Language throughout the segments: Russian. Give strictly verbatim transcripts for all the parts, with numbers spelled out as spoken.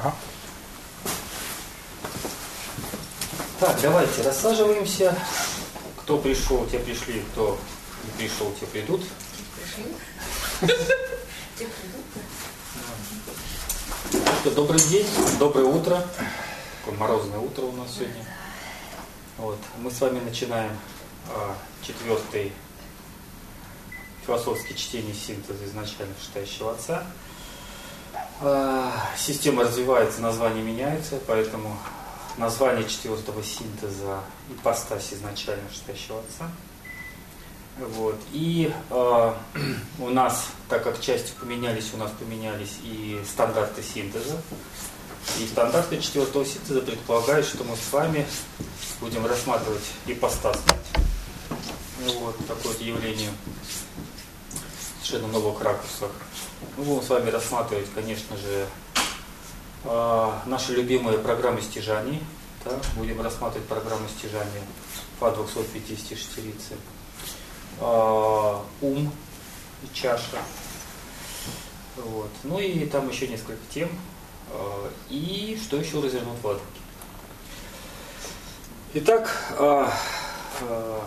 Ага. Так, давайте рассаживаемся. Кто пришел, те пришли, кто не пришел, те придут. Что, добрый день, доброе утро. Такое морозное утро у нас сегодня. Вот. Мы с вами начинаем а, четвертый философский чтение синтеза изначально читающего отца. А, система развивается, название меняется, поэтому название четвертого синтеза ипостась изначально читающего отца. Вот. И э, у нас, так как части поменялись, у нас поменялись и стандарты синтеза. И стандарты четвертого синтеза предполагают, что мы с вами будем рассматривать ипостасность. Вот такое вот явление в совершенно новых ракурсах. Мы будем с вами рассматривать, конечно же, э, наши любимые программы стяжаний. Да? Будем рассматривать программу стяжания по двухсот пятидесяти шестерице. Uh, ум и чаша. Вот. Ну и там еще несколько тем. Uh, и что еще развернут в Ладоге. Итак, uh, uh,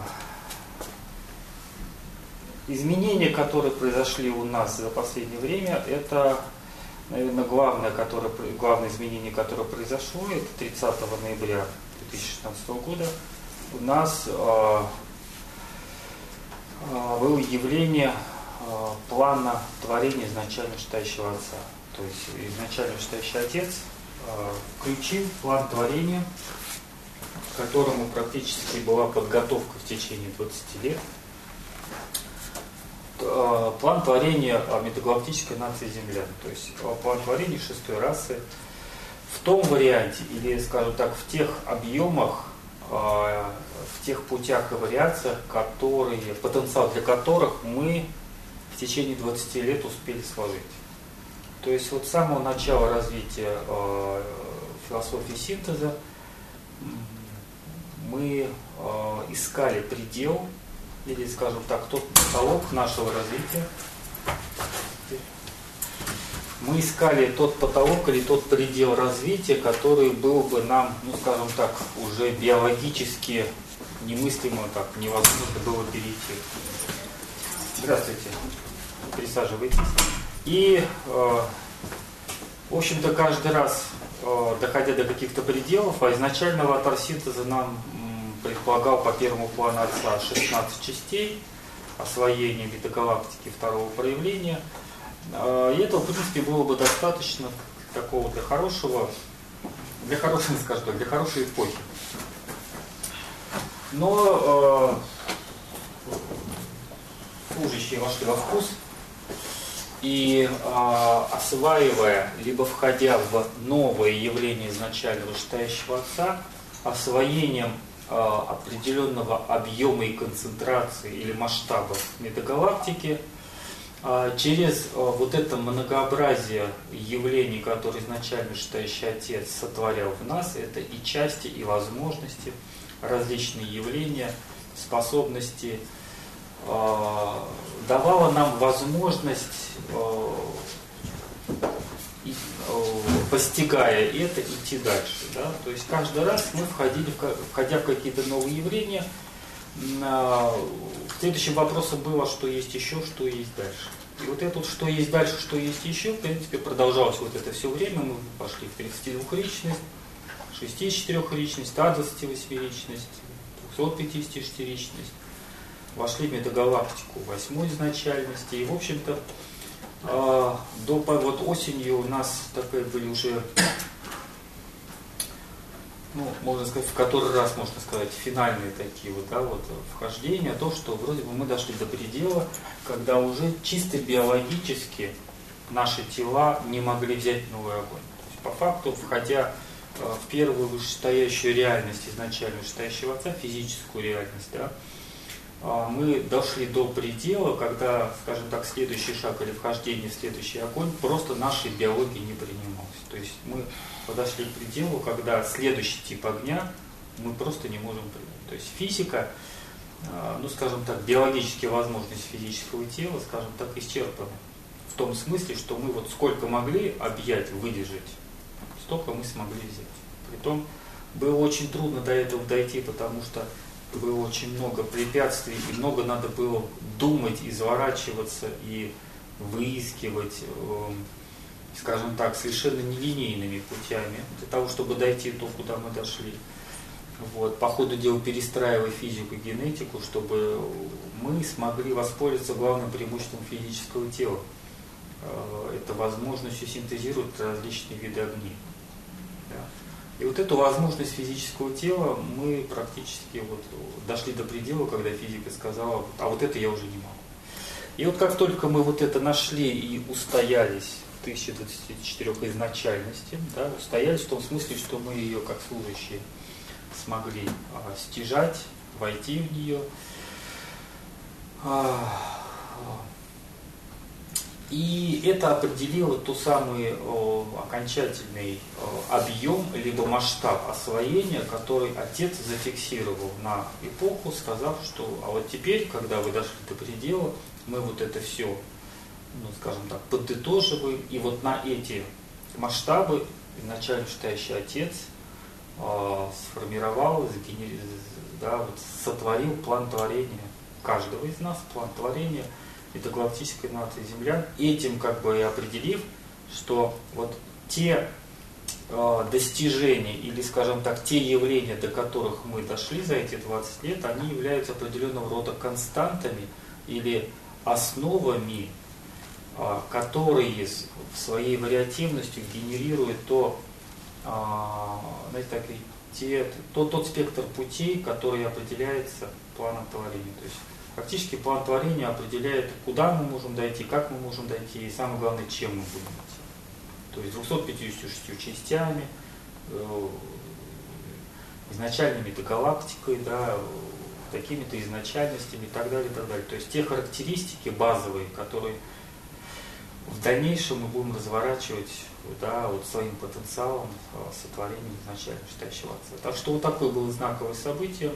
изменения, которые произошли у нас за последнее время, это, наверное, главное, которое, главное изменение, которое произошло, это тридцатого ноября две тысячи шестнадцатого года. У нас uh, было явление э, плана творения изначально читающего отца. То есть изначально читающий отец э, включил план творения, к которому практически была подготовка в течение двадцати лет. Э, план творения метагалактической нации землян. То есть э, план творения шестой расы в том варианте, или, скажем так, в тех объемах, в тех путях и вариациях, которые, потенциал для которых мы в течение двадцати лет успели сложить. То есть вот с самого начала развития э, философии синтеза мы э, искали предел, или, скажем так, тот потолок нашего развития. Мы искали тот потолок или тот предел развития, который был бы нам, ну скажем так, уже биологически немыслимо, так, невозможно было перейти. Здравствуйте. Присаживайтесь. И, э, в общем-то, каждый раз, э, доходя до каких-то пределов, а изначально аватар синтеза нам м, предполагал по первому плану отца шестнадцать частей, освоение метагалактики второго проявления. И этого, в принципе, было бы достаточно такого для хорошего, для хорошей, скажем так, для хорошей эпохи. Но э, служащие вошли во вкус и э, осваивая, либо входя в новое явление изначального читающего отца, освоением э, определенного объема и концентрации или масштаба метагалактики, через вот это многообразие явлений, которые изначально читающий отец сотворял в нас, это и части, и возможности, различные явления, способности, давало нам возможность, постигая это, идти дальше. Да? То есть каждый раз мы входили, входя в какие-то новые явления, следующим вопросом было, что есть еще, что есть дальше. И вот это вот, что есть дальше, что есть еще, в принципе, продолжалось вот это все время. Мы пошли в тридцатидвухличность, шестидесятичетырехличность, ста двадцативосьмиличность, двухсот пятидесятишестиличность. Вошли в метагалактику восьмой изначальности. И, в общем-то, до вот осенью у нас такие были уже, ну, можно сказать, в который раз, можно сказать, финальные такие вот, да, вот вхождения, то, что вроде бы мы дошли до предела, когда уже чисто биологически наши тела не могли взять новый огонь. То есть, по факту, входя э, в первую вышестоящую реальность, изначально вышестоящего отца, физическую реальность, да, э, мы дошли до предела, когда, скажем так, следующий шаг или вхождение в следующий огонь просто нашей биологии не принималось. То есть мы подошли к пределу, когда следующий тип огня мы просто не можем принять. То есть физика, ну скажем так, биологические возможности физического тела, скажем так, исчерпаны. В том смысле, что мы вот сколько могли объять, выдержать, столько мы смогли взять. Притом было очень трудно до этого дойти, потому что было очень много препятствий, и много надо было думать, изворачиваться и выискивать, э, скажем так, совершенно нелинейными путями для того, чтобы дойти то, куда мы дошли. Вот. По ходу дела перестраивая физику и генетику, чтобы мы смогли воспользоваться главным преимуществом физического тела. Это возможностью синтезировать различные виды огней. Да. И вот эту возможность физического тела мы практически вот дошли до предела, когда физика сказала, а вот это я уже не могу. И вот как только мы вот это нашли и устоялись в тысяча двадцати четырёх изначальности, да, устоялись в том смысле, что мы ее как служащие смогли а, стяжать, войти в нее. А, и это определило тот самый о, окончательный о, объем, либо масштаб освоения, который отец зафиксировал на эпоху, сказав, что а вот теперь, когда вы дошли до предела, мы вот это все, ну, скажем так, подытоживаем, и вот на эти масштабы изначально читающий отец сформировал, да, вот, сотворил план творения каждого из нас, план творения метагалактической нации Земля, этим как бы и определив, что вот те э, достижения или, скажем так, те явления, до которых мы дошли за эти двадцать лет, они являются определенного рода константами или основами, э, которые в своей вариативности генерируют то, А, знаете, так, те, тот, тот спектр путей, который определяется планом творения. То есть фактически план творения определяет, куда мы можем дойти, как мы можем дойти, и самое главное, чем мы будем идти. То есть двумястами пятьюдесятью шестью частями, э, изначальной метагалактикой, да, такими-то изначальностями и так далее, и так далее. То есть те характеристики базовые, которые в дальнейшем мы будем разворачивать, да, вот своим потенциалом сотворением изначально читающего отца. Так что вот такое было знаковое событие.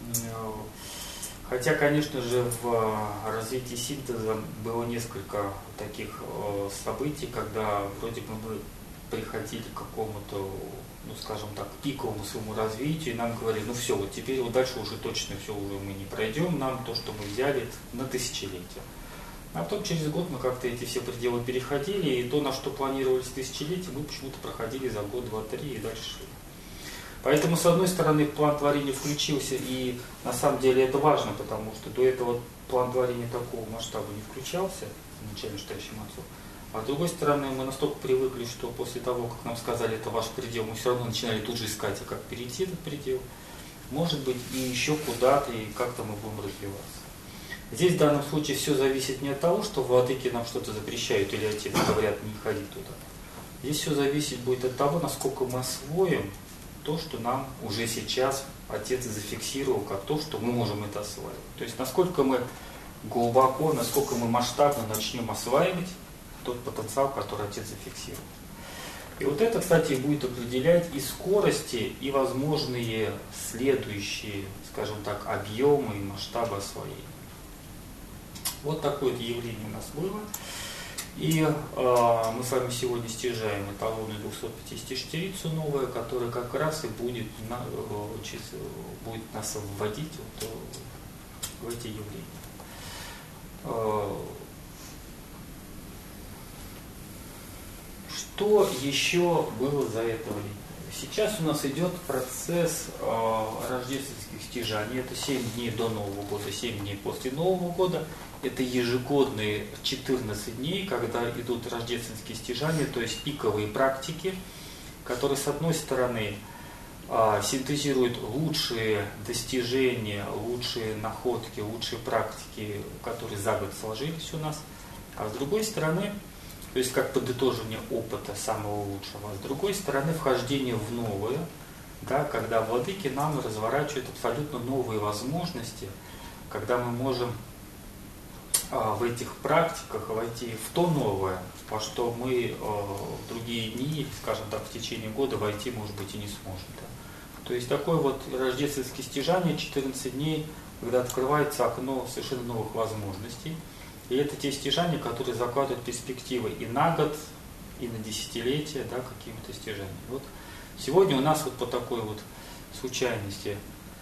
Хотя, конечно же, в развитии синтеза было несколько таких событий, когда вроде бы мы приходили к какому-то, ну, скажем так, пиковому своему развитию, и нам говорили, ну все, вот теперь вот дальше уже точно все уже мы не пройдем, нам то, что мы взяли на тысячелетие. А потом через год мы как-то эти все пределы переходили, и то, на что планировались тысячелетия, мы почему-то проходили за год, два, три и дальше шли. Поэтому, с одной стороны, план творения включился, и на самом деле это важно, потому что до этого план творения такого масштаба не включался, изначально читающим отцом. А с другой стороны, мы настолько привыкли, что после того, как нам сказали, это ваш предел, мы все равно начинали тут же искать, а как перейти этот предел. Может быть, и еще куда-то, и как-то мы будем развиваться. Здесь в данном случае все зависит не от того, что владыки нам что-то запрещают или отец говорят не ходи туда. Здесь все зависит будет от того, насколько мы освоим то, что нам уже сейчас отец зафиксировал как то, что мы можем это осваивать. То есть насколько мы глубоко, насколько мы масштабно начнем осваивать тот потенциал, который отец зафиксировал. И вот это, кстати, будет определять и скорости, и возможные следующие, скажем так, объемы и масштабы освоения. Вот такое вот явление у нас было. И э, мы с вами сегодня стяжаем эталонную двухсот пятидесятишестирицу новая, которая как раз и будет, на, э, будет нас вводить вот, э, в эти явления. Э, что еще было за это время? Сейчас у нас идет процесс э, рождественских стяжаний. Это семь дней до Нового года, семь дней после Нового года. Это ежегодные четырнадцать дней, когда идут рождественские стяжания, то есть пиковые практики, которые, с одной стороны, э, синтезируют лучшие достижения, лучшие находки, лучшие практики, которые за год сложились у нас. А с другой стороны, то есть как подытоживание опыта самого лучшего. А с другой стороны, вхождение в новое, да, когда владыки нам разворачивают абсолютно новые возможности, когда мы можем а, в этих практиках войти в то новое, во что мы а, в другие дни, скажем так, в течение года войти, может быть, и не сможем. Да. То есть такое вот рождественское стяжание, четырнадцать дней, когда открывается окно совершенно новых возможностей. И это те стяжания, которые закладывают перспективы и на год, и на десятилетия, да, какими-то достижениями. Вот сегодня у нас вот по такой вот случайности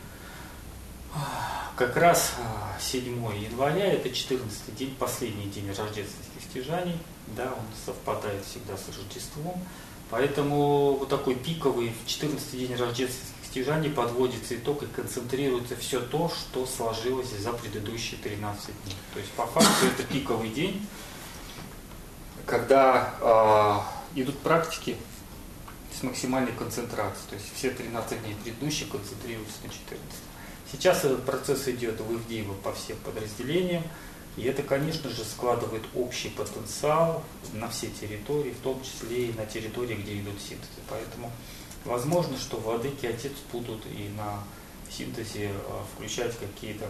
как раз седьмое января, это четырнадцатый день, последний день рождественских стяжаний, да, он совпадает всегда с Рождеством, поэтому вот такой пиковый в четырнадцатый день рождественских стяжаний подводится итог и концентрируется все то, что сложилось за предыдущие тринадцать дней. То есть по факту это пиковый день, когда э, идут практики с максимальной концентрацией, то есть все тринадцать дней предыдущие концентрируются на четырнадцать. Сейчас этот процесс идет в Ивдеево по всем подразделениям, и это, конечно же, складывает общий потенциал на все территории, в том числе и на территории, где идут синтезы. Поэтому возможно, что владыки Отец будут и на синтезе включать какие-то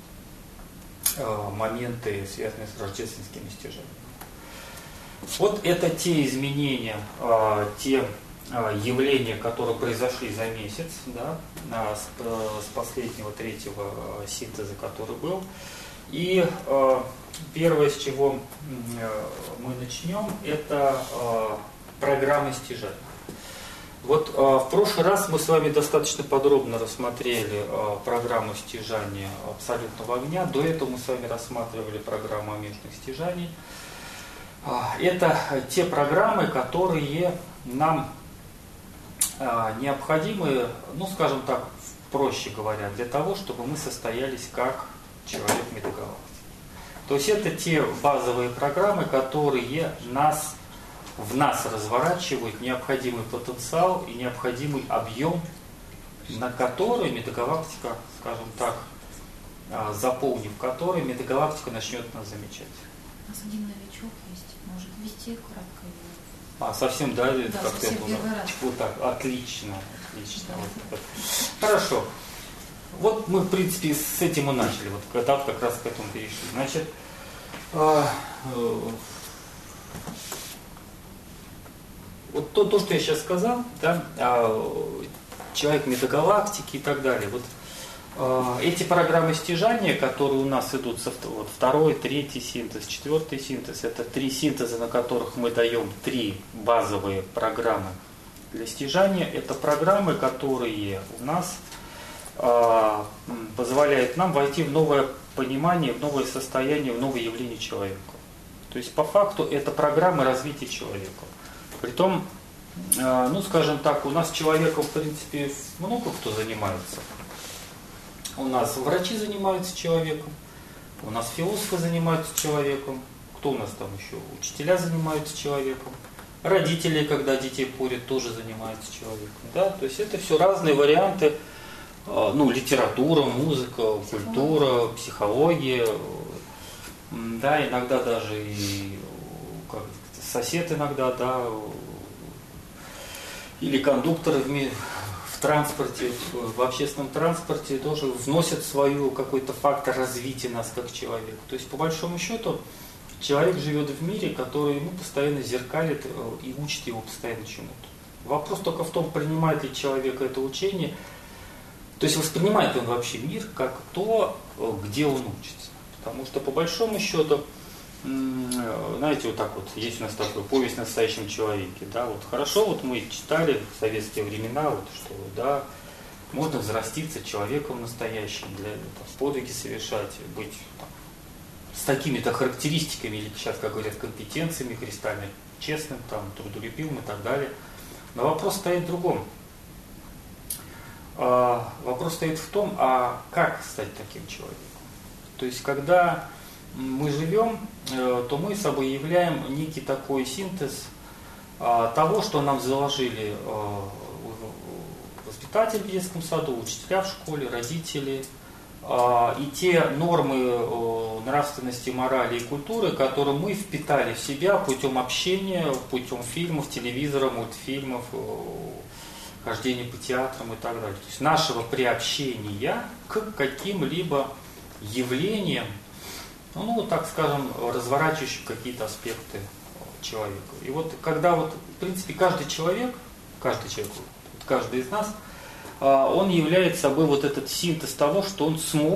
моменты, связанные с рождественскими стяжаниями. Вот это те изменения, те явления, которые произошли за месяц, да, с последнего третьего синтеза, который был. И первое, с чего мы начнем, это программа стяжания. Вот в прошлый раз мы с вами достаточно подробно рассмотрели программу стяжания абсолютного огня. До этого мы с вами рассматривали программу аммешных стяжаний. Это те программы, которые нам необходимы, ну скажем так, проще говоря, для того, чтобы мы состоялись как человек метагалактики. То есть это те базовые программы, которые нас, в нас разворачивают необходимый потенциал и необходимый объем, на который метагалактика, скажем так, заполнив который, метагалактика начнет нас замечать. У нас один новичок есть, может ввести кратко его. А, совсем, да, это да, как-то совсем первый раз. Вот так, отлично, отлично. Да. Вот, хорошо. Вот мы, в принципе, с этим и начали, вот когда как раз к этому перешли. Значит, э, э, вот то, то, что я сейчас сказал, да, э, человек метагалактики и так далее, вот э, эти программы стяжания, которые у нас идут, со, вот, второй, третий синтез, четвертый синтез, это три синтеза, на которых мы даем три базовые программы для стяжания. Это программы, которые у нас э, позволяют нам войти в новое понимание, в новое состояние, в новое явление человека. То есть по факту это программы развития человека. Притом, э, ну скажем так, у нас человеком в принципе много кто занимается. У нас врачи занимаются человеком, у нас философы занимаются человеком, кто у нас там еще? Учителя занимаются человеком, родители, когда детей порят, тоже занимаются человеком. Да? То есть это все разные варианты, ну, литература, музыка, культура, психология, да, иногда даже и как, сосед иногда, да, или кондуктор в мире. В транспорте, в общественном транспорте тоже вносят свою какой-то фактор развития нас как человека. То есть по большому счету человек живет в мире, который ему постоянно зеркалит и учит его постоянно чему-то. Вопрос только в том, принимает ли человек это учение, то есть воспринимает он вообще мир как то, где он учится. Потому что по большому счету, знаете, вот так вот, есть у нас такой повесть о настоящем человеке, да, вот хорошо, вот мы читали в советские времена, вот, что, да, можно взраститься человеком настоящим, для там, подвиги совершать, быть там, с такими-то характеристиками, или сейчас, как говорят, компетенциями, кристально честным, там, трудолюбивым и так далее. Но вопрос стоит в другом. А, вопрос стоит в том, а как стать таким человеком? То есть, когда мы живем, то мы собой являем некий такой синтез того, что нам заложили воспитатели в детском саду, учителя в школе, родители, и те нормы нравственности, морали и культуры, которые мы впитали в себя путем общения, путем фильмов, телевизора, мультфильмов, хождения по театрам и так далее. То есть нашего приобщения к каким-либо явлениям, ну, так скажем, разворачивающим какие-то аспекты человека. И вот когда вот, в принципе, каждый человек, каждый человек, каждый из нас, он является собой вот этот синтез того, что он смог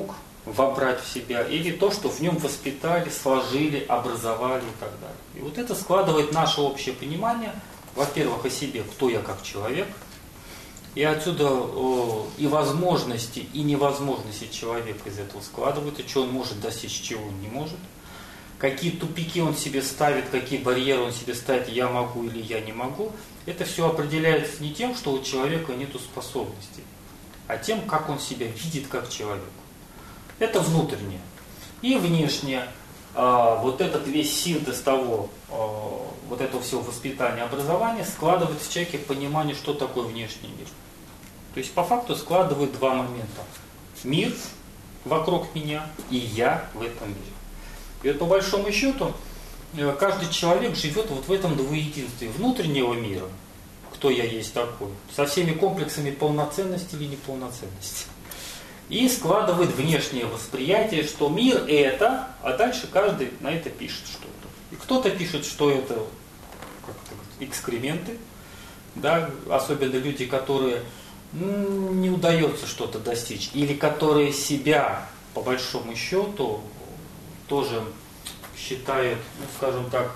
вобрать в себя, или то, что в нем воспитали, сложили, образовали и так далее. И вот это складывает наше общее понимание, во-первых, о себе, кто я как человек, и отсюда о, и возможности, и невозможности человека из этого складываются, что он может достичь, чего он не может, какие тупики он себе ставит, какие барьеры он себе ставит, я могу или я не могу. Это все определяется не тем, что у человека нет способностей, а тем, как он себя видит как человек. Это внутреннее. И внешнее, а, вот этот весь синтез того, а, вот этого всего воспитания, образования складывает в человеке понимание, что такое внешний мир. То есть по факту складывает два момента. Мир вокруг меня и я в этом мире. И вот по большому счету каждый человек живет вот в этом двуединстве внутреннего мира, кто я есть такой, со всеми комплексами полноценности или неполноценности. И складывает внешнее восприятие, что мир это, а дальше каждый на это пишет что-то. И кто-то пишет, что это как это, экскременты, да, особенно люди, которые не удается что-то достичь, или которые себя, по большому счету, тоже считают, ну, скажем так,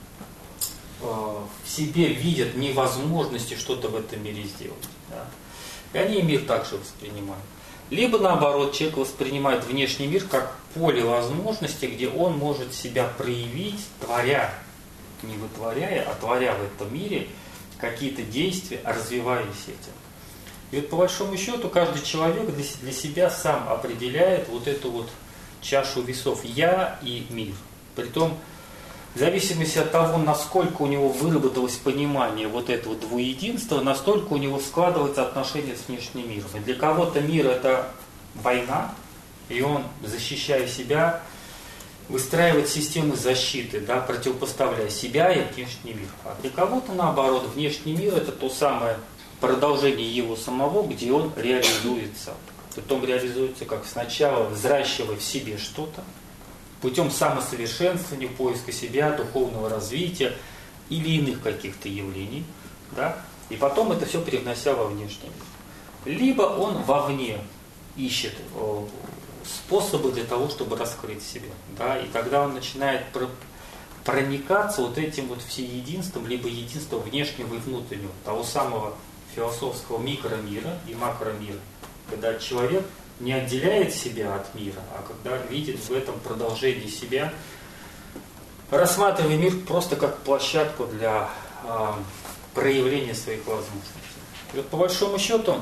в себе видят невозможности что-то в этом мире сделать. Да. И они мир также воспринимают. Либо наоборот, человек воспринимает внешний мир как поле возможностей, где он может себя проявить, творя, не вытворяя, а творя в этом мире какие-то действия, развиваясь этим. И вот по большому счету каждый человек для себя сам определяет вот эту вот чашу весов «я» и «мир». Притом, в зависимости от того, насколько у него выработалось понимание вот этого двуединства, настолько у него складывается отношение с внешним миром. И для кого-то мир – это война, и он, защищая себя, выстраивает системы защиты, да, противопоставляя себя и внешний мир. А для кого-то, наоборот, внешний мир – это то самое продолжение его самого, где он реализуется. Потом реализуется как сначала взращивая в себе что-то, путем самосовершенствования, поиска себя, духовного развития или иных каких-то явлений, да? И потом это все привнося во внешний мир. Либо он вовне ищет способы для того, чтобы раскрыть себя, да? И тогда он начинает проникаться вот этим вот всеединством, либо единством внешнего и внутреннего, того самого философского микромира и макромира, когда человек не отделяет себя от мира, а когда видит в этом продолжение себя, рассматривая мир просто как площадку для э, проявления своих возможностей. И вот по большому счету,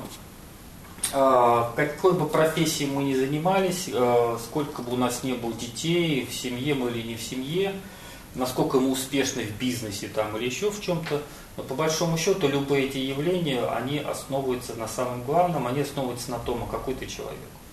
э, какой бы профессией мы ни занимались, э, сколько бы у нас не было детей, в семье мы или не в семье, насколько мы успешны в бизнесе там, или еще в чем-то, но по большому счету любые эти явления, они основываются на самом главном, они основываются на том, а какой ты человек.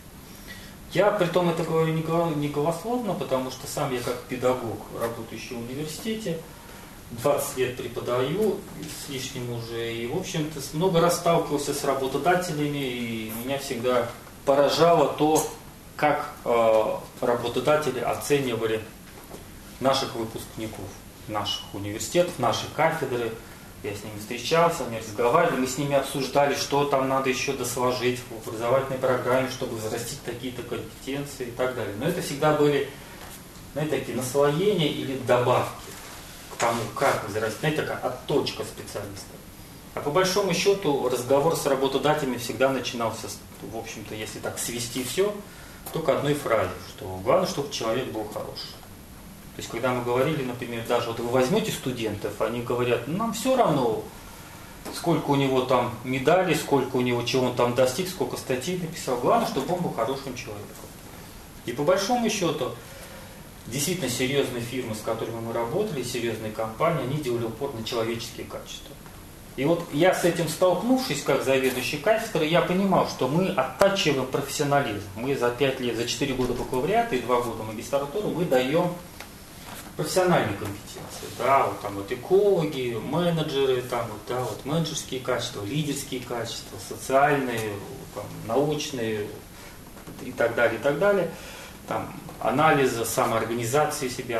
Я при том это говорю не голословно, потому что сам я как педагог, работающий в университете, двадцать лет преподаю с лишним уже, и в общем-то много раз сталкивался с работодателями, и меня всегда поражало то, как э, работодатели оценивали наших выпускников, наших университетов, наши кафедры. Я с ними встречался, они разговаривали, мы с ними обсуждали, что там надо еще досложить в образовательной программе, чтобы взрастить какие-то компетенции и так далее. Но это всегда были, знаете, такие наслоения или добавки к тому, как взрастить, знаете, такая отточка специалиста. А по большому счету разговор с работодателями всегда начинался, в общем-то, если так свести все, только одной фразе, что главное, чтобы человек был хороший. То есть, когда мы говорили, например, даже вот вы возьмете студентов, они говорят, ну, нам все равно, сколько у него там медалей, сколько у него, чего он там достиг, сколько статей написал. Главное, чтобы он был хорошим человеком. И по большому счету, действительно серьезные фирмы, с которыми мы работали, серьезные компании, они делали упор на человеческие качества. И вот я с этим столкнувшись, как заведующий кафедрой, я понимал, что мы оттачиваем профессионализм. Мы за пять лет, за четыре года бакалавриата и два года магистратуры мы даем профессиональные компетенции, да, вот там вот экологи, менеджеры, там вот, да, вот менеджерские качества, лидерские качества, социальные, там, научные и так далее, и так далее, там анализа, самоорганизации себя.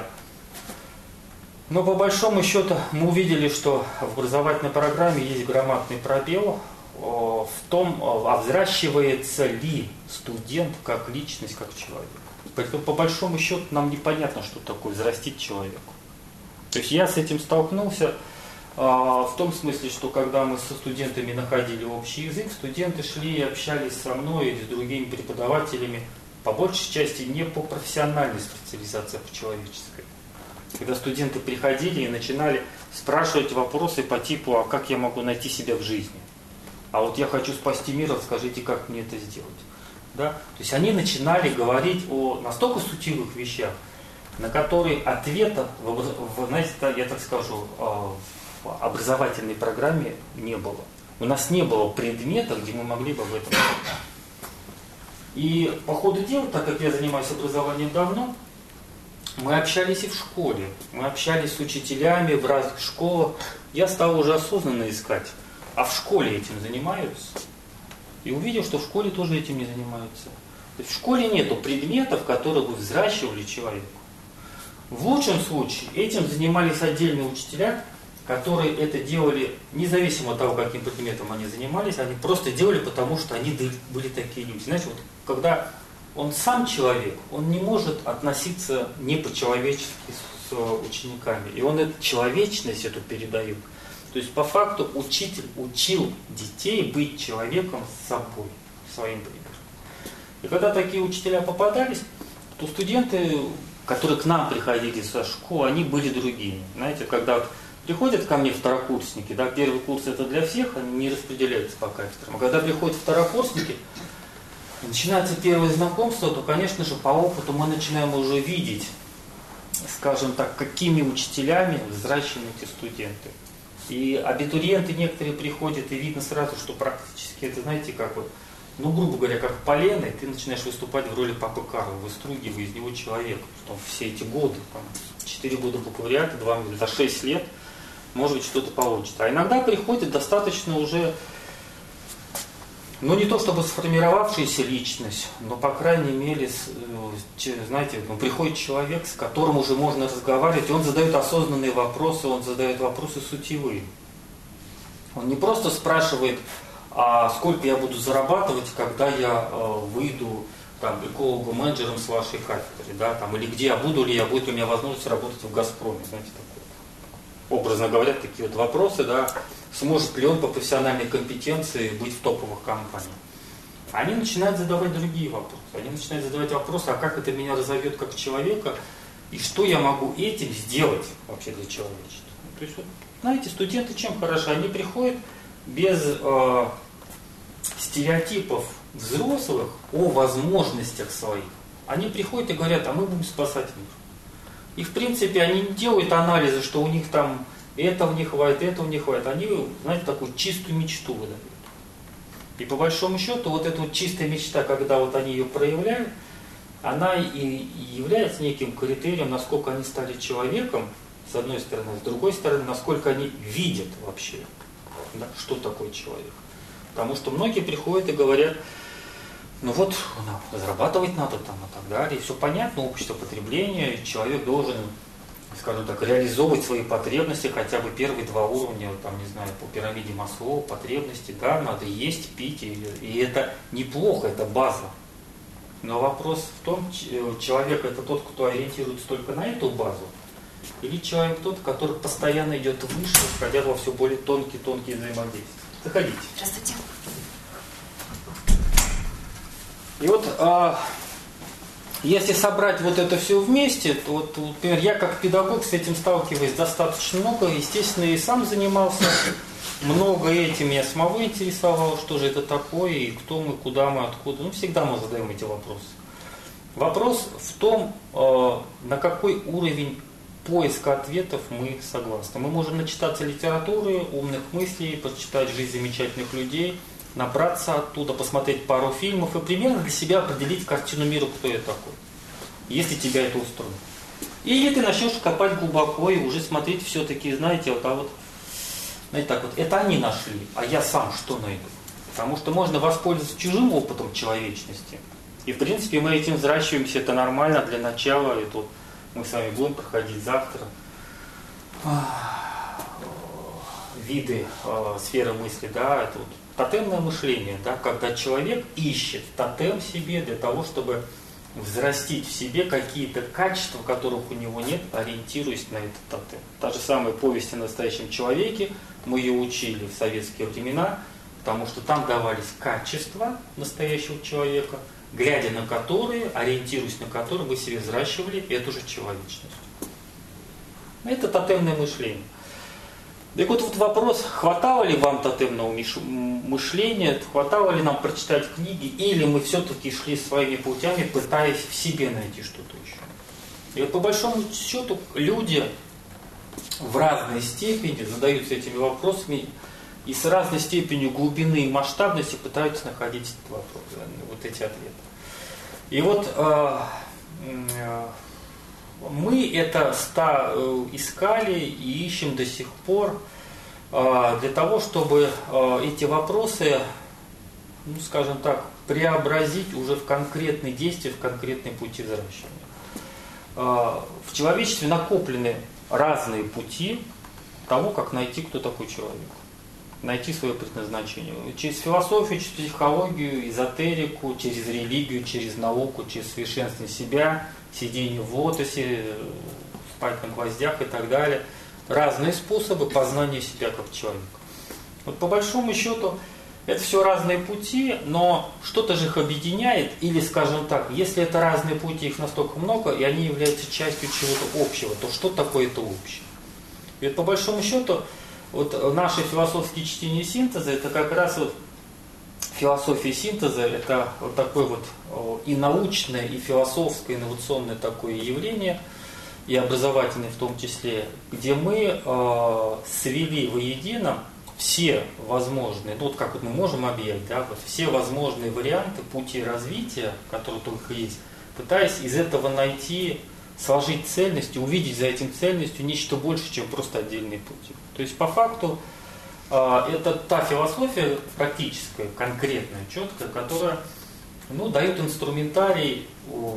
Но по большому счету мы увидели, что в образовательной программе есть громадный пробел в том, а взращивается ли студент как личность, как человек. Поэтому по большому счету нам непонятно, что такое взрастить человека. То есть я с этим столкнулся в том смысле, что когда мы со студентами находили общий язык, студенты шли и общались со мной или с другими преподавателями, по большей части не по профессиональной специализации, а по человеческой. Когда студенты приходили и начинали спрашивать вопросы по типу, а как я могу найти себя в жизни? А вот я хочу спасти мир, скажите, как мне это сделать? Да? То есть они начинали говорить о настолько сутевых вещах, на которые ответа, в, знаете, я так скажу, в образовательной программе не было. У нас не было предмета, где мы могли бы об этом говорить. И по ходу дела, так как я занимаюсь образованием давно, мы общались и в школе, мы общались с учителями в разных школах. Я стал уже осознанно искать, а в школе этим занимаются. И увидел, что в школе тоже этим не занимаются. То есть в школе нету предметов, которые бы взращивали человека. В лучшем случае этим занимались отдельные учителя, которые это делали независимо от того, каким предметом они занимались, они просто делали, потому что они были такие люди. Знаете, вот когда он сам человек, он не может относиться не по-человечески с учениками. И он эту человечность эту передает. То есть по факту учитель учил детей быть человеком с собой, своим примером. И когда такие учителя попадались, то студенты, которые к нам приходили со школы, они были другими. Знаете, когда вот приходят ко мне второкурсники, да, первый курс это для всех, они не распределяются по кафедрам. А когда приходят второкурсники, начинается первое знакомство, то, конечно же, по опыту мы начинаем уже видеть, скажем так, какими учителями взращены эти студенты. И абитуриенты некоторые приходят, и видно сразу, что практически это, знаете, как вот, ну, грубо говоря, как полено, и ты начинаешь выступать в роли папы Карла, выстругивая из него человека. Что все эти годы, четыре года бакалавриата, два за шесть лет, может быть, что-то получится. А иногда приходит достаточно уже, ну, не то чтобы сформировавшаяся личность, но, по крайней мере, знаете, ну, приходит человек, с которым уже можно разговаривать, и он задает осознанные вопросы, он задает вопросы сутевые. Он не просто спрашивает, а сколько я буду зарабатывать, когда я э, выйду там, экологом-менеджером с вашей кафедры, да, там, или где я буду, ли я, будет у меня возможность работать в «Газпроме», знаете, такое. Образно говоря, такие вот вопросы, да, сможет ли он по профессиональной компетенции быть в топовых компаниях. Они начинают задавать другие вопросы. Они начинают задавать вопросы, а как это меня разовьет как человека, и что я могу этим сделать вообще для человечества. То есть, вот, знаете, студенты чем хороши? Они приходят без э, стереотипов взрослых о возможностях своих. Они приходят и говорят, а мы будем спасать мир. И в принципе они не делают анализа, что у них там этого не хватит, этого не хватит. Они, знаете, такую чистую мечту выдают. И по большому счету вот эта вот чистая мечта, когда вот они ее проявляют, она и является неким критерием, насколько они стали человеком, с одной стороны, с другой стороны, насколько они видят вообще, да, что такое человек. Потому что многие приходят и говорят, ну вот, зарабатывать надо там и так далее, и все понятно, общество потребления, человек должен, скажем так, реализовывать свои потребности, хотя бы первые два уровня, там, не знаю, по пирамиде Маслоу, потребности, да, надо есть, пить, и, и это неплохо, это база. Но вопрос в том, человек это тот, кто ориентируется только на эту базу, или человек тот, который постоянно идет выше, входя во все более тонкие-тонкие взаимодействия. Заходите. Здравствуйте. И вот, а, если собрать вот это все вместе, то вот, например, я как педагог с этим сталкиваюсь достаточно много, естественно, и сам занимался много этим, меня самого интересовало, что же это такое, и кто мы, куда мы, откуда. Ну, всегда мы задаем эти вопросы. Вопрос в том, э, на какой уровень поиска ответов мы согласны. Мы можем начитаться литературы, умных мыслей, почитать жизнь замечательных людей, набраться оттуда, посмотреть пару фильмов и примерно для себя определить картину мира, кто я такой, если тебя это устроит. Или ты начнешь копать глубоко и уже смотреть все-таки, знаете, вот, а вот, знаете, так вот, это они нашли, а я сам что найду? Потому что можно воспользоваться чужим опытом человечности. И в принципе мы этим взращиваемся, это нормально для начала, это вот мы с вами будем проходить завтра виды э, сферы мысли, да, это вот тотемное мышление, да, когда человек ищет тотем себе для того, чтобы взрастить в себе какие-то качества, которых у него нет, ориентируясь на этот тотем. Та же самая повесть о настоящем человеке, мы ее учили в советские времена, потому что там давались качества настоящего человека, глядя на которые, ориентируясь на которые, мы себе взращивали эту же человечность. Это тотемное мышление. Так вот, вот вопрос, хватало ли вам тотемного мышления, хватало ли нам прочитать книги, или мы все-таки шли своими путями, пытаясь в себе найти что-то еще. И вот по большому счету люди в разной степени задаются этими вопросами и с разной степенью глубины и масштабности пытаются находить этот вопрос, вот эти ответы. И вот э, э, мы это ста, э, искали и ищем до сих пор э, для того, чтобы э, эти вопросы, ну, скажем так, преобразить уже в конкретные действия, в конкретные пути взращивания. Э, в человечестве накоплены разные пути того, как найти, кто такой человек. Найти свое предназначение. Через философию, через психологию, эзотерику, через религию, через науку, через совершенствование себя, сидение в лотосе, спать на гвоздях и так далее. Разные способы познания себя как человека. Вот по большому счету, это все разные пути, но что-то же их объединяет, или, скажем так, если это разные пути, их настолько много, и они являются частью чего-то общего, то что такое это общее? И вот по большому счету, вот наши философские чтения синтеза, это как раз вот философия синтеза, это вот такое вот и научное, и философское, инновационное такое явление, и образовательное в том числе, где мы э, свели воедино все возможные, ну вот как вот мы можем объять, да, вот все возможные варианты пути развития, которые только есть, пытаясь из этого найти, сложить цельность и увидеть за этим цельностью нечто больше, чем просто отдельные пути. То есть по факту это та философия практическая, конкретная, четкая, которая, ну, дает инструментарий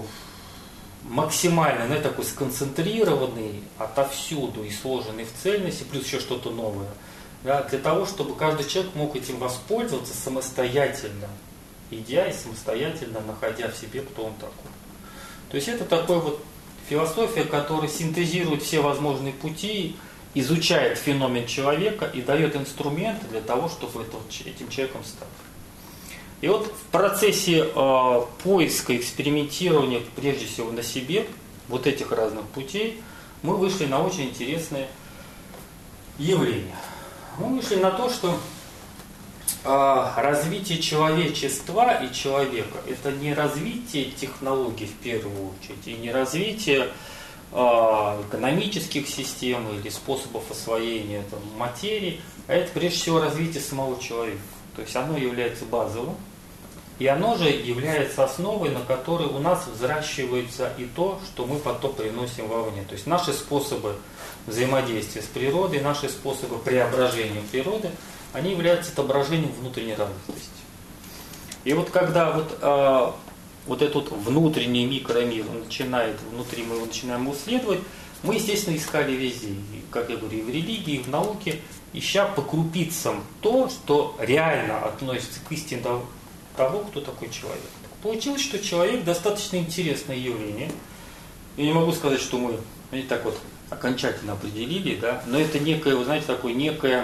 максимально, ну, такой сконцентрированный, отовсюду и сложенный в цельности, плюс еще что-то новое, да, для того, чтобы каждый человек мог этим воспользоваться самостоятельно, идя и самостоятельно находя в себе, кто он такой. То есть это такой вот философия, которая синтезирует все возможные пути, изучает феномен человека и дает инструменты для того, чтобы этим человеком стать. И вот в процессе э, поиска, экспериментирования, прежде всего на себе, вот этих разных путей, мы вышли на очень интересное явление. Мы вышли на то, что э, развитие человечества и человека – это не развитие технологий в первую очередь, и не развитие э, экономических систем или способов освоения там, материи, а это прежде всего развитие самого человека. То есть оно является базовым, и оно же является основой, на которой у нас взращивается и то, что мы потом приносим вовне. То есть наши способы взаимодействия с природой, наши способы преображения природы, они являются отображением внутренней развитости. И вот когда вот, э, вот этот внутренний микромир начинает, внутри мы его начинаем исследовать, мы, естественно, искали везде, и, как я говорю, и в религии, и в науке, ища по крупицам то, что реально относится к истине того, кто такой человек. Получилось, что человек достаточно интересное явление. Я не могу сказать, что мы не так вот окончательно определили, да, но это некая, вы знаете, такое некая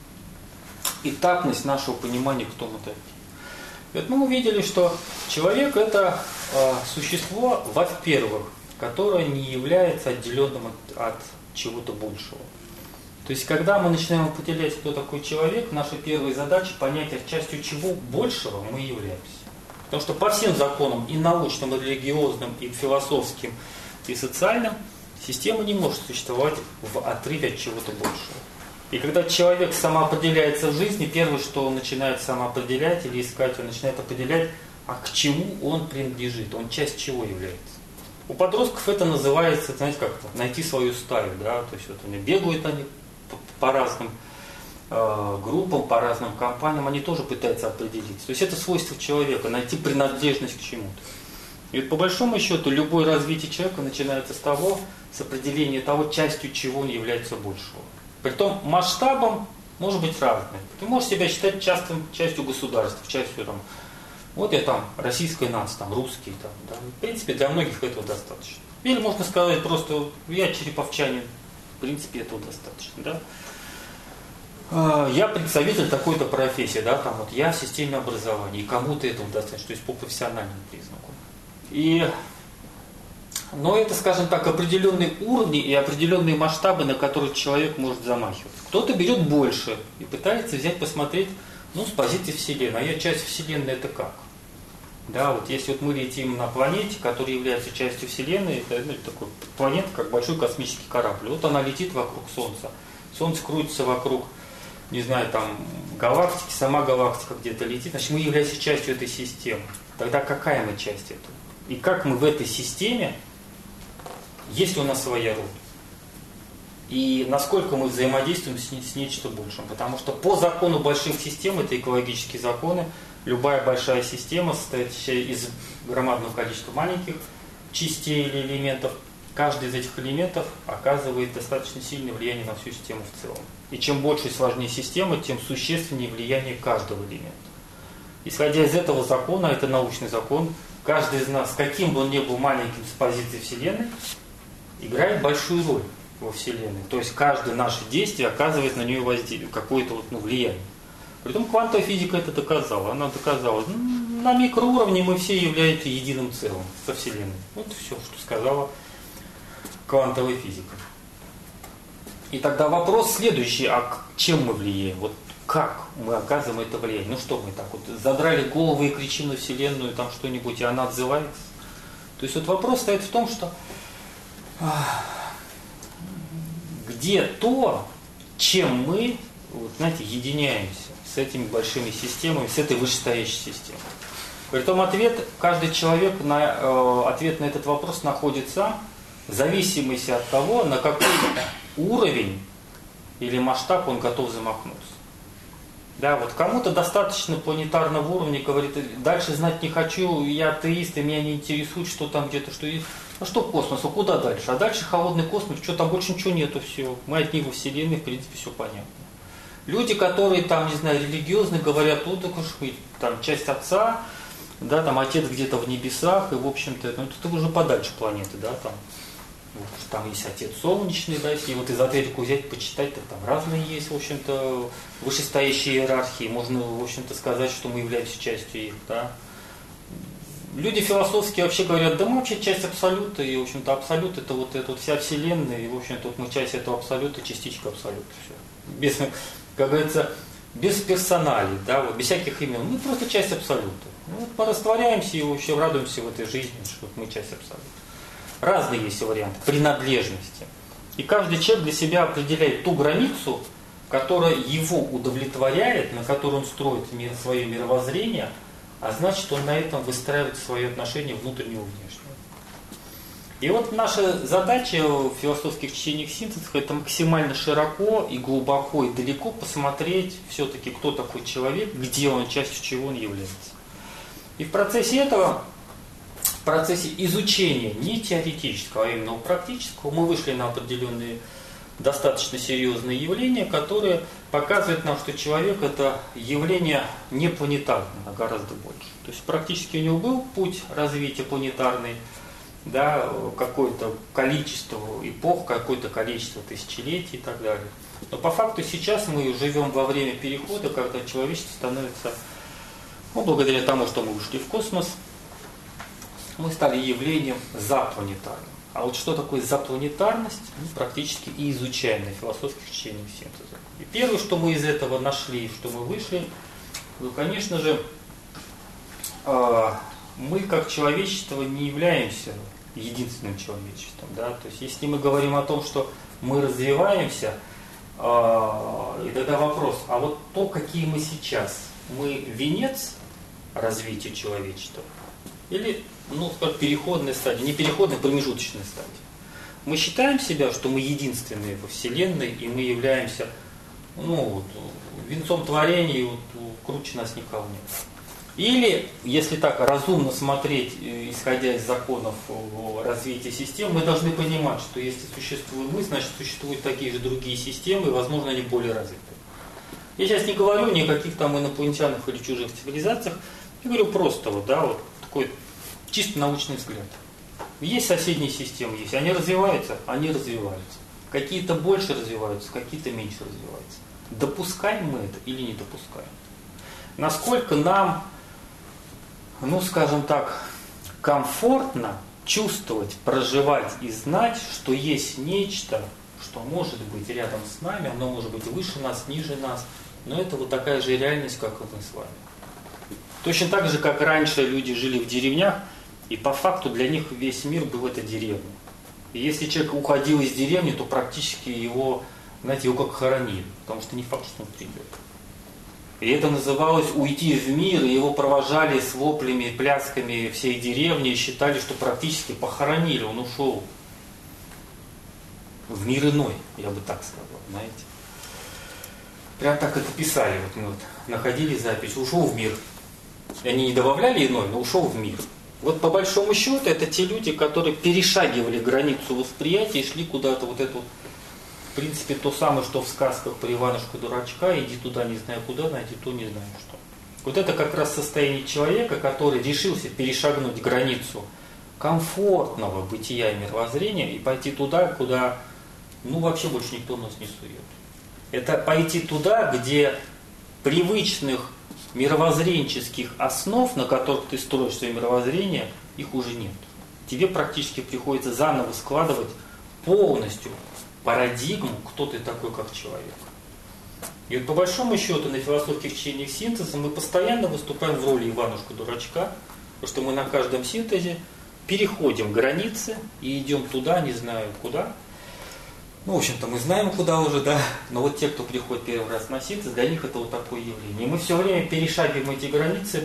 этапность нашего понимания, кто мы такие. И вот мы увидели, что человек это э, существо, во-первых, которое не является отделенным от, от чего-то большего. То есть, когда мы начинаем определять, кто такой человек, наша первая задача понять, частью чего большего мы являемся. Потому что по всем законам, и научным, и религиозным, и философским, и социальным, система не может существовать в отрыве от чего-то большего. И когда человек самоопределяется в жизни, первое, что он начинает самоопределять или искать, он начинает определять, а к чему он принадлежит, он часть чего является. У подростков это называется, знаете, как-то найти свою стаю, да, то есть вот они бегают они по разным э, группам, по разным компаниям, они тоже пытаются определиться. То есть это свойство человека, найти принадлежность к чему-то. И вот по большому счету любое развитие человека начинается с того, с определения того, частью чего он является большего. Притом масштабом может быть разная. Ты можешь себя считать частым, частью государства, частью там, вот я там российская нация, там русский, там, да. В принципе, для многих этого достаточно. Или можно сказать просто, я череповчанин, в принципе, этого достаточно, да. Я представитель такой-то профессии, да, там вот я в системе образования, и кому-то этого достаточно, то есть по профессиональному признаку. И, но это, скажем так, определенные уровни и определенные масштабы, на которые человек может замахиваться. Кто-то берет больше и пытается взять, посмотреть, ну, с позиции Вселенной. А я часть Вселенной, это как? Да, вот если вот мы летим на планете, которая является частью Вселенной, это, ну, такой планета, как большой космический корабль. Вот она летит вокруг Солнца. Солнце крутится вокруг, не знаю, там, галактики, сама галактика где-то летит, значит, мы являемся частью этой системы. Тогда какая мы часть этого? И как мы в этой системе, есть ли у нас своя роль? И насколько мы взаимодействуем с, с нечто большим? Потому что по закону больших систем, это экологические законы, любая большая система, состоящая из громадного количества маленьких частей или элементов, каждый из этих элементов оказывает достаточно сильное влияние на всю систему в целом. И чем больше и сложнее система, тем существеннее влияние каждого элемента. Исходя из этого закона, это научный закон, каждый из нас, каким бы он ни был маленьким с позиции Вселенной, играет большую роль во Вселенной. То есть каждое наше действие оказывает на нее воздействие, какое-то вот, ну, влияние. Притом квантовая физика это доказала. Она доказала, ну, на микроуровне мы все являемся единым целым со Вселенной. Вот все, что сказала квантовая физика. И тогда вопрос следующий, а чем мы влияем? Вот как мы оказываем это влияние? Ну что мы так вот задрали головы и кричим на Вселенную, там что-нибудь, и она отзывается? То есть вот вопрос стоит в том, что где то, чем мы, вот, знаете, единяемся с этими большими системами, с этой вышестоящей системой. Притом ответ, каждый человек, на, э, ответ на этот вопрос находится в зависимости от того, на какой уровень или масштаб он готов замахнуться. Да, вот кому-то достаточно планетарного уровня, говорит, дальше знать не хочу, я атеист, и меня не интересует, что там где-то, что есть. Ну что космос, а куда дальше? А дальше холодный космос, что там больше ничего нету, все. Мы от него Вселенной, в принципе, все понятно. Люди, которые там, не знаю, религиозные, говорят, ну так уж там часть Отца, да, там Отец где-то в небесах, и в общем-то, ну это уже подальше планеты, да, там. Вот, там есть Отец Солнечный, да, если вот эзотерику взять, почитать, то там разные есть, в общем-то, вышестоящие иерархии. Можно, в общем-то, сказать, что мы являемся частью их, да. Люди философские вообще говорят, да мы вообще часть абсолюта, и, в общем-то, абсолют это вот эта вот вся Вселенная, и, в общем-то, вот мы часть этого абсолюта, частичка абсолюта, все. Без, как говорится, без персоналей, да, вот, без всяких имен. Мы просто часть абсолюта. Ну, вот мы растворяемся и вообще радуемся в этой жизни, что мы часть абсолюта. Разные есть варианты принадлежности. И каждый человек для себя определяет ту границу, которая его удовлетворяет, на которой он строит свое мировоззрение, а значит, он на этом выстраивает свои отношения внутреннего и внешнего. И вот наша задача в философских чтениях синтезах — это максимально широко и глубоко и далеко посмотреть все-таки, кто такой человек, где он, частью чего он является. И в процессе этого, в процессе изучения не теоретического, а именно практического, мы вышли на определенные достаточно серьезные явления, которые показывают нам, что человек — это явление не планетарное, а гораздо больше. То есть практически у него был путь развития планетарный, да, какое-то количество эпох, какое-то количество тысячелетий и так далее. Но по факту сейчас мы живем во время перехода, когда человечество становится, ну, благодаря тому, что мы ушли в космос, мы стали явлением запланетарным. А вот что такое запланетарность, мы практически и изучаем на философских чтениях синтеза. И первое, что мы из этого нашли, что мы вышли, ну, конечно же, мы как человечество не являемся единственным человечеством. Да? То есть если мы говорим о том, что мы развиваемся, и тогда вопрос, а вот то, какие мы сейчас, мы венец развития человечества? Или, ну, скажем, переходная стадия, не переходная, а промежуточная стадия. Мы считаем себя, что мы единственные во Вселенной, и мы являемся, ну, вот, венцом творения, и вот, круче нас никого нет. Или, если так разумно смотреть, исходя из законов развития систем, мы должны понимать, что если существуем мы, значит существуют такие же другие системы, и, возможно, они более развитые. Я сейчас не говорю ни о каких там инопланетянах или чужих цивилизациях, я говорю просто вот, да, вот такой чисто научный взгляд. Есть соседние системы, есть, они развиваются, они развиваются. Какие-то больше развиваются, какие-то меньше развиваются. Допускаем мы это или не допускаем? Насколько нам, ну скажем так, комфортно чувствовать, проживать и знать, что есть нечто, что может быть рядом с нами, оно может быть выше нас, ниже нас, но это вот такая же реальность, как и мы с вами. Точно так же, как раньше люди жили в деревнях, и по факту для них весь мир был это деревня. И если человек уходил из деревни, то практически его, знаете, его как хоронили, потому что не факт, что он придет. И это называлось уйти в мир, и его провожали с воплями, плясками всей деревни, и считали, что практически похоронили, он ушел в мир иной, я бы так сказал, знаете. Прям так это писали, вот мы вот находили запись, ушел в мир. И они не добавляли иной, но ушел в мир. Вот по большому счету это те люди, которые перешагивали границу восприятия и шли куда-то вот эту, в принципе, то самое, что в сказках про Иванушку-дурачка, иди туда не знаю куда, найди то не знаю что. Вот это как раз состояние человека, который решился перешагнуть границу комфортного бытия и мировоззрения и пойти туда, куда, ну, вообще больше никто нас не сует. Это пойти туда, где привычных мировоззренческих основ, на которых ты строишь свое мировоззрение, их уже нет. Тебе практически приходится заново складывать полностью парадигму, кто ты такой как человек. И вот по большому счету на философских чтениях синтеза мы постоянно выступаем в роли Иванушка-дурачка, потому что мы на каждом синтезе переходим границы и идем туда, не знаю куда. Ну, в общем-то, мы знаем, куда уже, да, но вот те, кто приходит первый раз на синтез, для них это вот такое явление. И мы все время перешагиваем эти границы,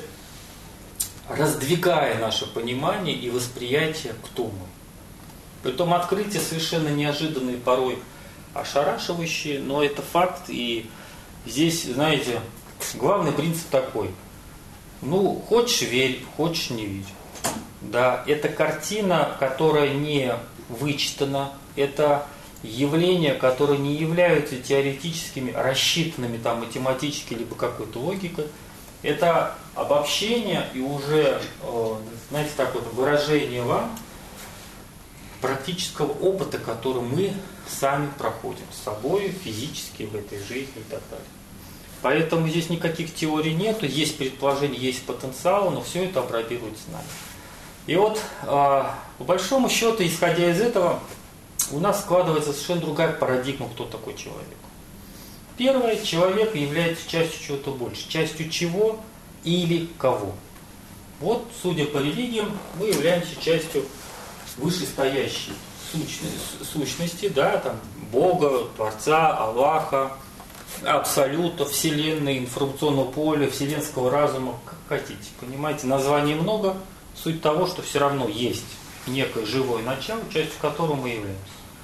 раздвигая наше понимание и восприятие, кто мы. Притом открытия совершенно неожиданные, порой ошарашивающие, но это факт, и здесь, знаете, главный принцип такой. Ну, хочешь верь, хочешь не верь. Да, это картина, которая не вычитана, это явления, которые не являются теоретическими, рассчитанными там математически либо какой-то логикой, это обобщение и уже, знаете, так вот, выражение вам практического опыта, который мы сами проходим с собой, физически в этой жизни и так далее. Поэтому здесь никаких теорий нету, есть предположения, есть потенциал, но все это опробирует с нами. И вот, по большому счету, исходя из этого, у нас складывается совершенно другая парадигма, кто такой человек. Первое, человек является частью чего-то больше. Частью чего или кого. Вот, судя по религиям, мы являемся частью вышестоящей сущности, сущности, да, там, Бога, Творца, Аллаха, Абсолюта, Вселенной, информационного поля, вселенского разума, как хотите. Понимаете, названий много. Суть того, что все равно есть некое живое начало, частью которого мы являемся.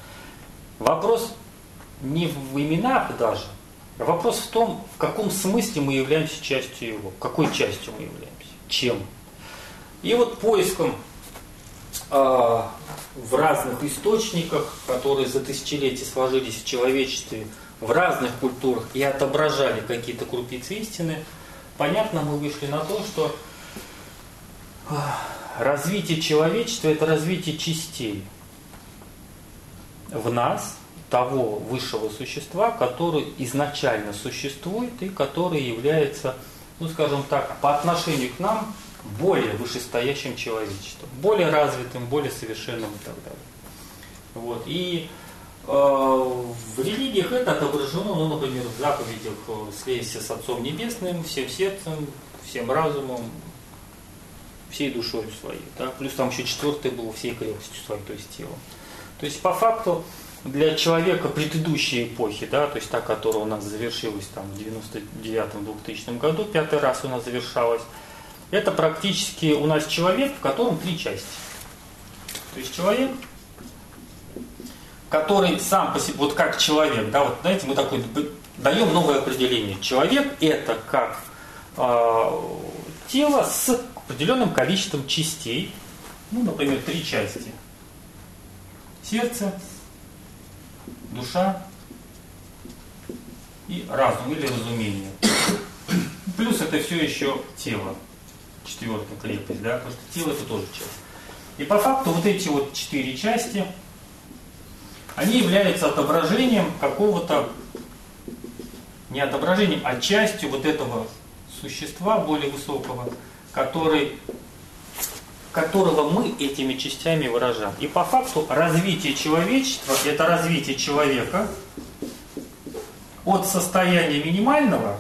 Вопрос не в именах даже, а вопрос в том, в каком смысле мы являемся частью его, какой частью мы являемся, чем. И вот поиском э, в разных источниках, которые за тысячелетия сложились в человечестве, в разных культурах и отображали какие-то крупицы истины, понятно, мы вышли на то, что э, развитие человечества – это развитие частей в нас, того высшего существа, который изначально существует и который является, ну скажем так, по отношению к нам более вышестоящим человечеством, более развитым, более совершенным и так далее. Вот. И э, в религиях это отображено, ну, например, в заповедях «Слейся с Отцом Небесным, всем сердцем, всем разумом, всей душой своей». Да? Плюс там еще четвертое было «всей крепостью своей», то есть телом. То есть по факту для человека предыдущей эпохи, да, то есть та, которая у нас завершилась там, в девяносто девятом — двухтысячном году, пятый раз у нас завершалась, это практически у нас человек, в котором три части. То есть человек, который сам по себе, вот как человек, да, вот знаете, мы такой даем новое определение. Человек это как э, тело с определенным количеством частей, ну, например, три части. Сердце, душа, и разум или разумение. Плюс это все еще тело. Четвертая крепость, да, потому что тело это тоже часть. И по факту вот эти вот четыре части, они являются отображением какого-то, не отображением, а частью вот этого существа более высокого, который, которого мы этими частями выражаем. И по факту развитие человечества – это развитие человека от состояния минимального,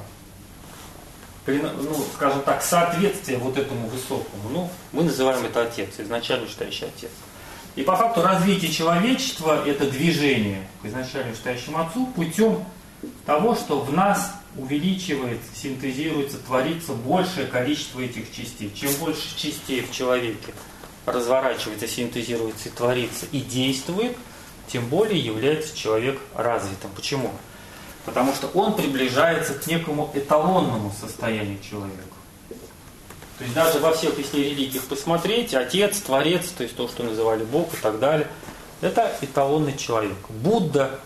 ну, скажем так, соответствие вот этому высокому, ну, мы называем это отец, изначально вышестоящий отец. И по факту развитие человечества – это движение к изначально вышестоящему отцу путем того, что в нас увеличивается, синтезируется, творится большее количество этих частей. Чем больше частей в человеке разворачивается, синтезируется, и творится и действует, тем более является человек развитым. Почему? Потому что он приближается к некому эталонному состоянию человека. То есть даже во всех, если религиях посмотреть, Отец, Творец, то есть то, что называли Бог и так далее, это эталонный человек. Будда,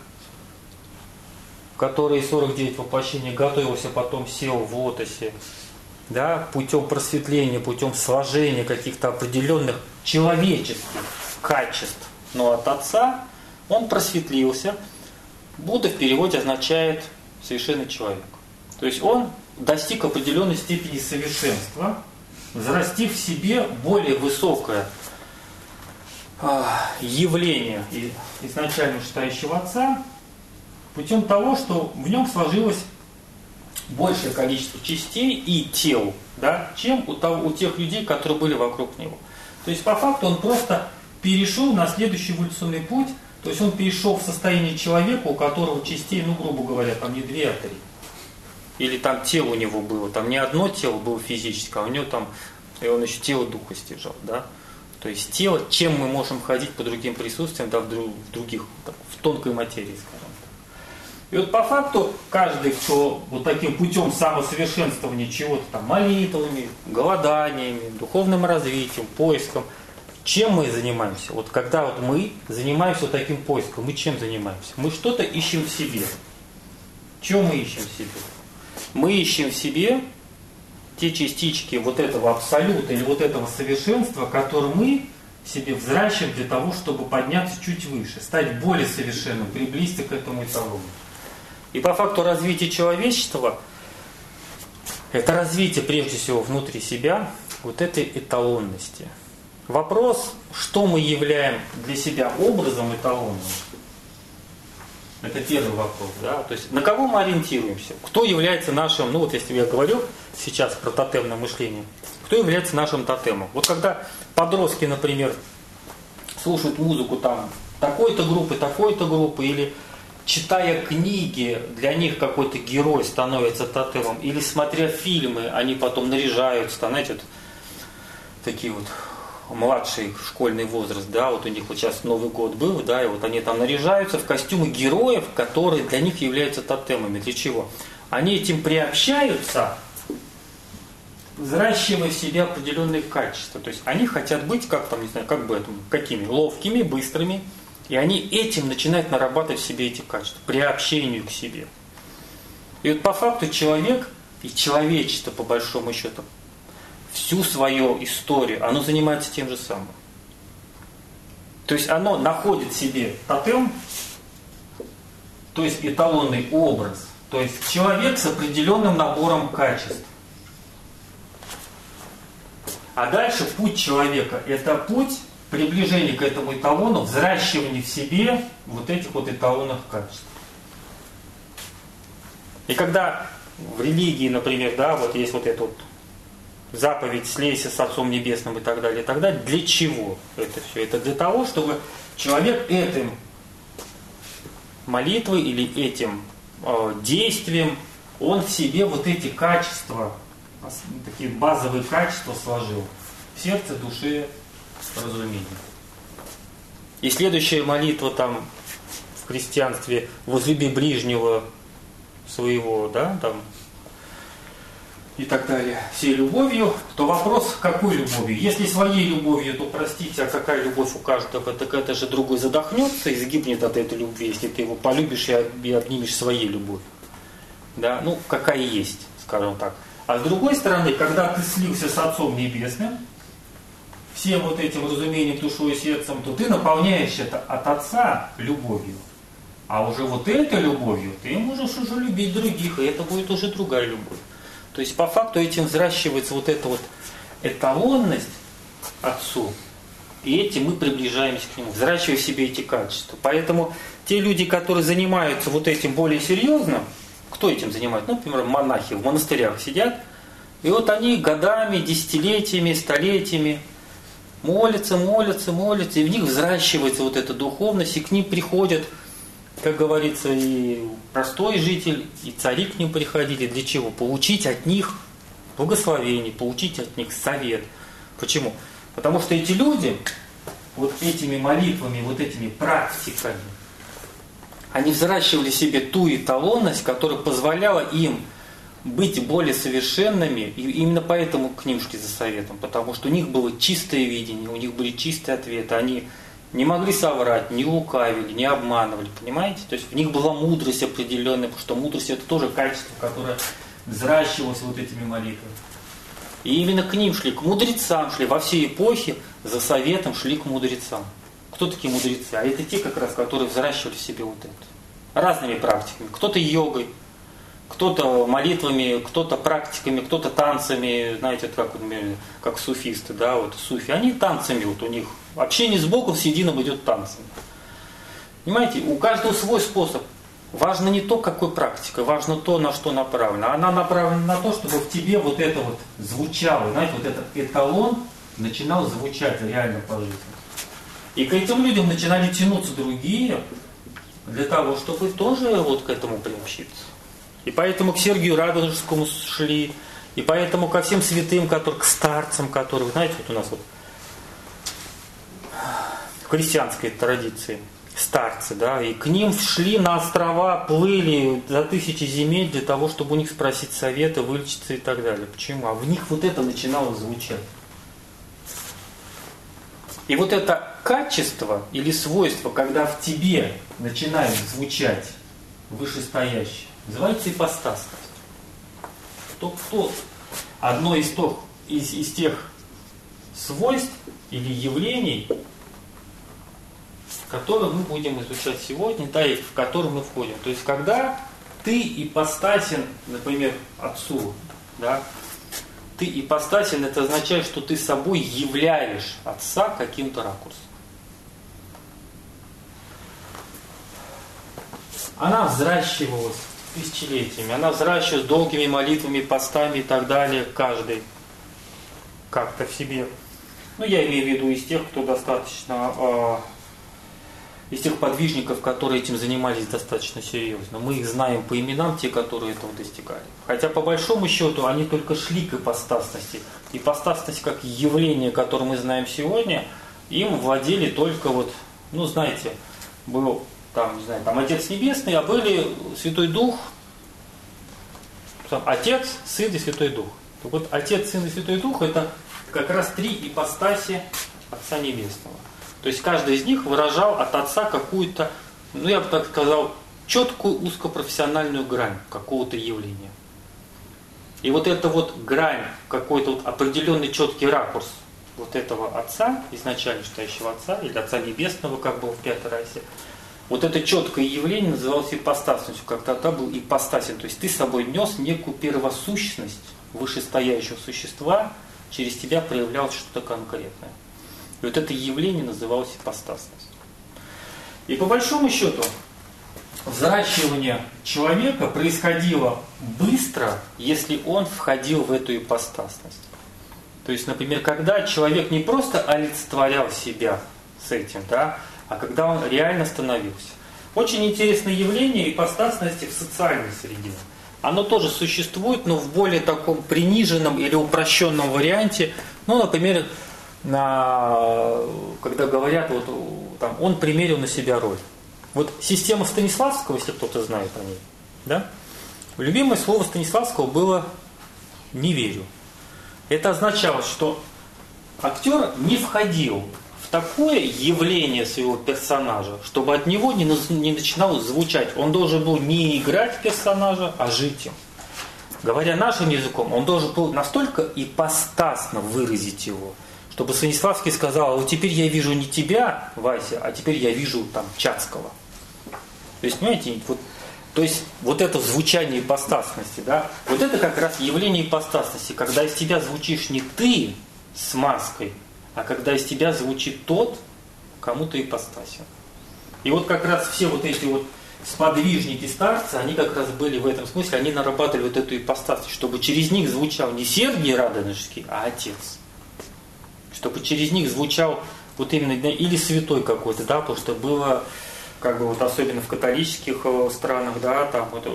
который сорок девять воплощений готовился, потом сел в лотосе, да, путем просветления, путем сложения каких-то определенных человеческих качеств, но от Отца он просветлился. Будда в переводе означает совершенный человек. То есть он достиг определенной степени совершенства, взрастив в себе более высокое э, явление изначально вышестоящего Отца, путем того, что в нем сложилось большее количество частей и тел, да, чем у, того, у тех людей, которые были вокруг него. То есть по факту он просто перешел на следующий эволюционный путь. То есть он перешел в состояние человека, у которого частей, ну, грубо говоря, там не две, а три. Или там тело у него было, там не одно тело было физическое, а у него там, и он еще тело духа стяжал, да. То есть тело, чем мы можем ходить по другим присутствиям, да, в, друг, в других, так, в тонкой материи, скажем так. И вот по факту каждый, кто вот таким путем самосовершенствования чего-то там, молитвами, голоданиями, духовным развитием, поиском, чем мы занимаемся? Вот когда вот мы занимаемся вот таким поиском, мы чем занимаемся? Мы что-то ищем в себе. Чего мы ищем в себе? Мы ищем в себе те частички вот этого абсолюта или вот этого совершенства, которые мы себе взращиваем для того, чтобы подняться чуть выше, стать более совершенным, приблизиться к этому эталону. И по факту развития человечества, это развитие прежде всего внутри себя вот этой эталонности. Вопрос, что мы являем для себя образом эталонным, это первый вопрос, да? То есть на кого мы ориентируемся, кто является нашим, ну вот если я говорю сейчас про тотемное мышление, кто является нашим тотемом. Вот когда подростки, например, слушают музыку там такой-то группы, такой-то группы, или читая книги, для них какой-то герой становится тотемом, или смотря фильмы, они потом наряжаются, там, знаете, вот такие вот младший школьный возраст, да, вот у них вот сейчас Новый год был, да, и вот они там наряжаются в костюмы героев, которые для них являются тотемами. Для чего? Они этим приобщаются, взращивая в себе определенные качества. То есть они хотят быть, как там, не знаю, как бы этому, какими, ловкими, быстрыми, и они этим начинают нарабатывать в себе эти качества, приобщению к себе. И вот по факту человек и человечество, по большому счету, всю свою историю, оно занимается тем же самым. То есть оно находит в себе тотем, то есть эталонный образ, то есть человек с определенным набором качеств. А дальше путь человека – это путь приближения к этому эталону, взращивания в себе вот этих вот эталонных качеств. И когда в религии, например, да, вот есть вот это вот заповедь «слейся с Отцом Небесным» и так далее, и так далее. Для чего это все? Это для того, чтобы человек этим молитвой или этим э, действием, он в себе вот эти качества, такие базовые качества сложил в сердце, душе, разумении. И следующая молитва там в христианстве «возлюби ближнего своего», да, там, и так далее, всей любовью, то вопрос, какой любовью? Если своей любовью, то простите, а какая любовь у каждого, так это же другой задохнется и сгибнет от этой любви, если ты его полюбишь и обнимешь своей любовью. да, ну, какая есть, скажем так. А с другой стороны, когда ты слился с Отцом Небесным, всем вот этим разумением, душой и сердцем, то ты наполняешь это от Отца любовью. А уже вот этой любовью ты можешь уже любить других, и это будет уже другая любовь. То есть по факту этим взращивается вот эта вот эталонность Отцу, и этим мы приближаемся к Нему, взращивая в себе эти качества. Поэтому те люди, которые занимаются вот этим более серьезно, кто этим занимается? Ну, например, монахи в монастырях сидят, и вот они годами, десятилетиями, столетиями молятся, молятся, молятся, и в них взращивается вот эта духовность, и к ним приходят, как говорится, и простой житель, и цари к ним приходили. Для чего? Получить от них благословение, получить от них совет. Почему? Потому что эти люди вот этими молитвами, вот этими практиками, они взращивали в себе ту эталонность, которая позволяла им быть более совершенными, и именно поэтому к ним шли за советом, потому что у них было чистое видение, у них были чистые ответы, они не могли соврать, не лукавили, не обманывали, понимаете? То есть в них была мудрость определенная, потому что мудрость это тоже качество, которое взращивалось вот этими молитвами. И именно к ним шли, к мудрецам шли, во всей эпохе за советом шли к мудрецам. Кто такие мудрецы? А это те, как раз, которые взращивали в себе вот это. Разными практиками. Кто-то йогой, кто-то молитвами, кто-то практиками, кто-то танцами, знаете, как, как суфисты, да, вот суфи. Они танцами, вот у них общение с Богом с единым идет танцами. Понимаете, у каждого свой способ. Важно не то, какой практикой, важно то, на что направлено. Она направлена на то, чтобы в тебе вот это вот звучало, знаете, вот этот эталон начинал звучать реально по жизни. И к этим людям начинали тянуться другие, для того, чтобы тоже вот к этому приобщиться. И поэтому к Сергию Радонежскому шли, и поэтому ко всем святым, которые, к старцам, которые, знаете, вот у нас вот в христианской традиции старцы, да, и к ним шли на острова, плыли за тысячи земель для того, чтобы у них спросить совета, вылечиться и так далее. Почему? А в них вот это начинало звучать. И вот это качество или свойство, когда в тебе начинает звучать вышестоящее, называется ипостасность. То, кто одно из, то, из, из тех свойств или явлений, которые мы будем изучать сегодня, да, и в которые мы входим. То есть, когда ты ипостасен, например, Отцу, да, ты ипостасен, это означает, что ты собой являешь Отца каким-то ракурсом. Она взращивалась тысячелетиями, она взращивалась долгими молитвами, постами и так далее, каждый как-то в себе. Ну, я имею в виду из тех, кто достаточно... Э, из тех подвижников, которые этим занимались достаточно серьезно. Мы их знаем по именам, те, которые этого достигали. Хотя по большому счету они только шли к ипостасности. Ипостасность как явление, которое мы знаем сегодня, им владели только вот, ну знаете, был там, не знаю, там Отец Небесный, а были Святой Дух, там, Отец, Сын и Святой Дух. Так вот, Отец, Сын и Святой Дух это как раз три ипостаси Отца Небесного. То есть каждый из них выражал от Отца какую-то, ну я бы так сказал, четкую узкопрофессиональную грань какого-то явления. И вот эта вот грань, какой-то вот определенный четкий ракурс вот этого Отца, изначально стоящего Отца, или Отца Небесного, как был в пятой расе, вот это четкое явление называлось ипостасностью, когда-то был ипостасен. То есть ты с собой нес некую первосущность вышестоящего существа, через тебя проявлялось что-то конкретное. И вот это явление называлось ипостасность. И по большому счету, взращивание человека происходило быстро, если он входил в эту ипостасность. То есть, например, когда человек не просто олицетворял себя с этим, да, а когда он реально становился. Очень интересное явление ипостасности в социальной среде. Оно тоже существует, но в более таком приниженном или упрощенном варианте. Ну, например, на, когда говорят, вот, там, он примерил на себя роль. Вот система Станиславского, если кто-то знает о ней, да? Любимое слово Станиславского было «не верю». Это означало, что актер не входил в такое явление своего персонажа, чтобы от него не, не начинало звучать. Он должен был не играть персонажа, а жить им. Говоря нашим языком, он должен был настолько ипостасно выразить его, чтобы Станиславский сказал: а вот теперь я вижу не тебя, Вася, а теперь я вижу там Чацкого. То есть, понимаете, вот, то есть вот это звучание ипостасности, да, вот это как раз явление ипостасности, когда из тебя звучишь не ты с маской, а когда из тебя звучит тот, кому ты ипостасен. И вот как раз все вот эти вот сподвижники старцы, они как раз были в этом смысле, они нарабатывали вот эту ипостасность, чтобы через них звучал не Сергий Радонежский, а Отец. Чтобы через них звучал вот именно или святой какой-то, да, потому что было, как бы вот особенно в католических странах, да, там, вот,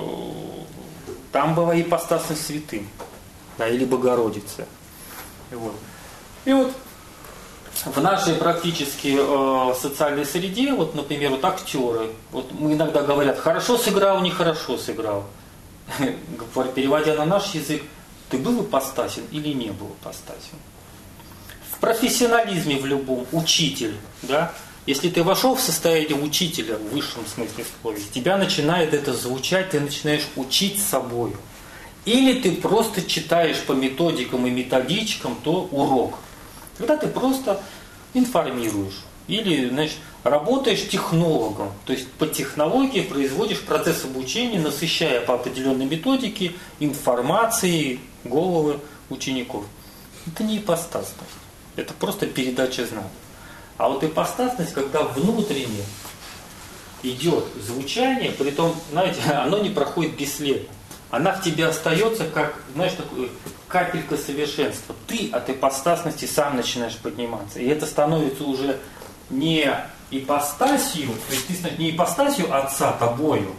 там была ипостасность святым, да, или Богородицы. И вот, и вот в нашей практически э, социальной среде, вот, например, вот актеры, вот мы иногда говорят: хорошо сыграл, нехорошо сыграл. Переводя на наш язык, ты был ипостасен или не был ипостасен. В профессионализме в любом, учитель, да, если ты вошел в состояние учителя в высшем смысле слова, тебя начинает это звучать, ты начинаешь учить собой. Или ты просто читаешь по методикам и методичкам, то урок. Когда ты просто информируешь. Или, значит, работаешь технологом. То есть по технологии производишь процесс обучения, насыщая по определенной методике информацией головы учеников. Это не ипостасность. Это просто передача знаний. А вот ипостасность, когда внутренне идет звучание, при том, знаете, оно не проходит бесследно. Она в тебе остается как, знаешь, такой капелька совершенства. Ты от ипостасности сам начинаешь подниматься. И это становится уже не ипостасью, то есть ты не ипостасью отца тобою,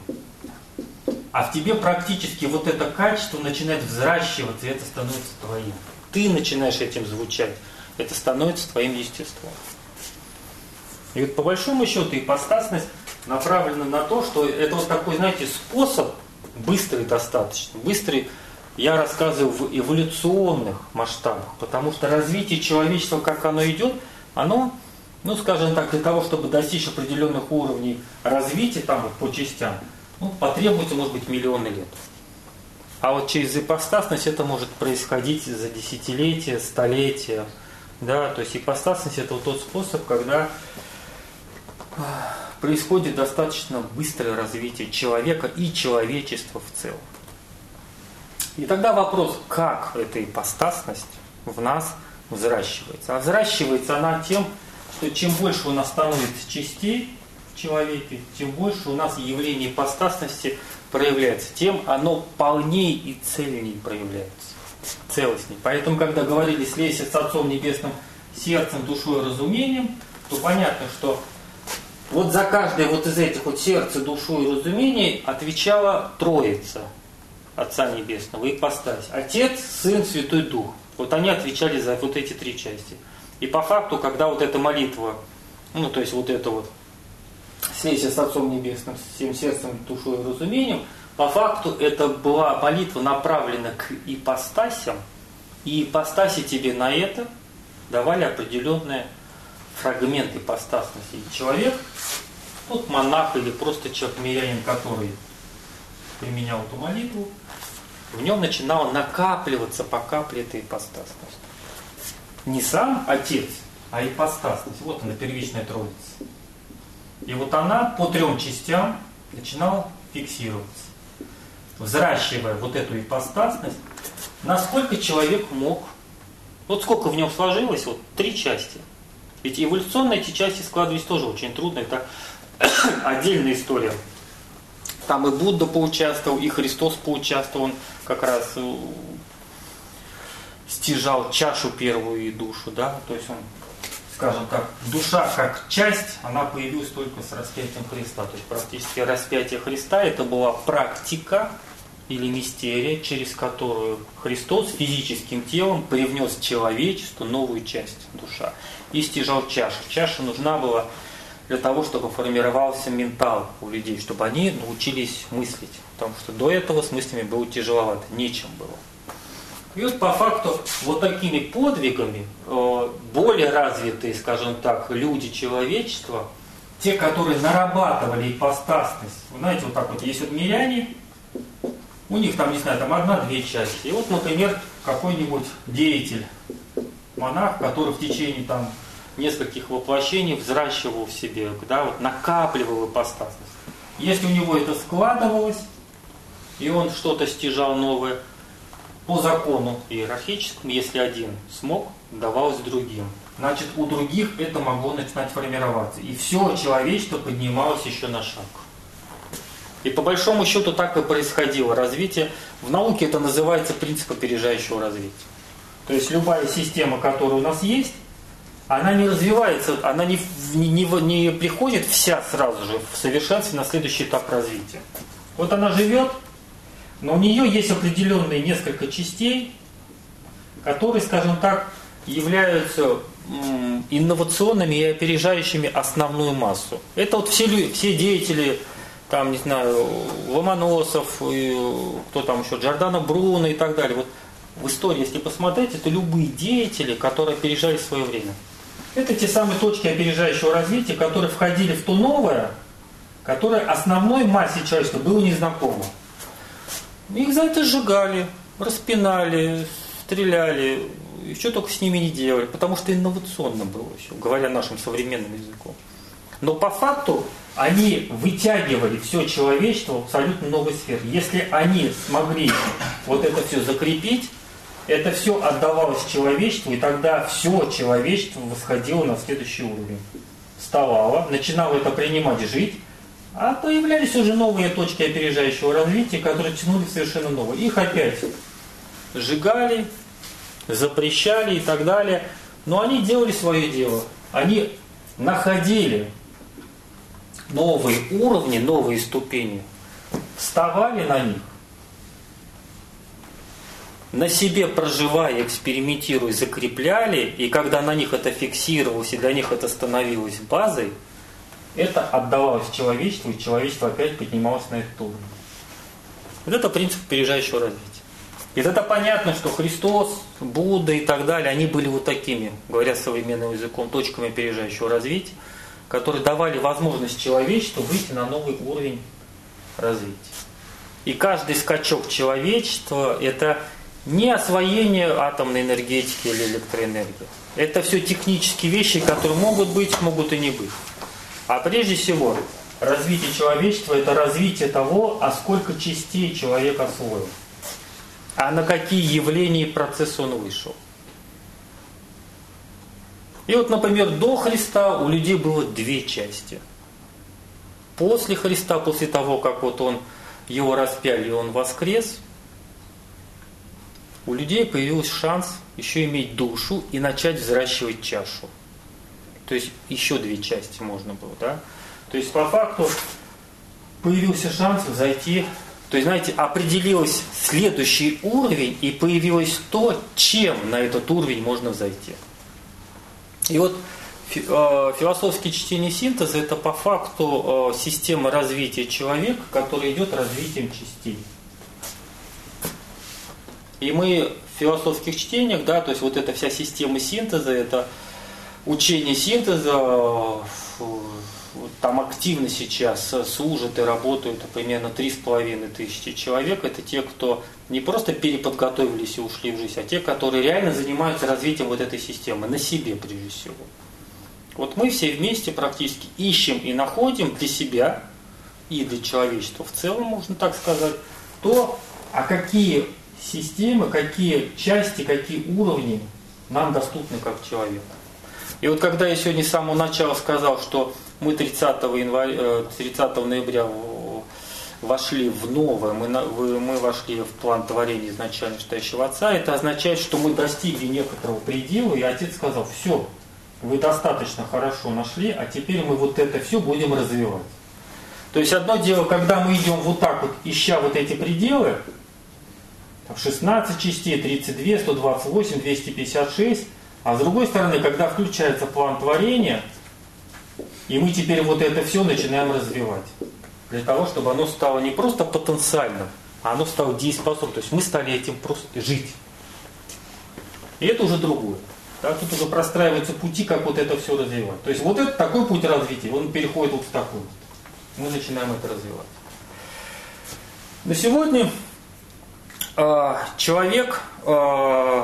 а в тебе практически вот это качество начинает взращиваться, и это становится твоим. Ты начинаешь этим звучать. Это становится твоим естеством. И вот по большому счету ипостасность направлена на то, что это вот такой, знаете, способ, быстрый достаточно. Быстрый, я рассказываю в эволюционных масштабах, потому что развитие человечества, как оно идет, оно, ну скажем так, для того, чтобы достичь определенных уровней развития, там вот по частям, ну, потребуется, может быть, миллионы лет. А вот через ипостасность это может происходить за десятилетия, столетия. Да, то есть ипостасность это вот тот способ, когда происходит достаточно быстрое развитие человека и человечества в целом. И тогда вопрос, как эта ипостасность в нас взращивается. А взращивается она тем, что чем больше у нас становится частей в человеке, тем больше у нас явление ипостасности проявляется, тем оно полнее и цельнее проявляется, целостнее. Поэтому, когда говорили «слейся с Отцом Небесным сердцем, душой и разумением», то понятно, что вот за каждое вот из этих вот сердца, душу и разумение отвечала Троица Отца Небесного, ипостась. Отец, Сын, Святой Дух. Вот они отвечали за вот эти три части. И по факту, когда вот эта молитва, ну то есть вот это вот «слейся с Отцом Небесным, всем сердцем, душой и разумением», по факту это была молитва направлена к ипостасям, и ипостаси тебе на это давали определенные фрагменты ипостасности. И человек, вот монах или просто человек-мирянин, который применял эту молитву, в нем начинала накапливаться по капле эта ипостасность. Не сам Отец, а ипостасность. Вот она, первичная Троица. И вот она по трем частям начинала фиксироваться. Взращивая вот эту ипостасность, насколько человек мог, вот сколько в нем сложилось, вот три части. Ведь эволюционно эти части складывались тоже очень трудно, это отдельная история. Там и Будда поучаствовал, и Христос поучаствовал, он как раз стяжал чашу первую и душу, да, то есть он, скажем так, душа как часть, она появилась только с распятием Христа. То есть практически распятие Христа это была практика или мистерия, через которую Христос физическим телом привнес человечеству новую часть, душа, и стяжал чашу. Чаша нужна была для того, чтобы формировался ментал у людей, чтобы они научились мыслить. Потому что до этого с мыслями было тяжеловато, нечем было. И вот по факту вот такими подвигами, более развитые, скажем так, люди человечества, те, которые нарабатывали ипостасность. Вы знаете, вот так вот, есть вот миряне, у них там, не знаю, там одна-две части. И вот, например, какой-нибудь деятель, монах, который в течение там нескольких воплощений взращивал в себе, да, вот накапливал ипостасность. Если у него это складывалось, и он что-то стяжал новое, по закону иерархическому, если один смог, давалось другим. Значит, у других это могло начинать формироваться. И все человечество поднималось еще на шаг. И по большому счету так и происходило развитие. В науке это называется принцип опережающего развития. То есть любая система, которая у нас есть, она не развивается, она не, не, не, не приходит вся сразу же в совершенстве на следующий этап развития. Вот она живет, но у нее есть определенные несколько частей, которые, скажем так, являются м, инновационными и опережающими основную массу. Это вот все, все деятели, там, не знаю, Ломоносов, и, кто там еще, Джордано Бруно и так далее. Вот в истории, если посмотреть, это любые деятели, которые опережали свое время. Это те самые точки опережающего развития, которые входили в то новое, которое основной массе человечества было незнакомо. Их за это сжигали, распинали, стреляли, и что только с ними не делали, потому что инновационно было еще, говоря нашим современным языком. Но по факту они вытягивали все человечество в абсолютно новой сфере. Если они смогли вот это все закрепить, это все отдавалось человечеству, и тогда все человечество восходило на следующий уровень. Вставало, начинало это принимать, жить, а появлялись уже новые точки опережающего развития, которые тянули совершенно новое. Их опять сжигали, запрещали и так далее. Но они делали свое дело. Они находили новые уровни, новые ступени, вставали на них, на себе проживая, экспериментируя, закрепляли, и когда на них это фиксировалось, и для них это становилось базой, это отдавалось человечеству, и человечество опять поднималось на этот уровень. Вот это принцип опережающего развития. И тогда понятно, что Христос, Будда и так далее, они были вот такими, говоря современным языком, точками опережающего развития, которые давали возможность человечеству выйти на новый уровень развития. И каждый скачок человечества – это не освоение атомной энергетики или электроэнергии. Это все технические вещи, которые могут быть, могут и не быть. А прежде всего, развитие человечества – это развитие того, а сколько частей человек освоил. А на какие явления и процессы он вышел. И вот, например, до Христа у людей было две части. После Христа, после того, как вот он, его распяли и он воскрес, у людей появился шанс еще иметь душу и начать взращивать чашу. То есть еще две части можно было, да? То есть по факту появился шанс зайти, то есть, знаете, определился следующий уровень и появилось то, чем на этот уровень можно зайти. И вот философские чтения синтеза – это по факту система развития человека, которая идет развитием частей. И мы в философских чтениях, да, то есть вот эта вся система синтеза, это учение синтеза, там активно сейчас служат и работают примерно три с половиной тысячи человек. Это те, кто не просто переподготовились и ушли в жизнь, а те, которые реально занимаются развитием вот этой системы, на себе прежде всего. Вот мы все вместе практически ищем и находим для себя и для человечества в целом, можно так сказать, то, а какие системы, какие части, какие уровни нам доступны как человеку. И вот когда я сегодня с самого начала сказал, что мы тридцатого ноября вошли в новое, мы, мы вошли в план творения изначально Читающего Отца, это означает, что мы достигли некоторого предела, и Отец сказал: все, вы достаточно хорошо нашли, а теперь мы вот это все будем развивать. То есть одно дело, когда мы идем вот так вот, ища вот эти пределы, шестнадцать частей, тридцать два, сто двадцать восемь, двести пятьдесят шесть, а с другой стороны, когда включается план творения, и мы теперь вот это все начинаем развивать. Для того, чтобы оно стало не просто потенциальным, а оно стало дееспособным. То есть мы стали этим просто жить. И это уже другое. Да, тут уже простраиваются пути, как вот это все развивать. То есть вот это такой путь развития, он переходит вот в такой. Мы начинаем это развивать. На сегодня э, человек, э,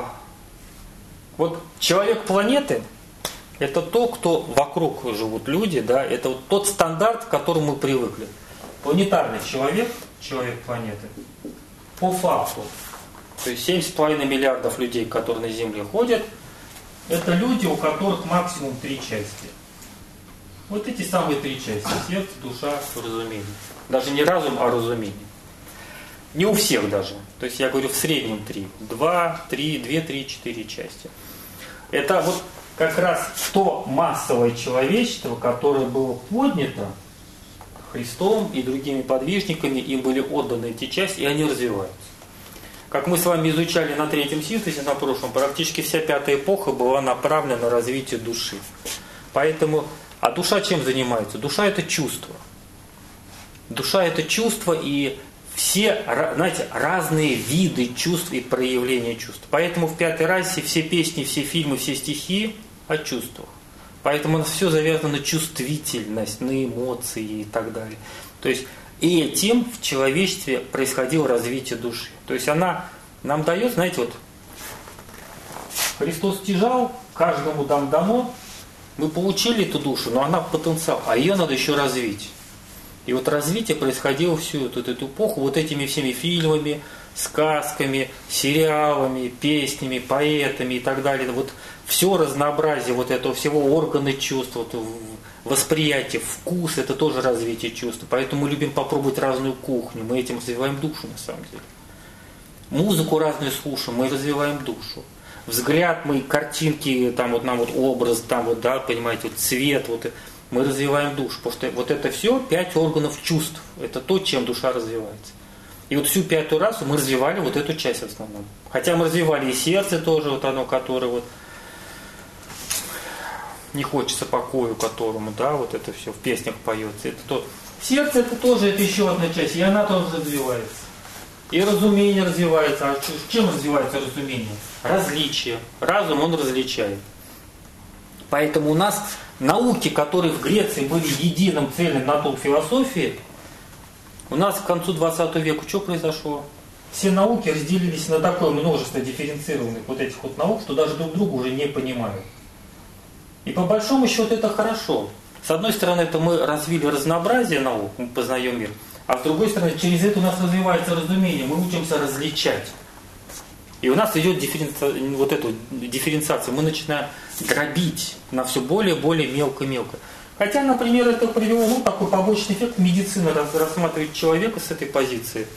вот человек планеты, это то, кто вокруг живут люди, да, это вот тот стандарт, к которому мы привыкли. Планетарный человек, человек планеты, по факту, то есть семь с половиной миллиардов людей, которые на Земле ходят, это люди, у которых максимум три части. Вот эти самые три части. Сердце, душа, разумение. Даже не разум, а разумение. Не у всех даже. То есть я говорю в среднем три. Два, три, две, три, четыре части. Это вот как раз то массовое человечество, которое было поднято Христом и другими подвижниками, им были отданы эти части, и они развиваются. Как мы с вами изучали на третьем синтезе, на прошлом, практически вся пятая эпоха была направлена на развитие души. Поэтому, а душа чем занимается? Душа это чувство. Душа это чувство и все, знаете, разные виды чувств и проявления чувств. Поэтому в пятой расе все песни, все фильмы, все стихи о чувствах. Поэтому у нас все завязано на чувствительность, на эмоции и так далее. То есть и этим в человечестве происходило развитие души. То есть она нам дает, знаете, вот Христос стяжал, каждому там дано, мы получили эту душу, но она потенциал, а ее надо еще развить. И вот развитие происходило всю эту, эту эпоху вот этими всеми фильмами, сказками, сериалами, песнями, поэтами и так далее. Вот все разнообразие вот этого всего, органы чувств, вот, восприятие, вкус, это тоже развитие чувств. Поэтому мы любим попробовать разную кухню, мы этим развиваем душу на самом деле. Музыку разную слушаем, мы развиваем душу. Взгляд, мы картинки, там вот нам вот образ, там вот, да, понимаете, вот цвет, вот мы развиваем душу. Потому что вот это все пять органов чувств. Это то, чем душа развивается. И вот всю пятую расу мы развивали вот эту часть в основном. Хотя мы развивали и сердце тоже, вот оно, которое вот не хочется покою, которому, да, вот это все в песнях поется. Это то. Сердце это тоже, это еще одна часть, и она тоже развивается. И разумение развивается. А чем развивается разумение? Различие. Разум он различает. Поэтому у нас науки, которые в Греции были единым цельным натурой философии, у нас к концу двадцатого века что произошло? Все науки разделились на такое множество дифференцированных вот этих вот наук, что даже друг друга уже не понимают. И по большому счету это хорошо. С одной стороны, это мы развили разнообразие наук, мы познаем мир, а с другой стороны, через это у нас развивается разумение, мы учимся различать. И у нас идет дифференци... вот эту дифференциация, мы начинаем дробить на все более и более мелко-мелко. Хотя, например, это привело, ну, такой побочный эффект, медицина рассматривает человека с этой позиции.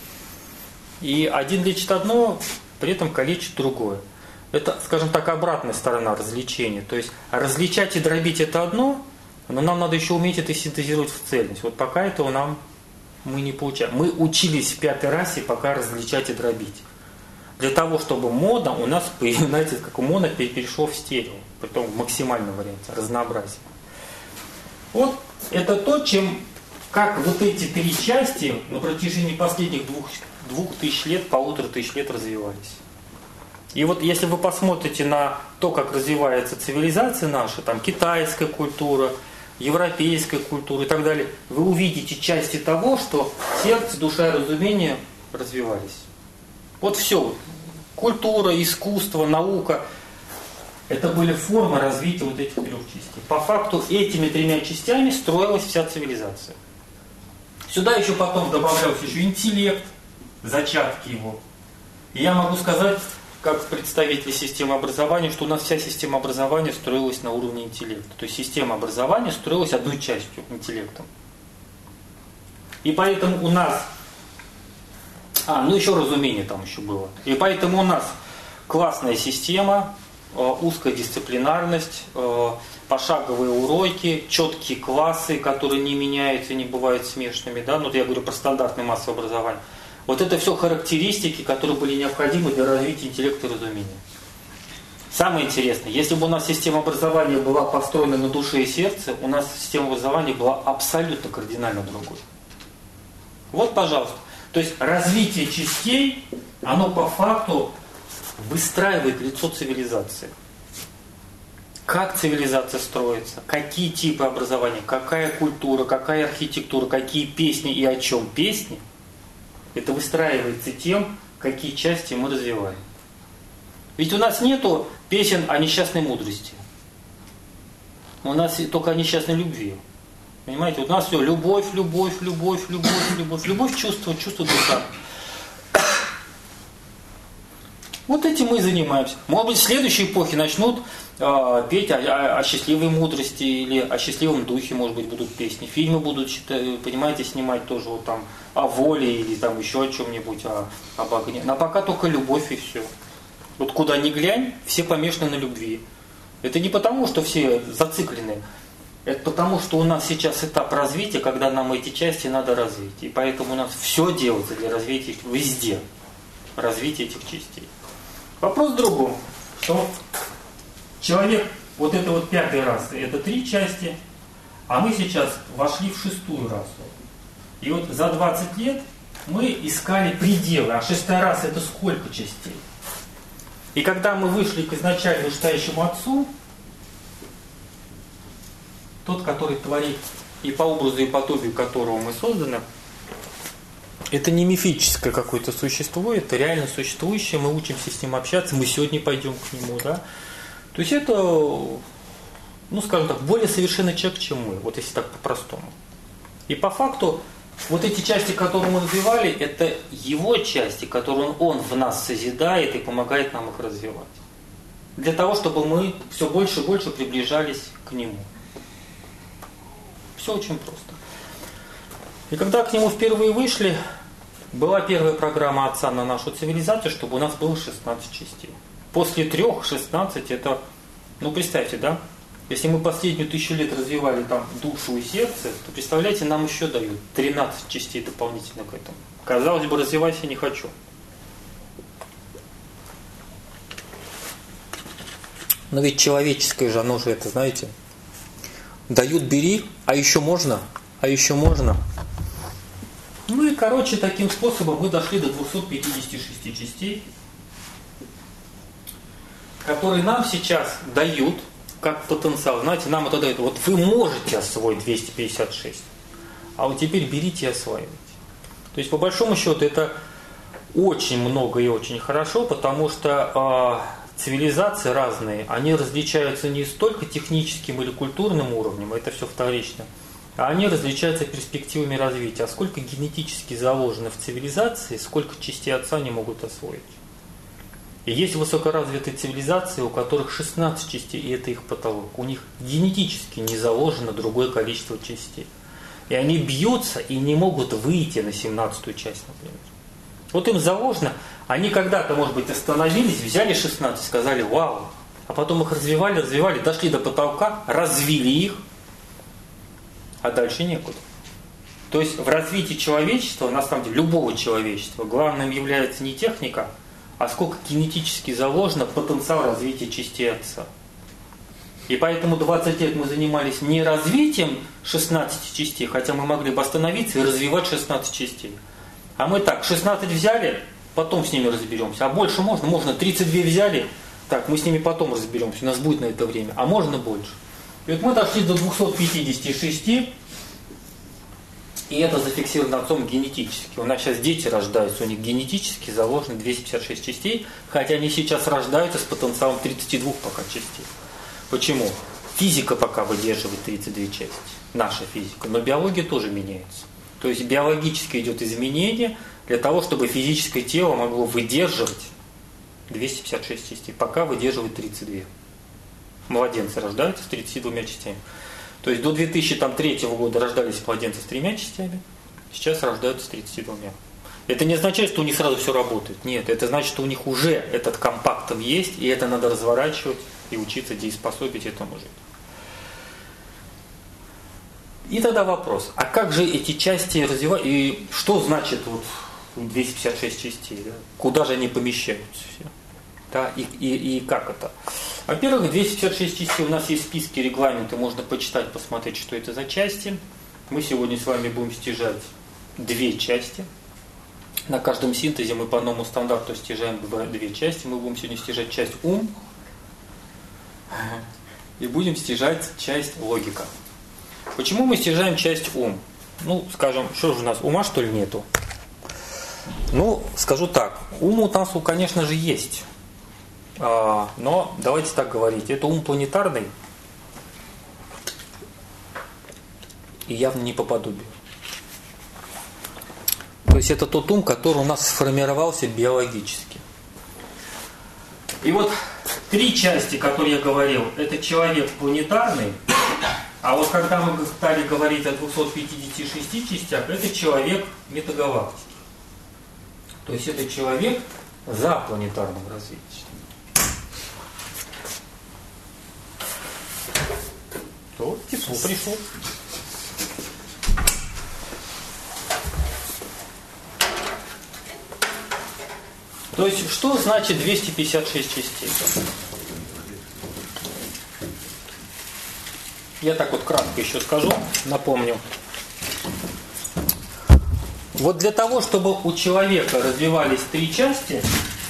И один лечит одно, при этом калечит другое. Это, скажем так, обратная сторона развлечения. То есть различать и дробить это одно, но нам надо еще уметь это синтезировать в цельность. Вот пока этого нам мы не получаем. Мы учились в пятой расе пока различать и дробить. Для того, чтобы моно у нас, знаете, как у моно перешло в стерео, притом в максимальном варианте, разнообразие. Вот это то, чем, как вот эти три части на протяжении последних двух, двух тысяч лет, полутора тысяч лет развивались. И вот если вы посмотрите на то, как развивается цивилизация наша, там китайская культура, европейская культура и так далее, вы увидите части того, что сердце, душа и разумение развивались. Вот все. Культура, искусство, наука. Это были формы развития вот этих трех частей. По факту этими тремя частями строилась вся цивилизация. Сюда еще потом добавлялся еще интеллект, зачатки его. И я могу сказать, как представитель системы образования, что у нас вся система образования строилась на уровне интеллекта. То есть система образования строилась одной частью, интеллектом. И поэтому у нас... А, ну еще разумение там еще было. И поэтому у нас классная система, узкая дисциплинарность, пошаговые уроки, четкие классы, которые не меняются, не бывают смешанными. Да? Ну, я говорю про стандартное массовое образование. Вот это все характеристики, которые были необходимы для развития интеллекта и разумения. Самое интересное, если бы у нас система образования была построена на душе и сердце, у нас система образования была абсолютно кардинально другой. Вот, пожалуйста. То есть развитие частей, оно по факту выстраивает лицо цивилизации. как цивилизация строится, какие типы образования, какая культура, какая архитектура, какие песни и о чем песни, это выстраивается тем, какие части мы развиваем. Ведь у нас нету песен о несчастной мудрости. У нас только о несчастной любви. Понимаете, вот у нас все любовь, любовь, любовь, любовь, любовь, любовь, чувство, чувство душа. Вот этим мы и занимаемся. Может быть, в следующей эпохе начнут э, петь о, о, о счастливой мудрости или о счастливом духе, может быть, будут песни. Фильмы будут, понимаете, снимать тоже вот там о воле или там еще о чем-нибудь, о, об огне. Но пока только любовь и все. Вот куда ни глянь, все помешаны на любви. Это не потому, что все зациклены. Это потому, что у нас сейчас этап развития, когда нам эти части надо развить. И поэтому у нас все делается для развития везде. Развитие этих частей. Вопрос в другом, что человек, вот это вот пятая раса, это три части, а мы сейчас вошли в шестую расу. И вот за двадцать лет мы искали пределы, а шестая раса это сколько частей? И когда мы вышли к изначально вышестоящему Отцу, тот, который творит и по образу и подобию которого мы созданы, это не мифическое какое-то существо, это реально существующее, мы учимся с ним общаться, мы сегодня пойдем к нему, да. То есть это, ну скажем так, более совершенный человек, чем мы, вот если так по-простому. И по факту, вот эти части, которые мы развивали, это его части, которые он в нас созидает и помогает нам их развивать. Для того, чтобы мы все больше и больше приближались к нему. Все очень просто. И когда к нему впервые вышли, была первая программа Отца на нашу цивилизацию, чтобы у нас было шестнадцать частей. После трех шестнадцать это, ну представьте, да, если мы последнюю тысячу лет развивали там душу и сердце, то представляете, нам еще дают тринадцать частей дополнительно к этому. Казалось бы, развивать я не хочу. Но ведь человеческое же, оно же это, знаете, дают, бери, а еще можно, а еще можно. Ну и, короче, таким способом мы дошли до двухсот пятидесяти шести частей, которые нам сейчас дают как потенциал. Знаете, нам это дают. Вот вы можете освоить двести пятьдесят шесть, а вот теперь берите и осваивайте. То есть, по большому счету, это очень много и очень хорошо, потому что э, цивилизации разные, они различаются не столько техническим или культурным уровнем, это все вторично, а они различаются перспективами развития. А сколько генетически заложено в цивилизации, сколько частей Отца они могут освоить. И есть высокоразвитые цивилизации, у которых шестнадцать частей, и это их потолок. У них генетически не заложено другое количество частей. И они бьются и не могут выйти на семнадцатую часть, например. Вот им заложено, они когда-то, может быть, остановились, взяли шестнадцать, сказали «Вау!», а потом их развивали, развивали, дошли до потолка, развили их, а дальше некуда. То есть в развитии человечества, на самом деле любого человечества, главным является не техника, а сколько генетически заложено потенциал развития частей Отца. И поэтому двадцать лет мы занимались не развитием шестнадцати частей, хотя мы могли бы остановиться и развивать шестнадцать частей. А мы так, шестнадцать взяли, потом с ними разберемся. А больше можно? Можно. тридцать два взяли, так, мы с ними потом разберемся, у нас будет на это время. А можно больше. И вот мы дошли до двухсот пятидесяти шести, и это зафиксировано Отцом генетически. У нас сейчас дети рождаются, у них генетически заложено двести пятьдесят шесть частей, хотя они сейчас рождаются с потенциалом тридцати двух пока частей. Почему? Физика пока выдерживает тридцать две части, наша физика, но биология тоже меняется. То есть биологически идет изменение для того, чтобы физическое тело могло выдерживать двести пятьдесят шесть частей, пока выдерживает тридцать два. Младенцы рождаются с тридцатью двумя частями. То есть до две тысячи третьего года рождались младенцы с тремя частями, сейчас рождаются с тридцатью двумя. Это не означает, что у них сразу все работает. Нет, это значит, что у них уже этот компакт там есть, и это надо разворачивать и учиться дееспособить этому жить. И тогда вопрос, а как же эти части развивать, и что значит вот двести пятьдесят шесть частей, да? Куда же они помещаются все? Да, и, и, и как это? Во-первых, двести пятьдесят шесть частей, у нас есть списки, регламенты, можно почитать, посмотреть, что это за части. Мы сегодня с вами будем стяжать две части. На каждом синтезе мы по новому стандарту стяжаем две части. Мы будем сегодня стяжать часть ум и будем стяжать часть логика. Почему мы стяжаем часть ум? Ну, скажем, что же у нас, ума что ли нету? Ну, скажу так, ум у нас, конечно же, есть. А, но давайте так говорить, это ум планетарный и явно не по подобию. То есть это тот ум, который у нас сформировался биологически. И вот три части, которые я говорил, это человек планетарный, а вот когда мы стали говорить о двухстах пятидесяти шести частях, это человек метагалактики. То есть это человек за планетарным развитием. То тепло пришло. То есть, что значит двести пятьдесят шесть частей? Я так вот кратко еще скажу, напомню. Вот для того, чтобы у человека развивались три части,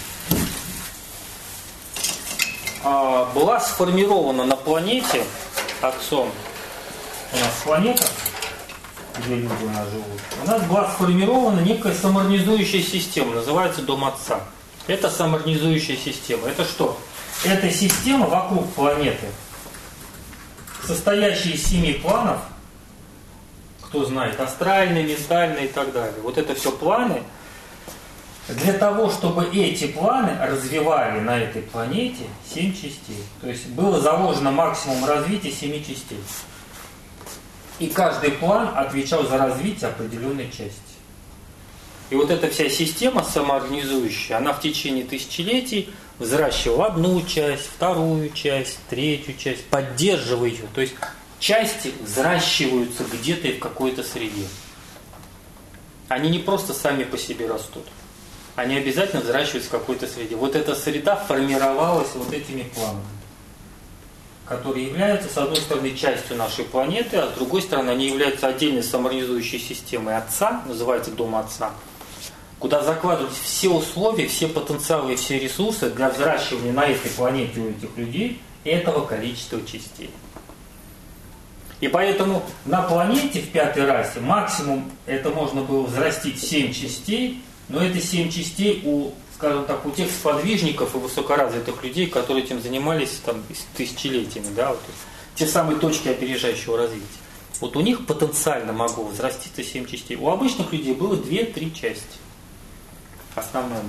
была сформирована на планете Отцом, у нас планета, где люди у нас живут, у нас была сформирована некая самоорганизующая система, называется Дом Отца. Это самоорганизующая система. Это что? Это система вокруг планеты, состоящая из семи планов, кто знает, астральные, ментальные и так далее. Вот это все планы. Для того, чтобы эти планы развивали на этой планете семь частей. То есть было заложено максимум развития семи частей. И каждый план отвечал за развитие определенной части. И вот эта вся система самоорганизующая, она в течение тысячелетий взращивала одну часть, вторую часть, третью часть, поддерживая ее. То есть части взращиваются где-то и в какой-то среде. Они не просто сами по себе растут. Они обязательно взращиваются в какой-то среде. Вот эта среда формировалась вот этими планами, которые являются, с одной стороны, частью нашей планеты, а с другой стороны, они являются отдельной самоорганизующей системой Отца, называется Дом Отца, куда закладывались все условия, все потенциалы и все ресурсы для взращивания на этой планете у этих людей этого количества частей. И поэтому на планете в пятой расе максимум это можно было взрастить семь частей, но это семь частей у, скажем так, у тех сподвижников и высокоразвитых людей, которые этим занимались там тысячелетиями, да, вот, те самые точки опережающего развития. Вот у них потенциально могло взраститься семь частей. У обычных людей было две-три части. Основная.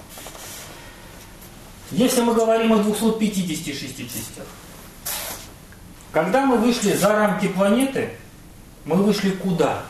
Если мы говорим о двухстах пятидесяти шести частях, когда мы вышли за рамки планеты, мы вышли куда?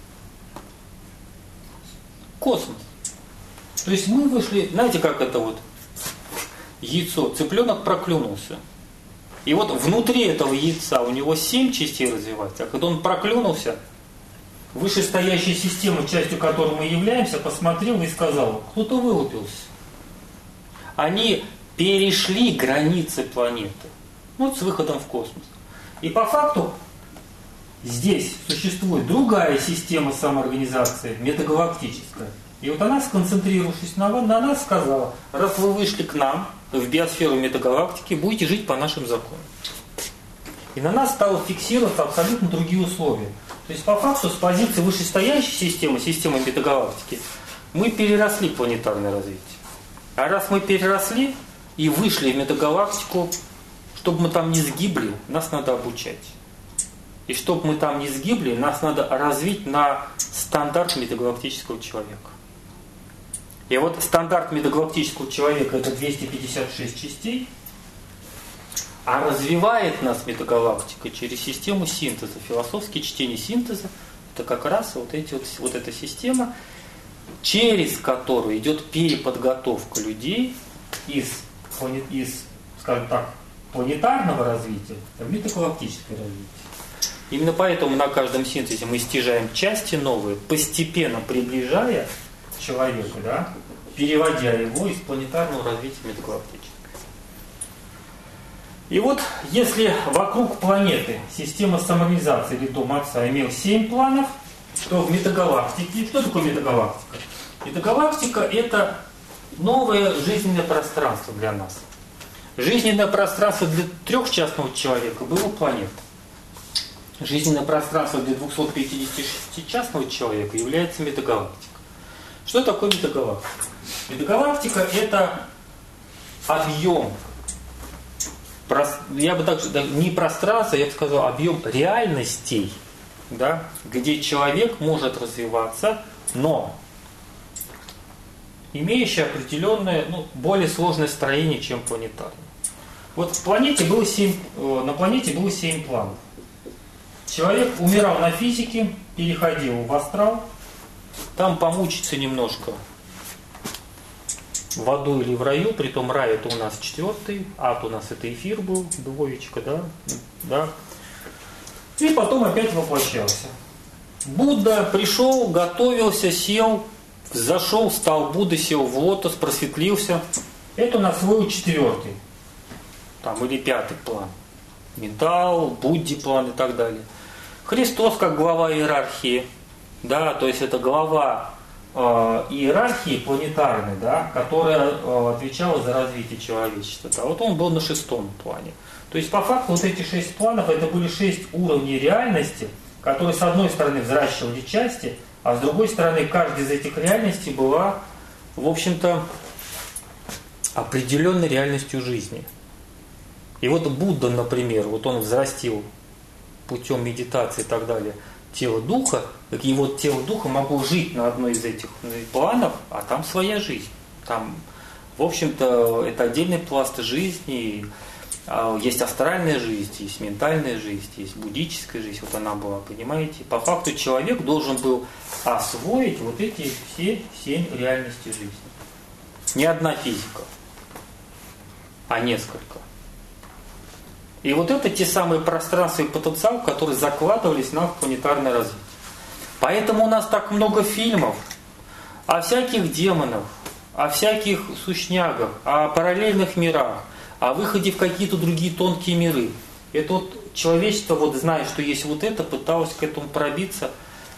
Космос. То есть мы вышли, знаете, как это вот яйцо, цыпленок проклюнулся. И вот внутри этого яйца у него семь частей развивается, а когда он проклюнулся, вышестоящая система, частью которой мы являемся, посмотрела и сказала, кто-то вылупился. Они перешли границы планеты, вот с выходом в космос. И по факту здесь существует другая система самоорганизации, метагалактическая. И вот она, сконцентрировавшись на, на нас, сказала, раз вы вышли к нам, в биосферу метагалактики, будете жить по нашим законам. И на нас стало фиксироваться абсолютно другие условия. То есть по факту с позиции вышестоящей системы, системы метагалактики, мы переросли планетарное развитие. А раз мы переросли и вышли в метагалактику, чтобы мы там не сгибли, нас надо обучать. И чтобы мы там не сгибли, нас надо развить на стандарт метагалактического человека. И вот стандарт метагалактического человека это двести пятьдесят шесть частей, а развивает нас метагалактика через систему синтеза. Философские чтения синтеза это как раз вот, эти вот, вот эта система, через которую идет переподготовка людей из, из, скажем так, планетарного развития в метагалактическое развитие. Именно поэтому на каждом синтезе мы стяжаем части новые, постепенно приближая человека, да, переводя его из планетарного развития в метагалактическое. И вот, если вокруг планеты система самоорганизации или Дом Отца имел семь планов, то в метагалактике, что такое метагалактика? Метагалактика – это новое жизненное пространство для нас. Жизненное пространство для трехчастного человека было планета. Жизненное пространство для двухсот пятидесятичастного человека является метагалактика. Что такое метагалактика? Метагалактика – это объем, я бы так не пространство, я бы сказал, объем реальностей, да, где человек может развиваться, но имеющий определенное, ну, более сложное строение, чем планетарное. Вот в планете было семь, на планете было семь планов. Человек умирал на физике, переходил в астрал, там помучиться немножко в аду или в раю, притом рай это у нас четвертый, ад у нас это эфир был, двоечка, да, да. И потом опять воплощался. Будда пришел, готовился, сел, зашел, стал Буддой, сел в лотос, просветлился. Это у нас свой четвертый, там, или пятый план. Ментал, Будди план и так далее. Христос как глава иерархии, да, то есть это глава э, иерархии планетарной, да, которая э, отвечала за развитие человечества. Да, вот он был на шестом плане. То есть по факту вот эти шесть планов это были шесть уровней реальности, которые с одной стороны взращивали части, а с другой стороны каждая из этих реальностей была, в общем-то, определенной реальностью жизни. И вот Будда, например, вот он взрастил путем медитации и так далее тело духа, и вот тело духа могло жить на одной из этих планов, а там своя жизнь. Там, в общем-то, это отдельный пласт жизни. Есть астральная жизнь, есть ментальная жизнь, есть буддическая жизнь. Вот она была, понимаете? По факту человек должен был освоить вот эти все семь реальностей жизни. Не одна физика, а несколько. И вот это те самые пространства и потенциал, которые закладывались нам в планетарное развитие. Поэтому у нас так много фильмов о всяких демонах, о всяких сущнягах, о параллельных мирах, о выходе в какие-то другие тонкие миры. Это вот человечество, вот зная, что есть вот это, пыталось к этому пробиться.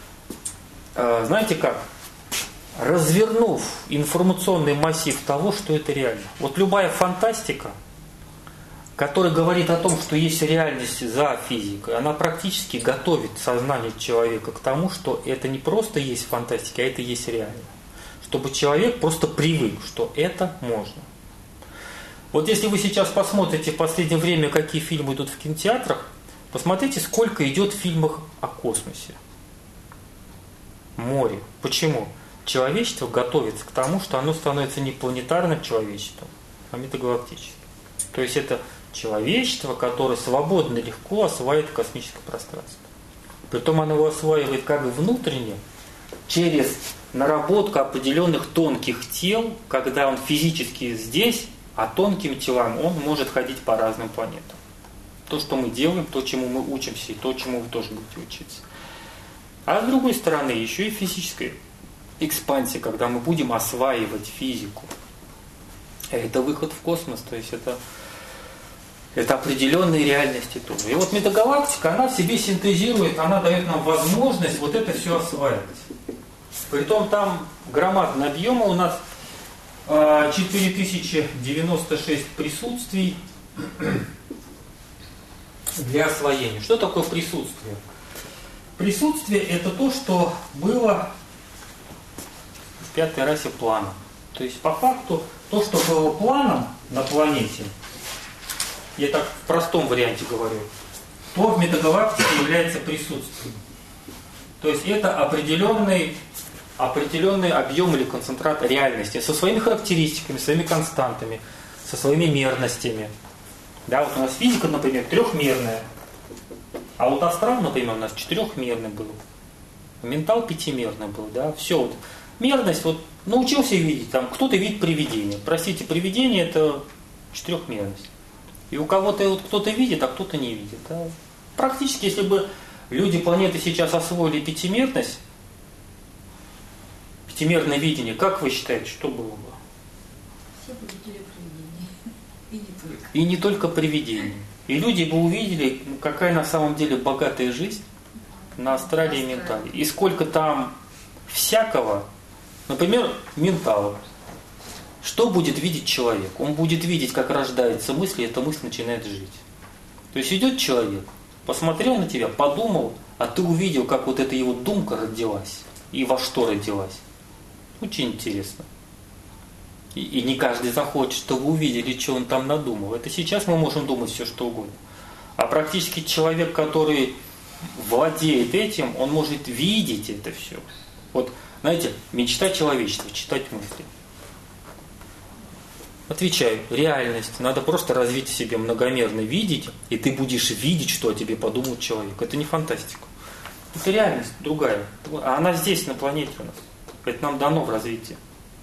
Знаете как? Развернув информационный массив того, что это реально. Вот любая фантастика, которая говорит о том, что есть реальность за физикой, она практически готовит сознание человека к тому, что это не просто есть фантастика, а это есть реально. Чтобы человек просто привык, что это можно. Вот если вы сейчас посмотрите в последнее время, какие фильмы идут в кинотеатрах, посмотрите, сколько идет в фильмах о космосе, море. Почему? Человечество готовится к тому, что оно становится не планетарным человечеством, а метагалактическим. То есть это человечество, которое свободно и легко осваивает космическое пространство. Притом оно его осваивает как бы внутренне, через наработку определенных тонких тел, когда он физически здесь, а тонким телам он может ходить по разным планетам. То, что мы делаем, то, чему мы учимся, и то, чему вы тоже будете учиться. А с другой стороны, еще и физическая экспансия, когда мы будем осваивать физику. Это выход в космос, то есть это, это определенные реальности тоже. И вот метагалактика, она в себе синтезирует, она дает нам возможность вот это все осваивать. Притом там громадный объем, у нас четыре тысячи девяносто шесть присутствий для освоения. Что такое присутствие? Присутствие это то, что было в пятой расе планом. То есть по факту то, что было планом на планете, я так в простом варианте говорю, то в метагалактике является присутствием. То есть это определенный определенный объем или концентрат реальности со своими характеристиками, своими константами, со своими мерностями. Да, вот у нас физика, например, трехмерная, а вот астрал, например, у нас четырехмерный был, ментал пятимерный был, да, все вот. Мерность, вот научился видеть, там кто-то видит привидение. Простите, привидение это четырехмерность. И у кого-то вот кто-то видит, а кто-то не видит. Да. Практически, если бы люди планеты сейчас освоили пятимерность, пятимерное видение, как вы считаете, что было бы? Все бы видели привидения. И не только. И не только привидения. И люди бы увидели, какая на самом деле богатая жизнь на астрале и ментале. И сколько там всякого, например, менталов. что будет видеть человек? Он будет видеть, как рождается мысль, и эта мысль начинает жить. То есть идет человек, посмотрел на тебя, подумал, а ты увидел, как вот эта его думка родилась и во что родилась. Очень интересно. И, и не каждый захочет, чтобы вы увидели, что он там надумал. Это сейчас мы можем думать все, что угодно. А практически человек, который владеет этим, он может видеть это все. Вот, знаете, мечта человечества, читать мысли. Отвечаю, реальность. Надо просто развить в себе многомерно видеть, и ты будешь видеть, что о тебе подумает человек. Это не фантастика. Это реальность другая. А она здесь, на планете у нас. Это нам дано в развитии.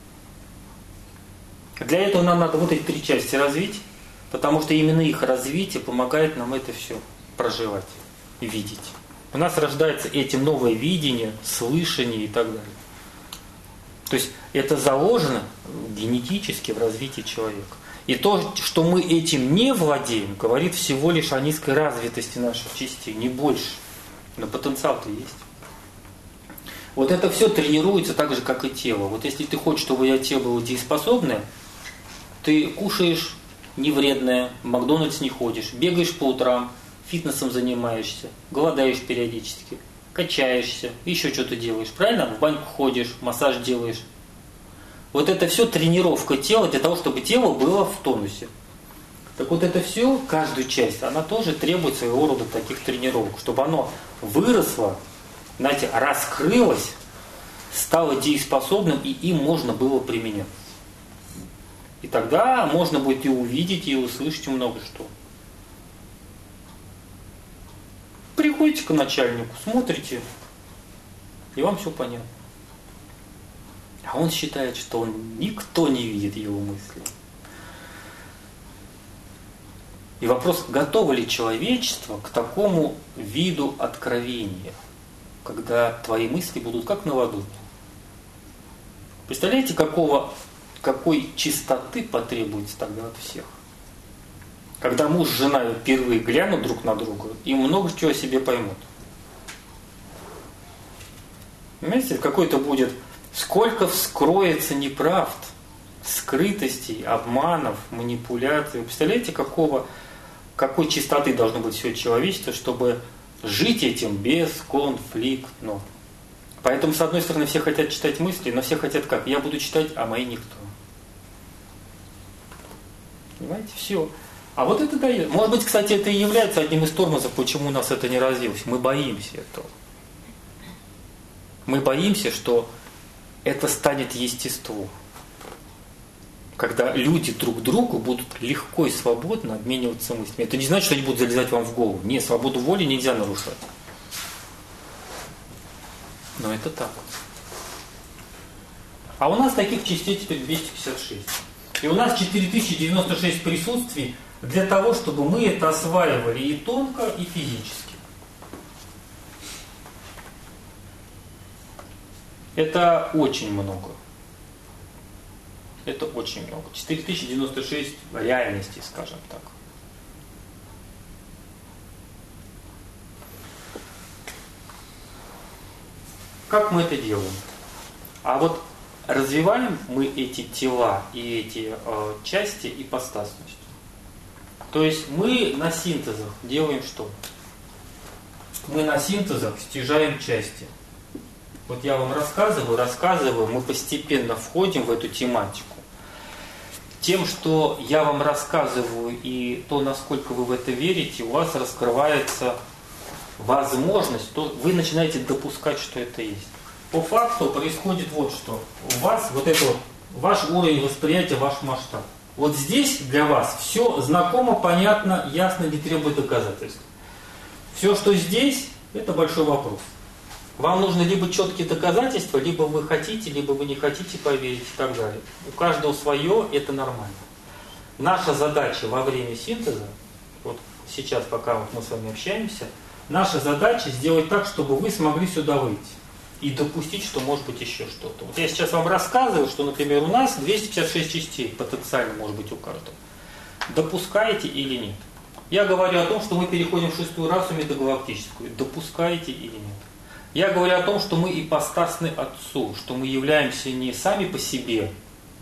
Для этого нам надо вот эти три части развить, потому что именно их развитие помогает нам это все проживать и видеть. У нас рождается этим новое видение, слышание и так далее. То есть это заложено генетически в развитии человека. И то, что мы этим не владеем, говорит всего лишь о низкой развитости наших частей, не больше. Но потенциал-то есть. Вот это все тренируется так же, как и тело. Вот если ты хочешь, чтобы у тебя было дееспособное, ты кушаешь невредное, в Макдональдс не ходишь, бегаешь по утрам, фитнесом занимаешься, голодаешь периодически, качаешься, еще что-то делаешь, правильно? В баньку ходишь, массаж делаешь. Вот это все тренировка тела для того, чтобы тело было в тонусе. Так вот это все, каждую часть, она тоже требует своего рода таких тренировок, чтобы оно выросло, знаете, раскрылось, стало дееспособным, и им можно было применять. И тогда можно будет и увидеть, и услышать много что. Приходите к начальнику, смотрите, и вам все понятно. А он считает, что он никто не видит его мысли. И вопрос, готово ли человечество к такому виду откровения, когда твои мысли будут как на ладони. Представляете, какого, какой чистоты потребуется тогда от всех? Когда муж с женой впервые глянут друг на друга и много чего о себе поймут. Понимаете, какой-то будет, сколько вскроется неправд, скрытостей, обманов, манипуляций. Вы представляете, какого, какой чистоты должно быть все человечество, чтобы жить этим бесконфликтно. Поэтому, с одной стороны, все хотят читать мысли, но все хотят как? Я буду читать, а мои никто. Понимаете, все. А вот это дает. Может быть, кстати, это и является одним из тормозов, почему у нас это не развилось. Мы боимся этого. Мы боимся, что это станет естеством. Когда люди друг другу будут легко и свободно обмениваться мыслями. Это не значит, что они будут залезать вам в голову. Нет, свободу воли нельзя нарушать. Но это так. А у нас таких частей теперь двести пятьдесят шесть. И у нас четыре тысячи девяносто шесть присутствий для того, чтобы мы это осваивали и тонко, и физически. Это очень много. Это очень много. четыре тысячи девяносто шесть реальностей, скажем так. Как мы это делаем? А вот развиваем мы эти тела и эти э, части ипостасностью. То есть мы на синтезах делаем что? Мы на синтезах стяжаем части. Вот я вам рассказываю, рассказываю, мы постепенно входим в эту тематику. Тем, что я вам рассказываю и то, насколько вы в это верите, у вас раскрывается возможность, то вы начинаете допускать, что это есть. По факту происходит вот что. У вас вот это вот, ваш уровень восприятия, ваш масштаб. Вот здесь для вас все знакомо, понятно, ясно, не требует доказательств. Все, что здесь, это большой вопрос. Вам нужны либо четкие доказательства, либо вы хотите, либо вы не хотите поверить и так далее. У каждого свое, это нормально. Наша задача во время синтеза, вот сейчас, пока вот мы с вами общаемся, наша задача сделать так, чтобы вы смогли сюда выйти и допустить, что может быть еще что-то. Вот я сейчас вам рассказываю, что, например, у нас двести пятьдесят шесть частей потенциально может быть у каждого. Допускаете или нет? Я говорю о том, что мы переходим в шестую расу метагалактическую. Допускаете или нет? Я говорю о том, что мы ипостасны Отцу, что мы являемся не сами по себе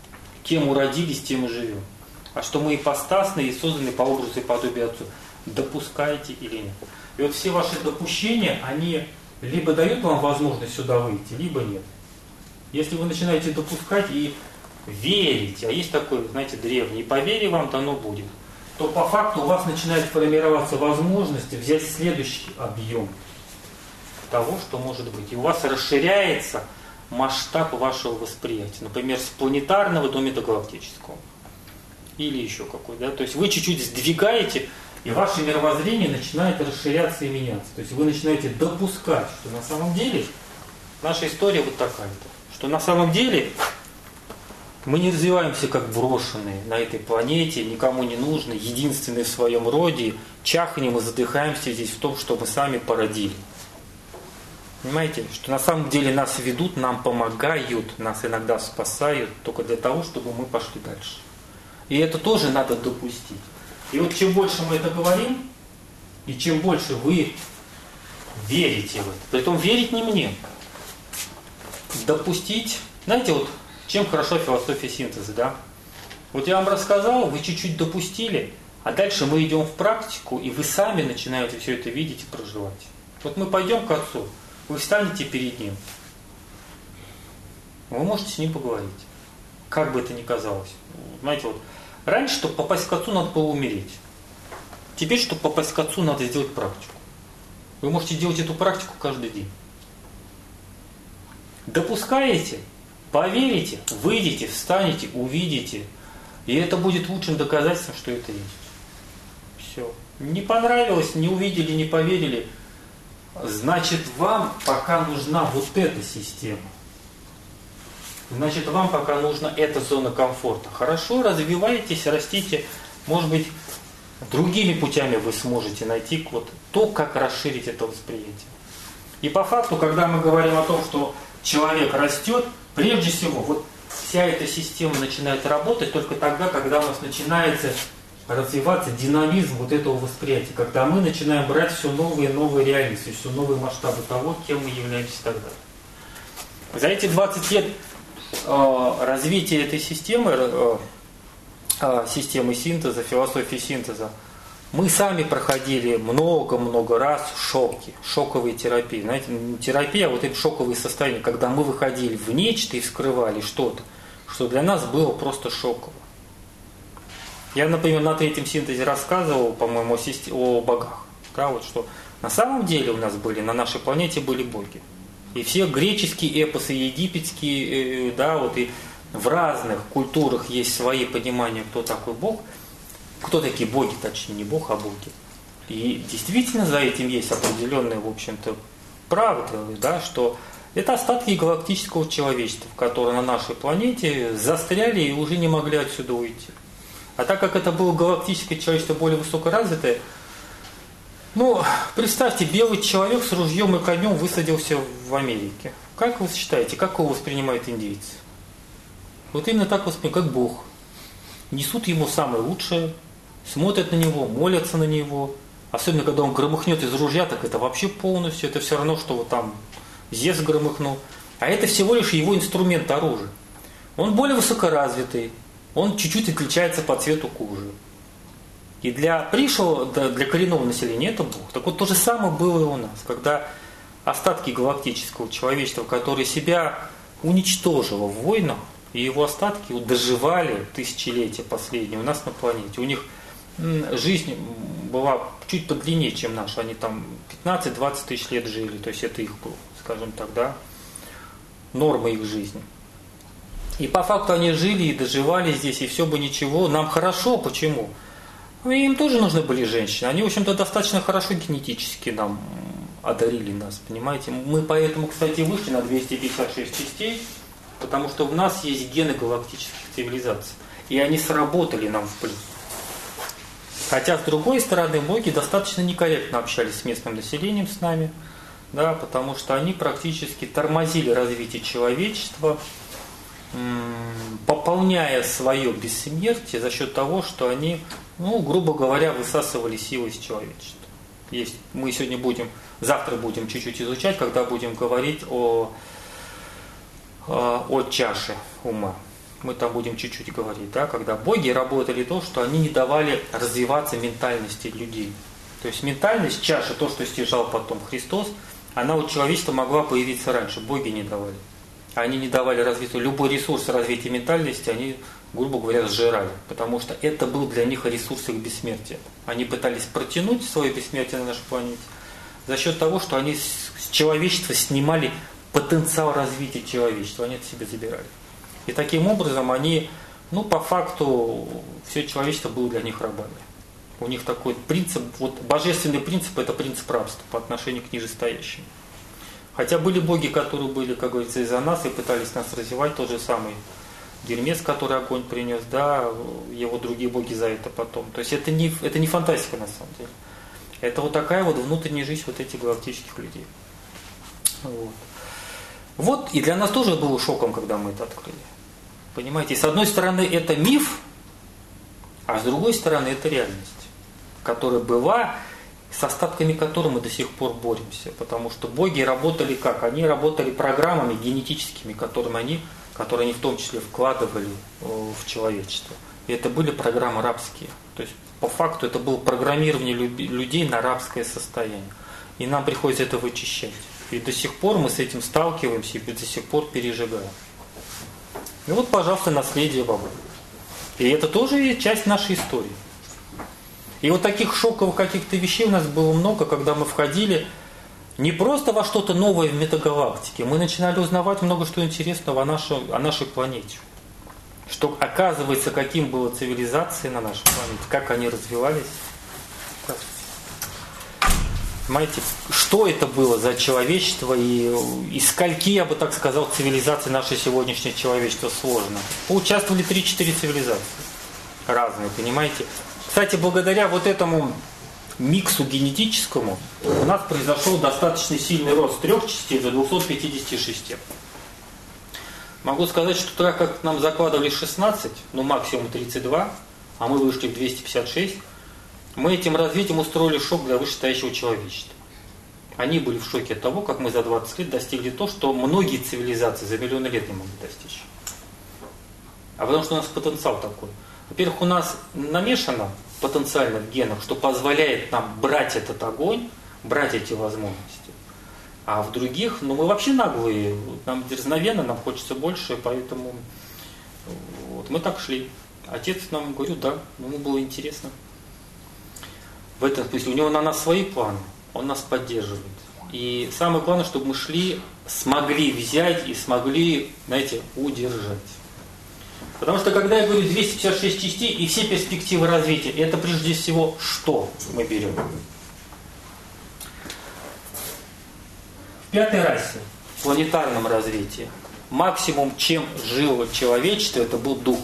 кем уродились, тем и живем. А что мы ипостасные и созданы по образу и подобию Отцу. Допускаете или нет? И вот все ваши допущения, они либо дают вам возможность сюда выйти, либо нет. Если вы начинаете допускать и верите, а есть такой, знаете, древний, по вере вам дано будет, то по факту у вас начинает формироваться возможность взять следующий объем того, что может быть. И у вас расширяется масштаб вашего восприятия. Например, с планетарного до метагалактического. Или еще какой, да? То есть вы чуть-чуть сдвигаете, и ваше мировоззрение начинает расширяться и меняться. То есть вы начинаете допускать, что на самом деле наша история вот такая-то. Что на самом деле мы не развиваемся как брошенные на этой планете, никому не нужны, единственные в своем роде, чахнем и задыхаемся здесь в том, что мы сами породили. Понимаете, что на самом деле нас ведут, нам помогают, нас иногда спасают только для того, чтобы мы пошли дальше. И это тоже надо допустить. И вот чем больше мы это говорим, и чем больше вы верите в это, притом верить не мне, допустить, знаете, вот чем хорошо философия синтеза, да? Вот я вам рассказал, вы чуть-чуть допустили, а дальше мы идем в практику, и вы сами начинаете все это видеть и проживать. Вот мы пойдем к Отцу, вы встанете перед Ним, вы можете с Ним поговорить, как бы это ни казалось. Знаете, вот раньше, чтобы попасть к Отцу, надо было умереть. Теперь, чтобы попасть к Отцу, надо сделать практику. Вы можете делать эту практику каждый день. Допускаете, поверите, выйдете, встанете, увидите. И это будет лучшим доказательством, что это есть. Все. Не понравилось, не увидели, не поверили. Значит, вам пока нужна вот эта система. Значит, вам пока нужна эта зона комфорта. Хорошо, развивайтесь, растите. Может быть, другими путями вы сможете найти вот то, как расширить это восприятие. И по факту, когда мы говорим о том, что человек растет, прежде всего, вот вся эта система начинает работать только тогда, когда у нас начинается развиваться динамизм вот этого восприятия, когда мы начинаем брать все новые и новые реальности, все новые масштабы того, кем мы являемся тогда. За эти двадцать лет э, развития этой системы, э, э, системы синтеза, философии синтеза, мы сами проходили много-много раз шоки, шоковые терапии. Знаете, не терапия, а вот это шоковые состояния, когда мы выходили в нечто и вскрывали что-то, что для нас было просто шоково. Я, например, на третьем синтезе рассказывал, по-моему, о, систем... о богах. Да, вот что на самом деле у нас были, на нашей планете были боги. И все греческие эпосы, египетские, да, вот и в разных культурах есть свои понимания, кто такой бог. Кто такие боги, точнее, не бог, а боги. И действительно за этим есть определенная, в общем-то, правда, да, что это остатки галактического человечества, которые на нашей планете застряли и уже не могли отсюда уйти. А так как это было галактическое человечество более высокоразвитое, ну, представьте, белый человек с ружьем и конем высадился в Америке. Как вы считаете, как его воспринимают индейцы? Вот именно так воспринимают, как Бог. Несут ему самое лучшее, смотрят на него, молятся на него. Особенно, когда он громыхнет из ружья, так это вообще полностью, это все равно, что вот там Зевс громыхнул. А это всего лишь его инструмент оружия. Он более высокоразвитый, он чуть-чуть отличается по цвету кожи. И для пришлого, для коренного населения это Бог. Так вот, то же самое было и у нас, когда остатки галактического человечества, которое себя уничтожило в войнах, и его остатки доживали тысячелетия последние у нас на планете. У них жизнь была чуть подлиннее, чем наша. Они там пятнадцать-двадцать тысяч лет жили. То есть это их был, скажем так, да, норма их жизни. И по факту они жили и доживали здесь, и все бы ничего. Нам хорошо. Почему? И им тоже нужны были женщины. Они, в общем-то, достаточно хорошо генетически нам одарили нас, понимаете? Мы поэтому, кстати, вышли на двести пятьдесят шесть частей, потому что в нас есть гены галактических цивилизаций. И они сработали нам в плюс. Хотя, с другой стороны, боги достаточно некорректно общались с местным населением, с нами, да, потому что они практически тормозили развитие человечества, пополняя свое бессмертие за счет того, что они, ну, грубо говоря, высасывали силы из человечества. Есть, мы сегодня будем, завтра будем чуть-чуть изучать, когда будем говорить о, о, о чаше ума. мы там будем чуть-чуть говорить, да, когда боги работали то, что они не давали развиваться ментальности людей. То есть ментальность, чаша, то, что стяжал потом Христос, она у человечества могла появиться раньше, боги не давали. Они не давали развитию, любой ресурс развития ментальности, они, грубо говоря, сжирали, потому что это был для них ресурс их бессмертия. Они пытались протянуть свое бессмертие на нашей планете за счет того, что они с человечества снимали потенциал развития человечества, они это себе забирали. И таким образом они, ну, по факту, все человечество было для них рабами. У них такой принцип, вот божественный принцип – это принцип рабства по отношению к нижестоящим. Хотя были боги, которые были, как говорится, из-за нас и пытались нас развивать, тот же самый Гермес, который огонь принес, да, его другие боги за это потом. То есть это не, это не фантастика на самом деле. Это вот такая вот внутренняя жизнь вот этих галактических людей. Вот. Вот, и для нас тоже было шоком, когда мы это открыли. Понимаете, и с одной стороны это миф, а с другой стороны это реальность, которая была, с остатками которой мы до сих пор боремся. Потому что боги работали как? Они работали программами генетическими, которыми они, которые они в том числе вкладывали в человечество. И это были программы рабские. То есть по факту это было программирование людей на рабское состояние. И нам приходится это вычищать. И до сих пор мы с этим сталкиваемся и до сих пор пережигаем. И вот, пожалуйста, наследие бабы. И это тоже часть нашей истории. И вот таких шоковых каких-то вещей у нас было много, когда мы входили не просто во что-то новое в метагалактике, мы начинали узнавать много что интересного о нашей, о нашей планете. Что оказывается, каким была цивилизация на нашей планете, как они развивались. Понимаете, что это было за человечество и из скольки, я бы так сказал, цивилизаций наше сегодняшнее человечество сложно. Поучаствовали три-четыре цивилизации разные, понимаете. Кстати, благодаря вот этому миксу генетическому у нас произошел достаточно сильный рост трех частей до двухсот пятидесяти шести. Могу сказать, что так как нам закладывали шестнадцать, ну максимум тридцать два, а мы вышли в двести пятьдесят шесть, мы этим развитием устроили шок для вышестоящего человечества. Они были в шоке от того, как мы за двадцать лет достигли то, что многие цивилизации за миллионы лет не могли достичь. А потому что у нас потенциал такой. Во-первых, у нас намешано потенциально в генах, что позволяет нам брать этот огонь, брать эти возможности. А в других, ну мы вообще наглые, нам дерзновенно, нам хочется больше, поэтому вот, мы так шли. Отец нам говорит, да, ему было интересно. В этом смысле, у него на нас свои планы, он нас поддерживает. И самое главное, чтобы мы шли, смогли взять и смогли, знаете, удержать. Потому что когда я говорю двести пятьдесят шесть частей и все перспективы развития, это прежде всего что мы берем? В пятой расе, в планетарном развитии, максимум, чем жило человечество, это был дух.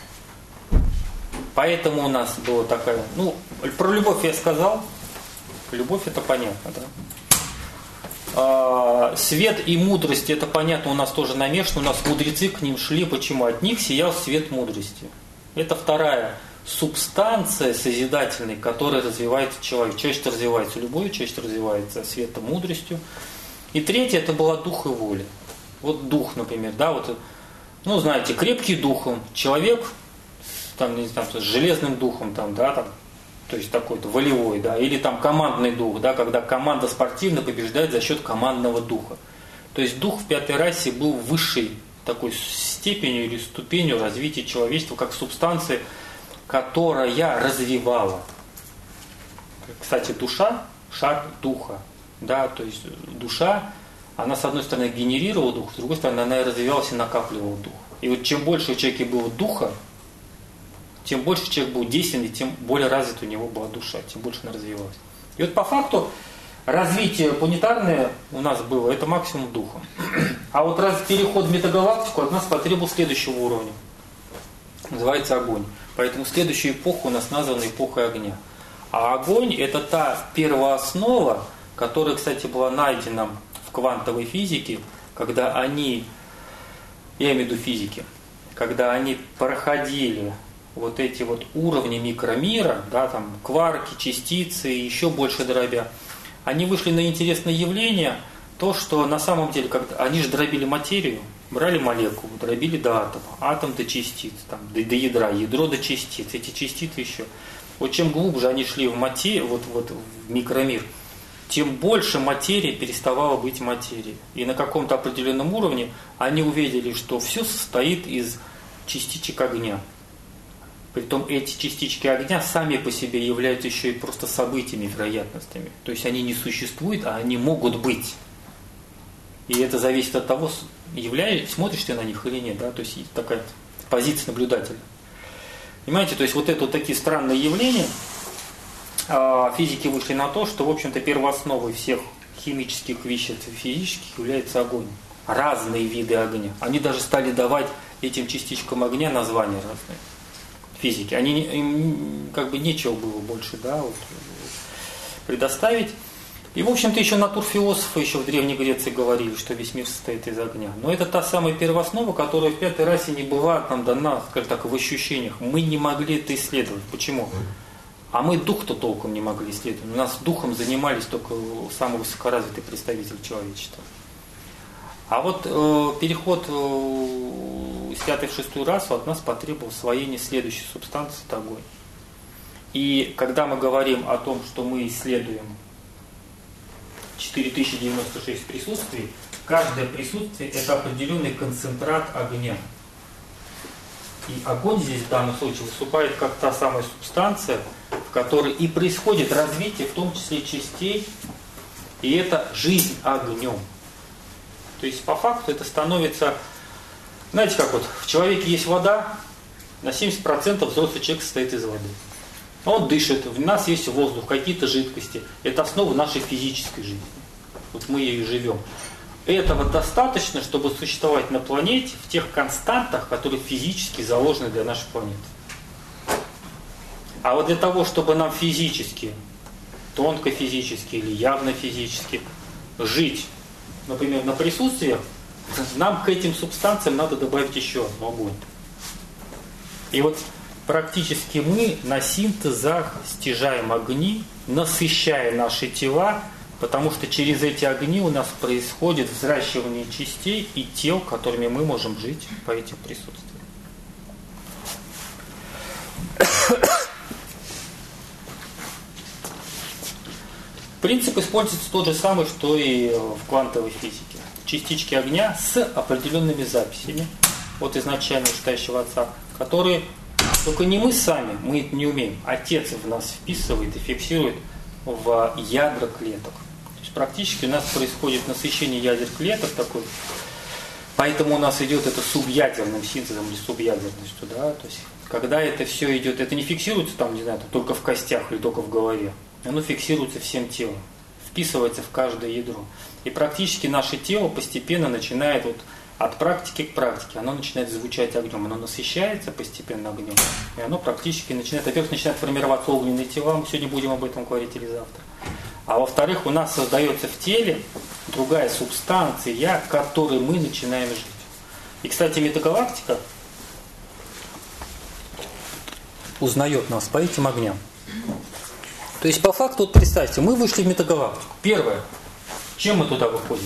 Поэтому у нас была такая, ну, про любовь я сказал, любовь это понятно, да. А, свет и мудрость, это понятно, у нас тоже намешано, у нас мудрецы к ним шли, почему? От них сиял свет мудрости. Это вторая субстанция созидательная, которая развивается человек. Человечество развивается любовью, человечество развивается светом, мудростью. И третье, это была дух и воля. Вот дух, например, да, вот, ну, знаете, крепкий духом человек, там, не знаю, с железным духом, там, да, там, то есть такой-то волевой, да, или там командный дух, да, когда команда спортивно побеждает за счет командного духа. То есть дух в пятой расе был высшей такой степенью или ступенью развития человечества как субстанции, которая развивала. Кстати, душа – шар духа, да, то есть душа, она с одной стороны генерировала дух, с другой стороны она и развивалась и накапливала дух. И вот чем больше у человека было духа, тем больше человек был действенный, тем более развита у него была душа, тем больше она развивалась. И вот по факту развитие планетарное у нас было, это максимум духа. А вот раз переход в метагалактику от нас потребовал следующего уровня. Называется огонь. Поэтому следующая эпоха у нас названа эпохой огня. А огонь это та первооснова, которая, кстати, была найдена в квантовой физике, когда они, я имею в виду физики, когда они проходили вот эти вот уровни микромира, да, там кварки, частицы и еще больше дробя, они вышли на интересное явление, то, что на самом деле, когда они же дробили материю, Брали молекулу, дробили до атома, атом до частиц, там, до, до ядра, ядро до частиц, эти частицы еще. Вот чем глубже они шли в материю, вот, вот в микромир, тем больше материи переставало быть материей. И на каком-то определенном уровне они увидели, что все состоит из частичек огня. Притом эти частички огня сами по себе являются еще и просто событиями, вероятностями. То есть они не существуют, а они могут быть. И это зависит от того, являешься, смотришь ты на них или нет. Да? То есть такая позиция наблюдателя. Понимаете, то есть вот это вот такие странные явления, физики вышли на то, что, в общем-то, первоосновой всех химических веществ и физических является огонь. Разные виды огня. Они даже стали давать этим частичкам огня названия разные. Физики. Они, им как бы нечего было больше, да, вот, предоставить. И, в общем-то, еще натурфилософы еще в Древней Греции говорили, что весь мир состоит из огня. Но это та самая первооснова, которая в пятой расе не была нам дана, скажем так, в ощущениях. Мы не могли это исследовать. Почему? А мы дух-то толком не могли исследовать. У нас духом занимались только самый высокоразвитый представитель человечества. А вот э, переход э, с пятой в шестую расу от нас потребовал освоения следующей субстанции – это огонь. И когда мы говорим о том, что мы исследуем четыре тысячи девяносто шесть присутствий, каждое присутствие – это определенный концентрат огня. И огонь здесь в данном случае выступает как та самая субстанция, в которой и происходит развитие, в том числе частей, и это жизнь огнем. То есть по факту это становится, знаете как вот, в человеке есть вода, на семьдесят процентов взрослый человек состоит из воды. Он дышит, в нас есть воздух, какие-то жидкости. Это основа нашей физической жизни. Вот мы ею живем. Этого достаточно, чтобы существовать на планете в тех константах, которые физически заложены для нашей планеты. А вот для того, чтобы нам физически, тонко физически или явно физически жить, например, на присутствиях, нам к этим субстанциям надо добавить еще одну огонь. И вот практически мы на синтезах стяжаем огни, насыщая наши тела, потому что через эти огни у нас происходит взращивание частей и тел, которыми мы можем жить по этим присутствиям. Принцип используется тот же самый, что и в квантовой физике. Частички огня с определенными записями от изначально считающего отца, которые только не мы сами, мы это не умеем. Отец в нас вписывает и фиксирует в ядра клеток. То есть практически у нас происходит насыщение ядер клеток такой. Поэтому у нас идет это субъядерным синтезом или субъядерностью. Да? То есть когда это все идет, это не фиксируется там, не знаю, только в костях или только в голове. Оно фиксируется всем телом, вписывается в каждое ядро. И практически наше тело постепенно начинает вот от практики к практике, оно начинает звучать огнем, оно насыщается постепенно огнем, и оно практически начинает, во-первых, начинает формироваться огненные тела, мы сегодня будем об этом говорить или завтра. А во-вторых, у нас создается в теле другая субстанция, которой мы начинаем жить. И, кстати, метагалактика узнает нас по этим огням. То есть, по факту, вот представьте, мы вышли в метагалактику. Первое, чем мы туда выходим?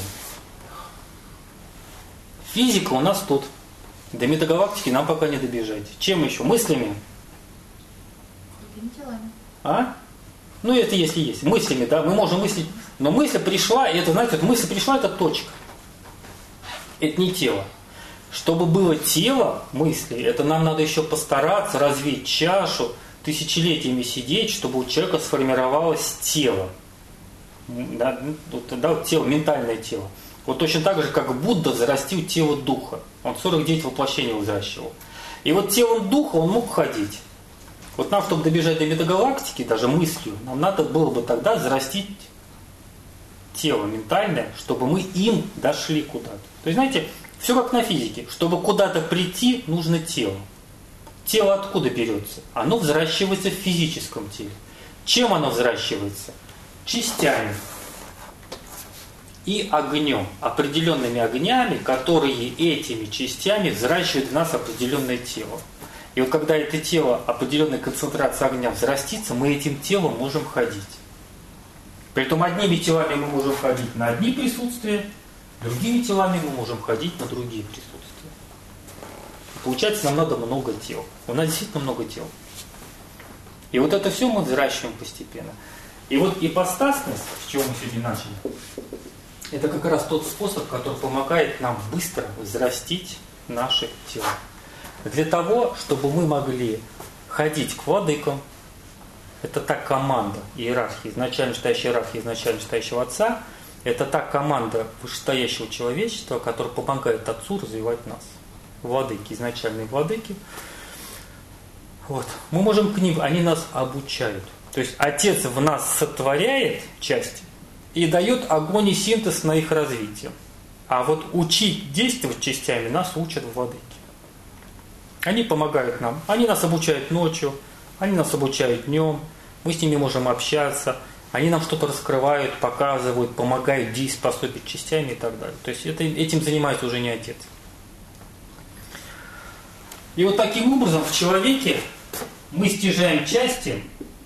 Физика у нас тут. До метагалактики нам пока не добежать. Чем еще? Мыслями? Телами. А? Ну, это если есть. Мыслями, да, мы можем мыслить. Но мысль пришла, и это, знаете, вот мысль пришла, это точка. Это не тело. Чтобы было тело мысли, это нам надо еще постараться развить чашу, тысячелетиями сидеть, чтобы у человека сформировалось тело. Да, вот, да, вот тело, ментальное тело. Вот точно так же, как Будда взрастил тело духа. Он сорок девять воплощений взращивал. И вот телом духа он мог ходить. Вот нам, чтобы добежать до метагалактики, даже мыслью, нам надо было бы тогда взрастить тело ментальное, чтобы мы им дошли куда-то. То есть, знаете, все как на физике. Чтобы куда-то прийти, нужно тело. Тело откуда берется? Оно взращивается в физическом теле. Чем оно взращивается? Частями. И огнем, определенными огнями, которые этими частями взращивают в нас определенное тело. И вот когда это тело, определенная концентрация огня взрастится, мы этим телом можем ходить. Притом одними телами мы можем ходить на одни присутствия, Другими телами мы можем ходить на другие присутствия. Получается, нам надо много тел. У нас действительно много тел. И вот это все мы взращиваем постепенно. И вот ипостасность, с чего мы сегодня начали, это как раз тот способ, который помогает нам быстро взрастить наши тела. Для того, чтобы мы могли ходить к владыкам, это та команда иерархии, изначально стоящая иерархия изначально стоящего отца, это та команда вышестоящего человечества, которая помогает отцу развивать нас. Владыки, изначальные владыки. Вот. Мы можем к ним, они нас обучают. То есть отец в нас сотворяет части и дает огонь и синтез на их развитие. А вот учить действовать частями нас учат владыки. Они помогают нам. Они нас обучают ночью, они нас обучают днем. Мы с ними можем общаться. Они нам что-то раскрывают, показывают, помогают дееспособить частями и так далее. То есть это, этим занимается уже не отец. И вот таким образом в человеке мы стяжаем части,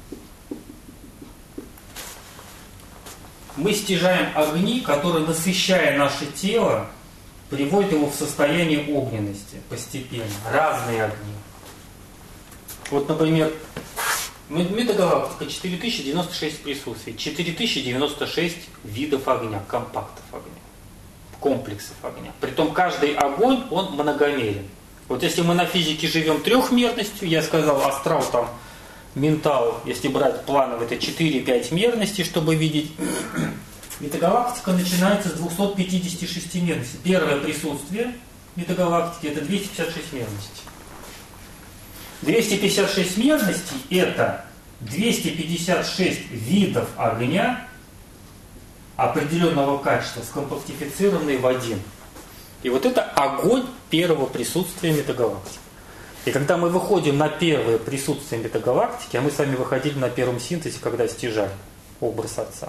мы стяжаем огни, которые, насыщая наше тело, приводят его в состояние огненности постепенно. Разные огни. Вот, например, метагалактика четыре тысячи девяносто шесть присутствий, четыре тысячи девяносто шесть видов огня, компактов огня, комплексов огня. Притом каждый огонь, он многомерен. Вот если мы на физике живем трехмерностью, я сказал, астрал там, ментал, если брать планово, это четыре-пять мерностей, чтобы видеть. Метагалактика начинается с двухсот пятидесяти шести мерностей. Первое присутствие метагалактики это двести пятьдесят шесть мерностей. двести пятьдесят шесть мерностей это двести пятьдесят шесть видов огня определенного качества, скомпактифицированные в один. И вот это огонь первого присутствия метагалактики. И когда мы выходим на первое присутствие метагалактики, а мы с вами выходили на первом синтезе, когда стяжали образ Отца,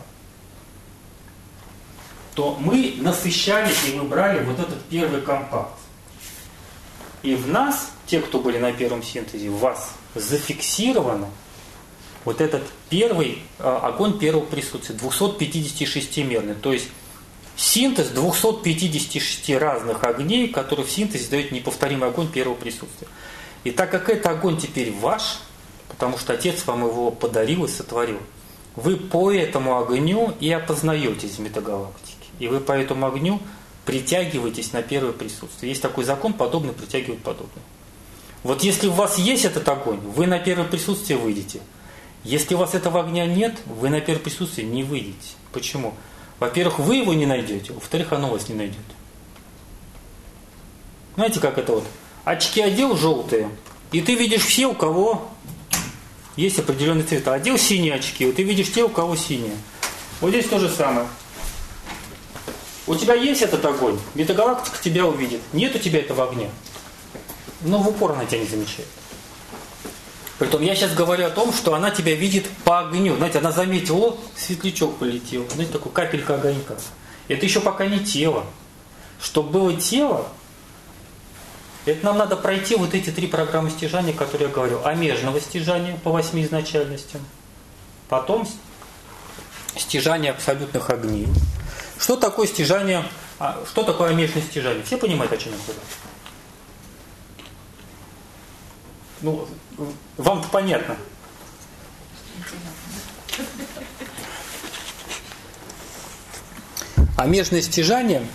то мы насыщались и выбрали вот этот первый компакт. И в нас, те, кто были на первом синтезе, в вас зафиксировано вот этот первый огонь первого присутствия, двухсот пятидесяти шестимерный. То есть синтез двухсот пятидесяти шести разных огней, которые в синтезе дают неповторимый огонь первого присутствия. И так как этот огонь теперь ваш, потому что Отец вам его подарил и сотворил, вы по этому огню и опознаетесь в метагалактике. И вы по этому огню притягиваетесь на первое присутствие. Есть такой закон, подобный притягивает подобное. Вот если у вас есть этот огонь, вы на первое присутствие выйдете. Если у вас этого огня нет, вы на первое присутствие не выйдете. Почему? Во-первых, вы его не найдете, во-вторых, оно вас не найдет. Знаете, как это вот? Очки одел желтые, и ты видишь все, у кого есть определенный цвет. Одел синие очки, и ты видишь те, у кого синие. Вот здесь то же самое. У тебя есть этот огонь, метагалактика тебя увидит. Нет у тебя этого огня, но в упор она тебя не замечает. Притом я сейчас говорю о том, что она тебя видит по огню. Знаете, она заметила, о, светлячок полетел. Знаете, такой капелька огонька. Это еще пока не тело. Чтобы было тело, это нам надо пройти вот эти три программы стяжания, которые я говорил. Омежного стяжания по восьми изначальностям. Потом стяжание абсолютных огней. Что такое стяжание, что такое омежное стяжание? Все понимают, о чем я говорю? Ну, вам-то понятно. Омежное стяжание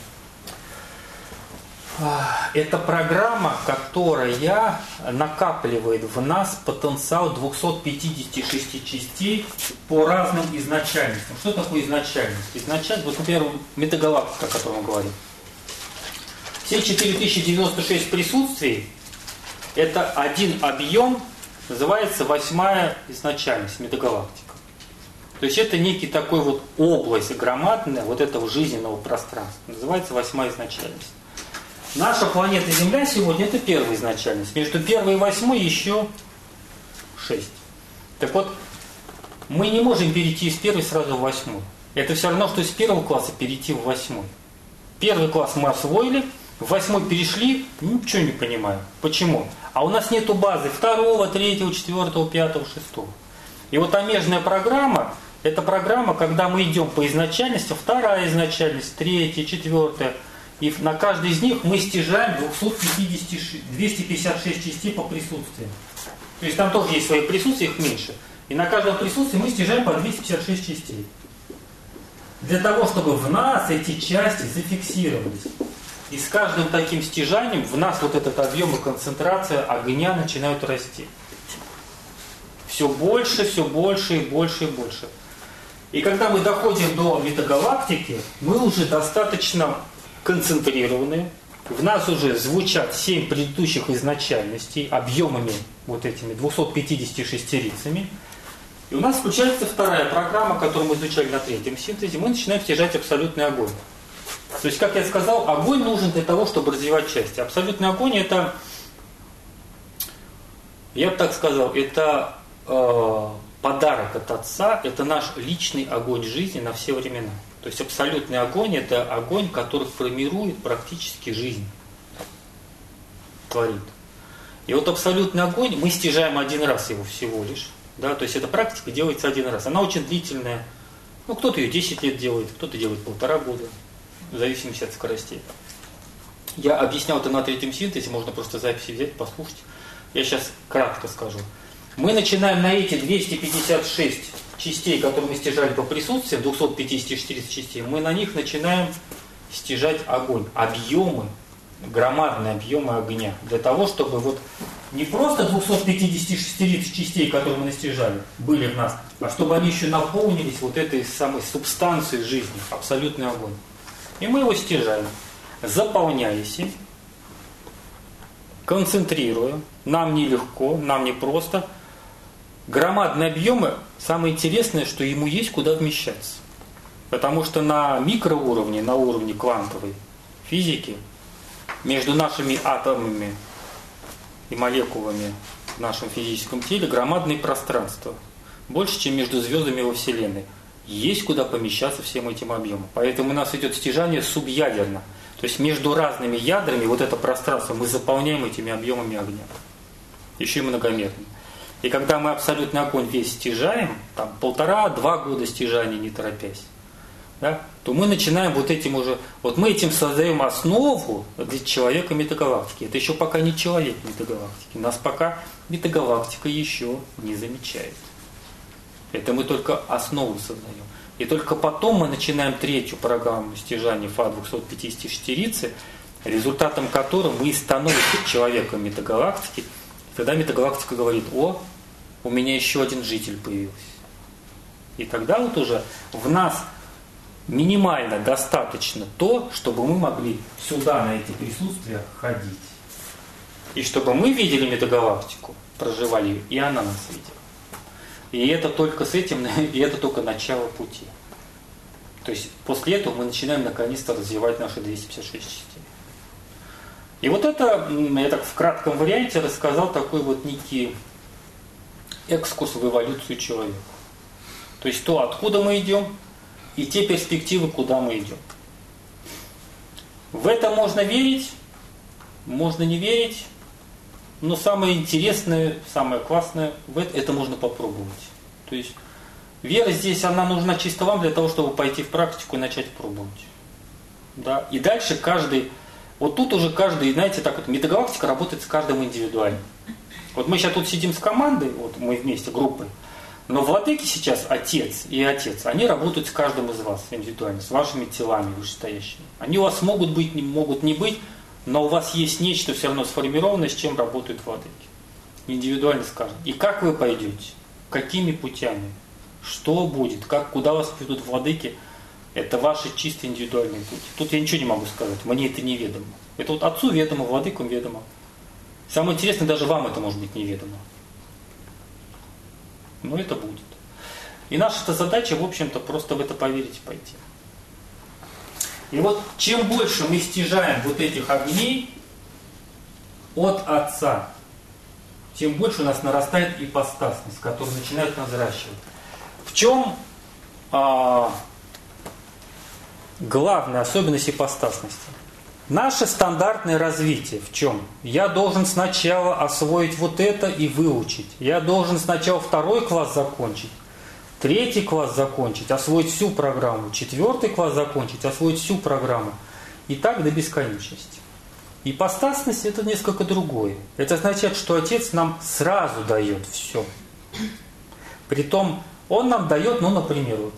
– это программа, которая накапливает в нас потенциал двухсот пятидесяти шести частей по разным изначальностям. Что такое изначальность? Изначальность, вот, например, метагалактика, о которой мы говорим. Все четыре тысячи девяносто шесть присутствий – это один объем, называется восьмая изначальность, метагалактика. То есть это некий такой вот область громадная вот этого жизненного пространства. Называется восьмая изначальность. Наша планета Земля сегодня это первая изначальность. Между первой и восьмой еще шесть. Так вот, мы не можем перейти из первой сразу в восьмую. Это все равно, что из первого класса перейти в восьмой. Первый класс мы освоили, в восьмой перешли, ничего не понимаем. Почему? А у нас нету базы второго, третьего, четвертого, пятого, шестого. И вот омежная программа Это программа, когда мы идем по изначальности, вторая изначальность, третья, четвертая. И на каждой из них мы стяжаем двести пятьдесят шесть частей по присутствию. То есть там тоже есть свои присутствия, их меньше. И на каждом присутствии мы стяжаем по двести пятьдесят шесть частей. Для того, чтобы в нас эти части зафиксировались. И с каждым таким стяжанием в нас вот этот объем и концентрация огня начинают расти. Все больше, все больше и больше и больше. И когда мы доходим до метагалактики, мы уже достаточно концентрированы. В нас уже звучат семь предыдущих изначальностей объемами вот этими двумястами пятьюдесятью шестерицами. И у нас включается вторая программа, которую мы изучали на третьем синтезе. Мы начинаем стяжать абсолютный огонь. То есть, как я сказал, огонь нужен для того, чтобы развивать части. Абсолютный огонь это, я бы так сказал, это э, подарок от Отца, это наш личный огонь жизни на все времена. То есть абсолютный огонь это огонь, который формирует практически жизнь, творит. И вот абсолютный огонь, мы стяжаем один раз его всего лишь. Да, то есть эта практика делается один раз. Она очень длительная. Ну, кто-то ее десять лет делает, кто-то делает полтора года. В зависимости от скоростей. Я объяснял это на третьем синтезе, можно просто записи взять, послушать. Я сейчас кратко скажу. Мы начинаем на эти двести пятьдесят шесть частей, которые мы стяжали по присутствию, двести пятьдесят четыре частей, мы на них начинаем стяжать огонь, объемы, громадные объемы огня. Для того, чтобы вот не просто двести пятьдесят шесть частей, которые мы настижали, были в нас, а чтобы они еще наполнились вот этой самой субстанцией жизни, абсолютный огонь. И мы его стяжаем, заполняясь им, концентрируя. Нам нелегко, нам непросто. Громадные объемы, самое интересное, что ему есть куда вмещаться. Потому что на микроуровне, на уровне квантовой физики, между нашими атомами и молекулами в нашем физическом теле громадные пространства. Больше, чем между звездами во Вселенной. Есть куда помещаться всем этим объемам. Поэтому у нас идет стяжание субъядерно. То есть между разными ядрами вот это пространство мы заполняем этими объемами огня. Еще и многомерно. И когда мы абсолютный огонь весь стяжаем, там полтора-два года стяжания, не торопясь, да, то мы начинаем вот этим уже, вот мы этим создаем основу для человека метагалактики. Это еще пока не человек метагалактики. Нас пока метагалактика еще не замечает. Это мы только основу создаем. И только потом мы начинаем третью программу стяжания эф а двести пятьдесят шестерицы, результатом которой мы и становимся человеком метагалактики. Тогда метагалактика говорит: о, у меня еще один житель появился. И тогда вот уже в нас минимально достаточно то, чтобы мы могли сюда на эти присутствия ходить. И чтобы мы видели метагалактику, проживали ее, и она нас видела. И это только с этим, и это только начало пути. То есть после этого мы начинаем наконец-то развивать наши двести пятьдесят шесть частей. И вот это, я так в кратком варианте рассказал такой вот некий экскурс в эволюцию человека. То есть то, откуда мы идем, и те перспективы, куда мы идем. В это можно верить, можно не верить, но самое интересное, самое классное, в это, это можно попробовать. То есть вера здесь, она нужна чисто вам для того, чтобы пойти в практику и начать пробовать. Да? И дальше каждый, вот тут уже каждый, знаете, так вот, метагалактика работает с каждым индивидуально. Вот мы сейчас тут сидим с командой, вот мы вместе, группой, но владыки сейчас, отец и отец, они работают с каждым из вас индивидуально, с вашими телами вышестоящими. Они у вас могут быть, не могут не быть, но у вас есть нечто все равно сформированное, с чем работают владыки. Индивидуально с каждым. И как вы пойдете? Какими путями? Что будет? Как, куда вас ведут владыки? Это ваши чисто индивидуальные пути. Тут я ничего не могу сказать. Мне это неведомо. Это вот отцу ведомо, владыкам ведомо. Самое интересное, даже вам это может быть неведомо. Но это будет. И наша задача, в общем-то, просто в это поверить и пойти. И вот чем больше мы стяжаем вот этих огней от Отца, тем больше у нас нарастает ипостасность, которая начинает нас взращивать. В чем а, главная особенность ипостасности? Наше стандартное развитие в чем? Я должен сначала освоить вот это и выучить. Я должен сначала второй класс закончить, третий класс закончить, освоить всю программу, четвертый класс закончить, освоить всю программу. И так до бесконечности. Ипостасность – это несколько другое. Это означает, что Отец нам сразу дает все. Притом, Он нам дает, ну, например, вот,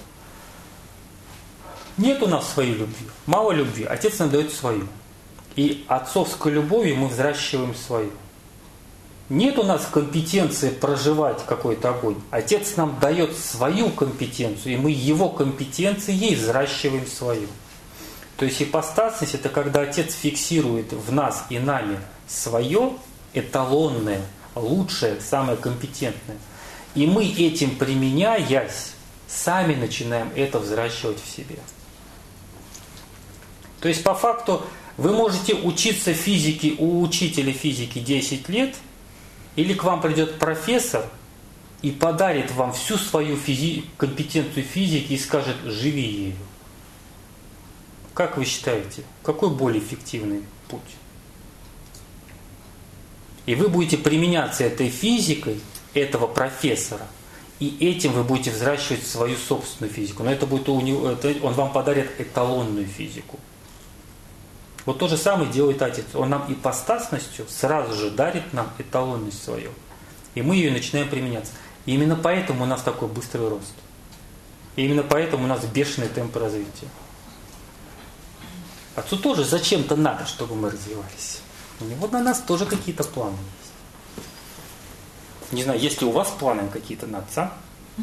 нет у нас своей любви, мало любви, Отец нам дает свою. И отцовской любовью мы взращиваем свою. Нет у нас компетенции проживать какой-то огонь. Отец нам дает свою компетенцию, и мы Его компетенцией взращиваем свою. То есть ипостасность – это когда Отец фиксирует в нас и нами свое эталонное, лучшее, самое компетентное. И мы этим применяясь, сами начинаем это взращивать в себе. То есть по факту вы можете учиться физике у учителя физики десять лет, или к вам придет профессор и подарит вам всю свою физи- компетенцию физики и скажет «живи ею». Как вы считаете, какой более эффективный путь? И вы будете применяться этой физикой этого профессора, и этим вы будете взращивать свою собственную физику. Но это будет у него, это, он вам подарит эталонную физику. Вот то же самое делает Отец. Он нам ипостасностью сразу же дарит нам эталонность свою. И мы ее начинаем применяться. И именно поэтому у нас такой быстрый рост. И именно поэтому у нас бешеный темп развития. Отцу тоже зачем-то надо, чтобы мы развивались. У него на нас тоже какие-то планы есть. Не знаю, есть ли у вас планы какие-то на Отца?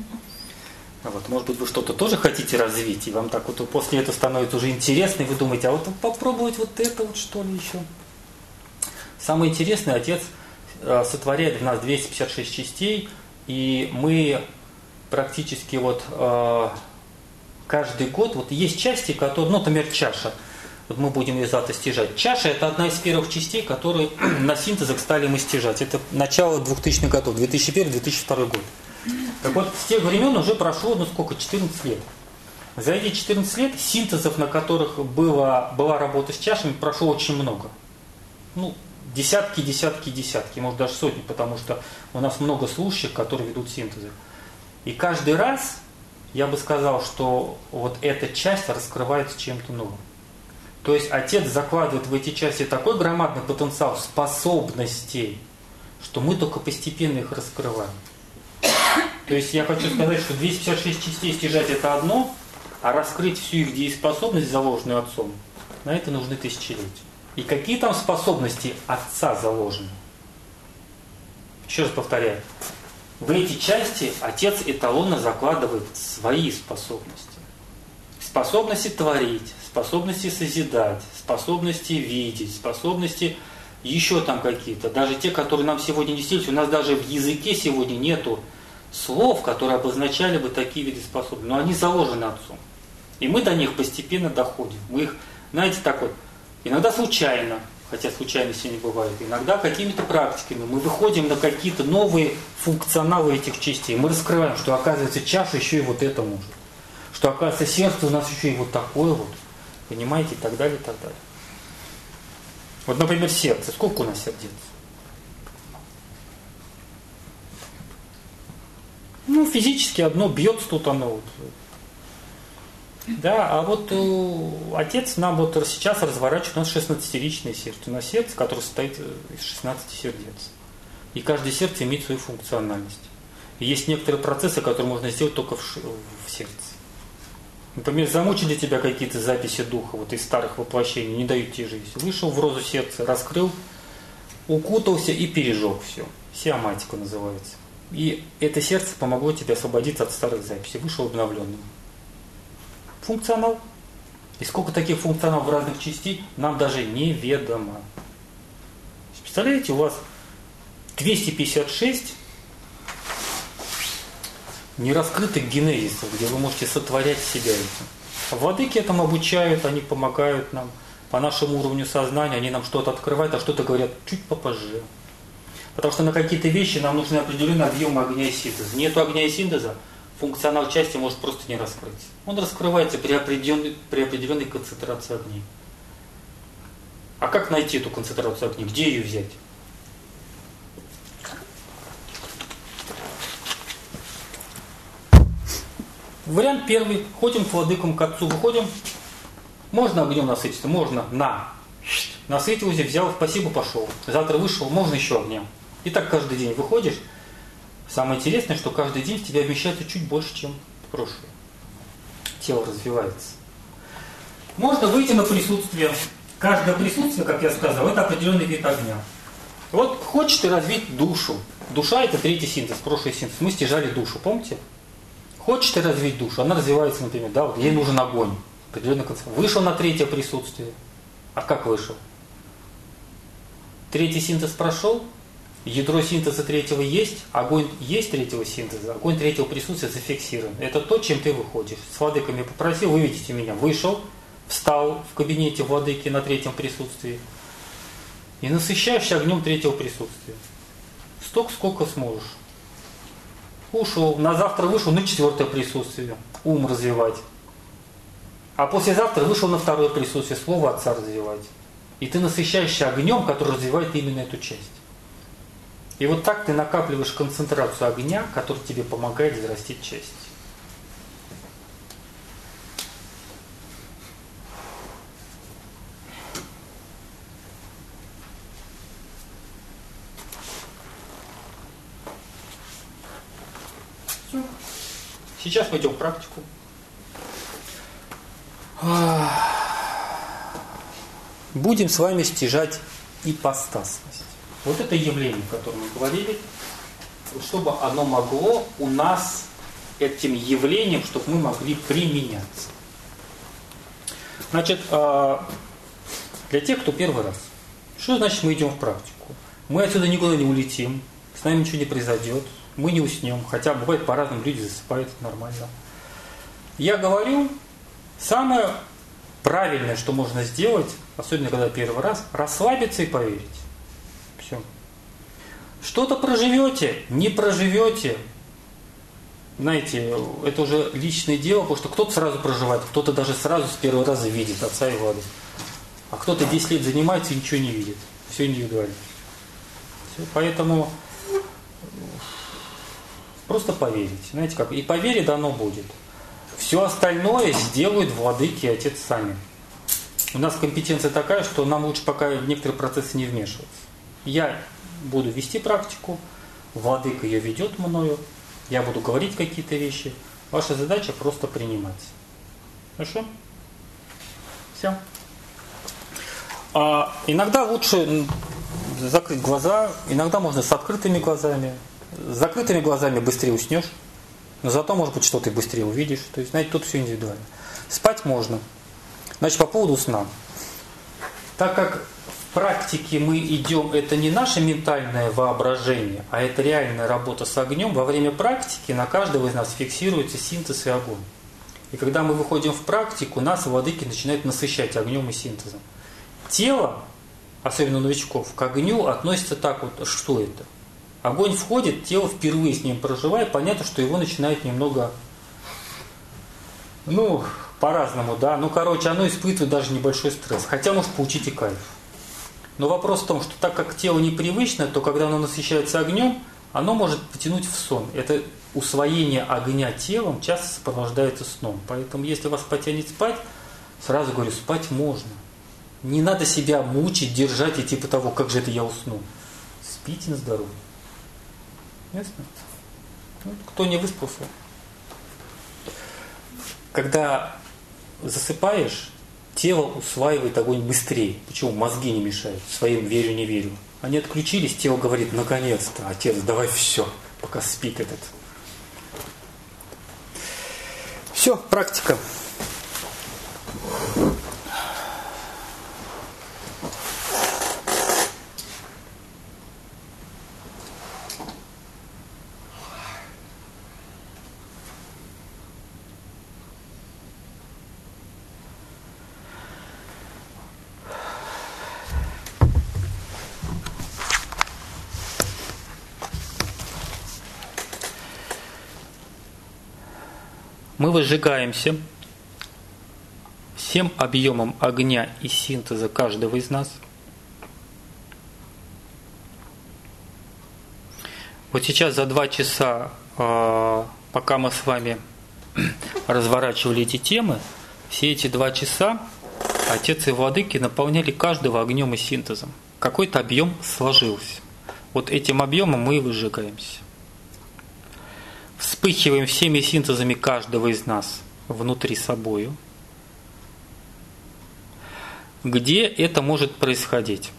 Вот, может быть, вы что-то тоже хотите развить, и вам так вот после этого становится уже интересно, и вы думаете, а вот попробовать вот это вот что ли еще. Самое интересное, Отец сотворяет в нас двести пятьдесят шесть частей, и мы практически вот э, каждый год, вот есть части, которые, ну, например, чаша, вот мы будем ее завтра стяжать. Чаша – это одна из первых частей, которые на синтезах стали мы стяжать. Это начало двухтысячных годов, две тысячи первый - две тысячи второй год. Так вот, с тех времен уже прошло, ну сколько, четырнадцать лет. За эти четырнадцать лет синтезов, на которых было, была работа с чашами, прошло очень много. Ну, десятки, десятки, десятки, может даже сотни, потому что у нас много слушающих, которые ведут синтезы. И каждый раз я бы сказал, что вот эта часть раскрывается чем-то новым. То есть Отец закладывает в эти части такой громадный потенциал способностей, что мы только постепенно их раскрываем. То есть я хочу сказать, что двести пятьдесят шесть частей стяжать это одно, а раскрыть всю их дееспособность, заложенную Отцом, на это нужны тысячелетия. И какие там способности Отца заложены? Еще раз повторяю. В эти части Отец эталонно закладывает свои способности. Способности творить, способности созидать, способности видеть, способности еще там какие-то. Даже те, которые нам сегодня не снились. У нас даже в языке сегодня нету слов, которые обозначали бы такие виды способностей. Но они заложены Отцом. И мы до них постепенно доходим. Мы их, знаете, так вот, иногда случайно, хотя случайности не бывает, иногда какими-то практиками мы выходим на какие-то новые функционалы этих частей. Мы раскрываем, что оказывается чаша еще и вот это может. Что оказывается сердце у нас еще и вот такое вот. Понимаете, и так далее, и так далее. Вот, например, сердце. Сколько у нас сердец? Ну, физически одно бьется, тут оно вот. Да, а вот э, Отец нам вот сейчас разворачивает, у нас шестнадцатиричное сердце. У нас сердце, которое состоит из шестнадцати сердец. И каждое сердце имеет свою функциональность. И есть некоторые процессы, которые можно сделать только в, в сердце. Например, замучили тебя какие-то записи духа вот из старых воплощений, не дают тебе жизнь. Вышел в розу сердца, раскрыл, укутался и пережег все. Сиоматика называется. И это сердце помогло тебе освободиться от старых записей. Вышел обновленным. Функционал. И сколько таких функционалов в разных частей, нам даже неведомо. Представляете, у вас двести пятьдесят шесть нераскрытых генезисов, где вы можете сотворять себя этим. Владыки этому обучают, они помогают нам по нашему уровню сознания, они нам что-то открывают, а что-то говорят чуть попозже. Потому что на какие-то вещи нам нужен определенный объем огня и синтеза. Нету огня и синтеза, функционал части может просто не раскрыться. Он раскрывается при определенной, при определенной концентрации огней. А как найти эту концентрацию огней? Где ее взять? Вариант первый. Ходим к владыкам, к отцу, выходим. Можно огнем насытиться? Можно. На. Насытился, взял, спасибо, пошел. Завтра вышел, можно еще огнем. И так каждый день выходишь. Самое интересное, что каждый день в тебя вмещается чуть больше, чем в прошлое. Тело развивается. Можно выйти на присутствие. Каждое присутствие, как я сказал, это определенный вид огня. Вот хочешь ты развить душу. Душа – это третий синтез, прошлый синтез. Мы стяжали душу, помните? Хочешь ты развить душу, она развивается, например, да, вот ей нужен огонь. Определенный концепт. Вышел на третье присутствие. А как вышел? Третий синтез прошел, ядро синтеза третьего есть, огонь есть третьего синтеза, огонь третьего присутствия зафиксирован. Это то, чем ты выходишь. С владыками попросил, вы видите меня, вышел, встал в кабинете владыки на третьем присутствии и насыщаешься огнем третьего присутствия. Столько, сколько сможешь. Ушел, на завтра вышел на четвертое присутствие, ум развивать. А послезавтра вышел на второе присутствие, слово Отца развивать. И ты насыщаешься огнем, который развивает именно эту часть. И вот так ты накапливаешь концентрацию огня, который тебе помогает взрастить часть. Все. Сейчас мы идем в практику. Будем с вами стяжать ипостасность. Вот это явление, о котором мы говорили, чтобы оно могло у нас этим явлением, чтобы мы могли применяться. Значит, для тех, кто первый раз, что значит мы идем в практику? Мы отсюда никуда не улетим, с нами ничего не произойдет, мы не уснем, хотя бывает по-разному, люди засыпают, нормально. Я говорю, самое правильное, что можно сделать, особенно когда первый раз, расслабиться и поверить. Все. Что-то проживете, не проживете. Знаете, это уже личное дело, потому что кто-то сразу проживает, кто-то даже сразу с первого раза видит Отца и Влада. А кто-то десять лет занимается и ничего не видит. Все индивидуально. Все, поэтому просто поверить. Знаете как? И по вере дано будет. Все остальное сделают владыки и Отец сами. У нас компетенция такая, что нам лучше пока в некоторые процессы не вмешиваться. Я буду вести практику, владыка ее ведет мною, я буду говорить какие-то вещи. Ваша задача просто принимать. Хорошо? Все. А иногда лучше закрыть глаза, иногда можно с открытыми глазами. С закрытыми глазами быстрее уснешь, но зато, может быть, что-то и быстрее увидишь. То есть, знаете, тут все индивидуально. Спать можно. Значит, по поводу сна. Так как в практике мы идем, это не наше ментальное воображение, а это реальная работа с огнем, во время практики на каждого из нас фиксируется синтез и огонь. И когда мы выходим в практику, нас владыки начинают насыщать огнем и синтезом. Тело, особенно новичков, к огню относится так вот, что это? Огонь входит, тело впервые с ним проживает, понятно, что его начинает немного, ну, по-разному, да. Ну, короче, оно испытывает даже небольшой стресс, хотя может получить и кайф. Но вопрос в том, что так как тело непривычно, то когда оно насыщается огнем, оно может потянуть в сон. Это усвоение огня телом часто сопровождается сном. Поэтому, если вас потянет спать, сразу говорю, спать можно. Не надо себя мучить, держать и типа того, как же это я усну. Спите на здоровье. Ясно? Вот, кто не выспался. Когда засыпаешь, тело усваивает огонь быстрее. Почему? Мозги не мешают. Своим верю, не верю. Они отключились, тело говорит, наконец-то, отец, давай все, пока спит этот. Все, практика. Мы выжигаемся всем объемом огня и синтеза каждого из нас. Вот сейчас за два часа, пока мы с вами разворачивали эти темы, все эти два часа отец и владыки наполняли каждого огнем и синтезом. Какой-то объем сложился. Вот этим объемом мы и выжигаемся. Вспыхиваем всеми синтезами каждого из нас внутри собою. Где это может происходить?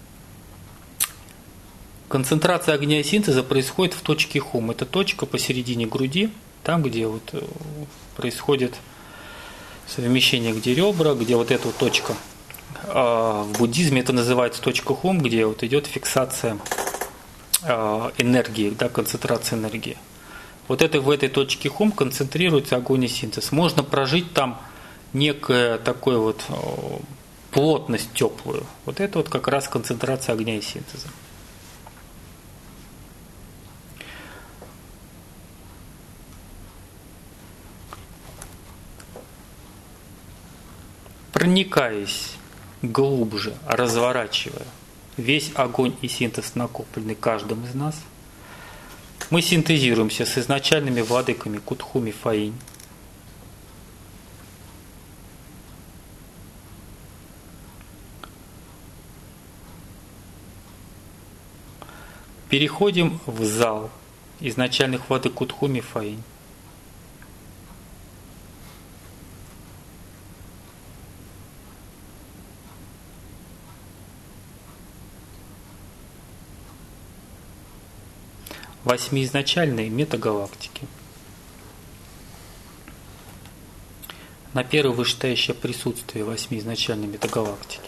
Концентрация огня и синтеза происходит в точке хум. Это точка посередине груди, там, где вот происходит совмещение, где ребра, где вот эта вот точка. В буддизме это называется точка хум, где вот идет фиксация энергии, да, концентрация энергии. Вот это, в этой точке хум концентрируется огонь и синтез. Можно прожить там некую такую вот плотность теплую. Вот это вот как раз концентрация огня и синтеза. Проникаясь глубже, разворачивая весь огонь и синтез, накопленный каждым из нас, мы синтезируемся с изначальными владыками Кутхуми Фаинь. Переходим в зал изначальных владык Кутхуми Фаинь. Восьмиизначальные метагалактики. На первое вышестоящее присутствие восьмиизначальной метагалактики.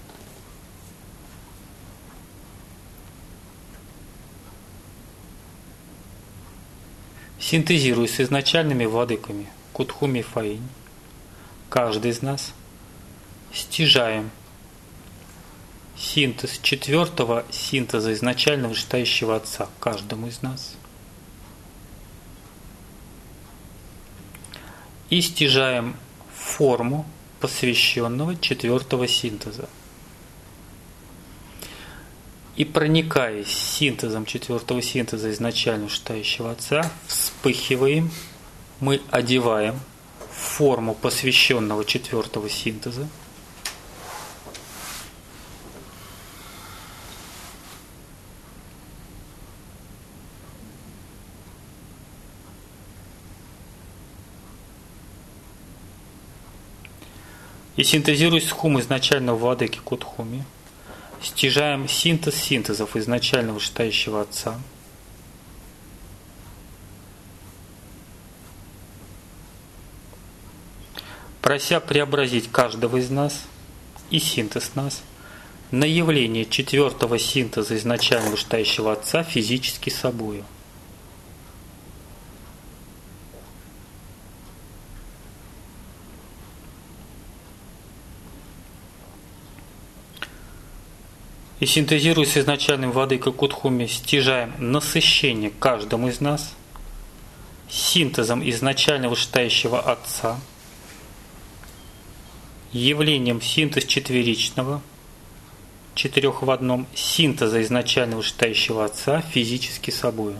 Синтезируясь с изначальными владыками Кутхуми Фаинь, каждый из нас стяжаем синтез четвертого синтеза изначально вышестоящего Отца каждому из нас. И стяжаем форму посвященного четвертого синтеза. И проникаясь синтезом четвертого синтеза изначально вышестоящего Отца, вспыхиваем, мы одеваем форму посвященного четвертого синтеза. И синтезируясь с хум изначального владыки Кутхуми, стяжаем синтез синтезов изначального вышестоящего Отца. Прося преобразить каждого из нас и синтез нас на явление четвертого синтеза изначально вышестоящего Отца физически собою. И синтезируясь с изначальным владыкой Кутхуми, стяжаем насыщение каждому из нас синтезом изначально вышестоящего Отца, явлением синтез четверичного, четырех в одном, синтеза изначально вышестоящего Отца физически собою.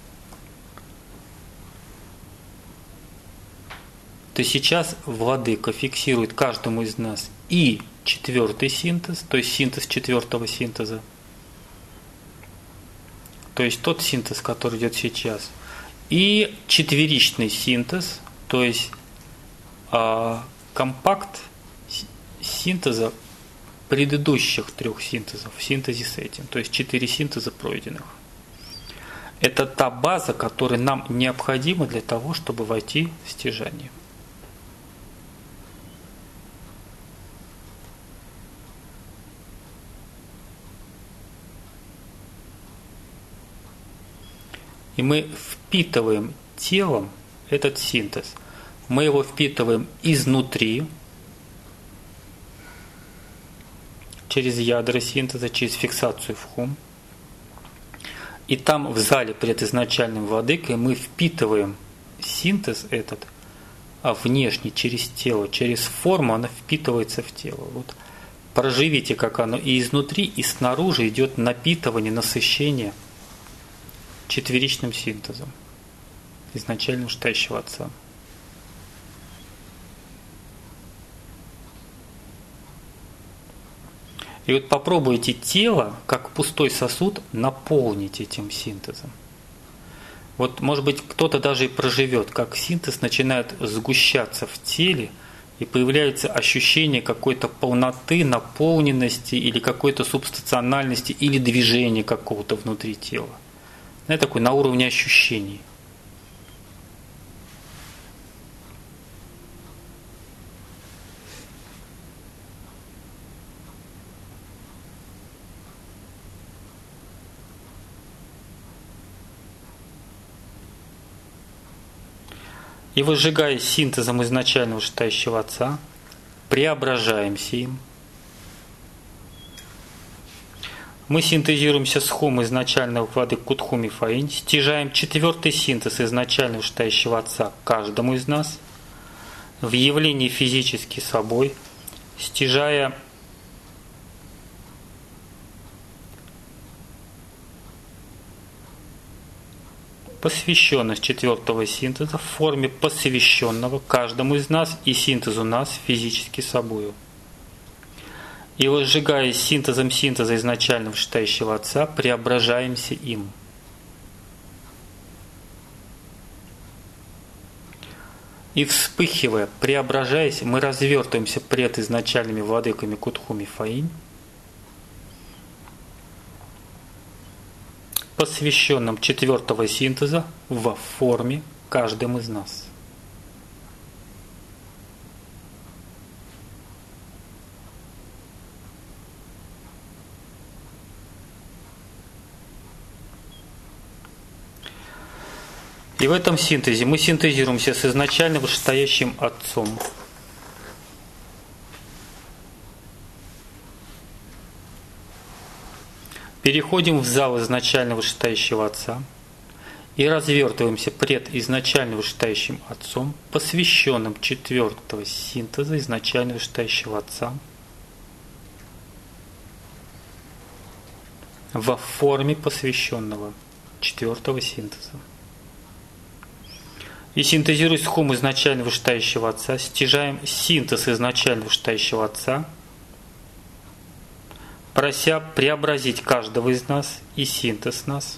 То сейчас владыка фиксирует каждому из нас и четвертый синтез, то есть синтез четвертого синтеза, то есть тот синтез, который идет сейчас, и четверичный синтез, то есть а, компакт синтеза предыдущих трех синтезов в синтезе с этим, то есть четыре синтеза пройденных. Это та база, которая нам необходима для того, чтобы войти в стяжание. И мы впитываем телом этот синтез. Мы его впитываем изнутри, через ядра синтеза, через фиксацию в хум. И там в зале перед изначальным владыкой мы впитываем синтез этот, а внешне через тело, через форму она впитывается в тело. Вот проживите, как оно и изнутри, и снаружи идет напитывание, насыщение четверичным синтезом изначально вышестоящего Отца. И вот попробуйте тело, как пустой сосуд, наполнить этим синтезом. Вот, может быть, кто-то даже и проживет, как синтез начинает сгущаться в теле, и появляется ощущение какой-то полноты, наполненности или какой-то субстанциональности, или движения какого-то внутри тела. Это такой на уровне ощущений. И выжигая синтезом изначального вышестоящего Отца, преображаемся им. Мы синтезируемся с хум изначального воды Кутхуми Фаинь, стяжаем четвертый синтез изначального вышестоящего Отца каждому из нас, в явлении физически собой, стяжая посвященность четвертого синтеза в форме посвященного каждому из нас и синтезу нас физически собою. И возжигая синтезом синтеза изначального вышестоящего Отца, преображаемся им. И вспыхивая, преображаясь, мы развертываемся пред изначальными владыками Кутхуми Фаинь, посвященным четвертого синтеза во форме каждым из нас. И в этом синтезе мы синтезируемся с изначально вышестоящим Отцом. Переходим в зал изначально вышестоящего Отца и развертываемся пред изначально вышестоящим Отцом, посвященным четвертого синтеза изначально вышестоящего Отца во форме посвященного четвертого синтеза. И синтезируясь с хум изначально вышестоящего Отца, стяжаем синтез изначально вышестоящего Отца, прося преобразить каждого из нас и синтез нас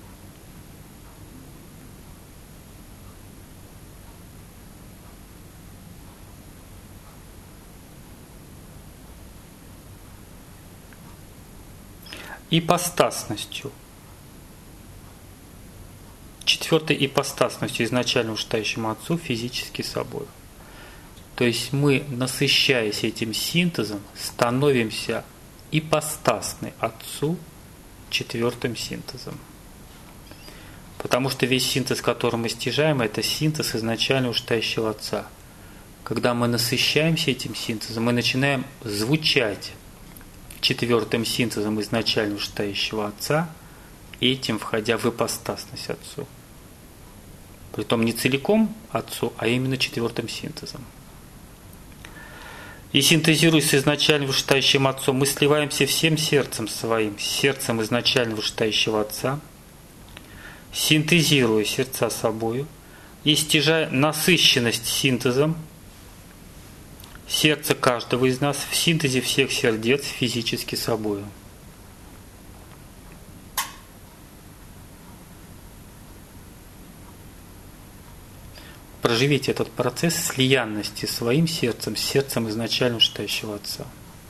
ипостасностью, четвертой ипостасностью изначально вышестоящему Отцу физически собой. То есть мы, насыщаясь этим синтезом, становимся ипостасны Отцу четвертым синтезом. Потому что весь синтез, который мы стяжаем, это синтез изначально вышестоящего Отца. Когда мы насыщаемся этим синтезом, мы начинаем звучать четвертым синтезом изначально вышестоящего Отца, этим входя в ипостасность Отцу. Притом не целиком Отцу, а именно четвертым синтезом. И синтезируясь с изначально вышестоящим Отцом, мы сливаемся всем сердцем своим, сердцем изначально вышестоящего Отца, синтезируя сердца собою и стяжая насыщенность синтезом сердца каждого из нас в синтезе всех сердец физически собою. Проживите этот процесс слиянности своим сердцем с сердцем изначально вышестоящего Отца.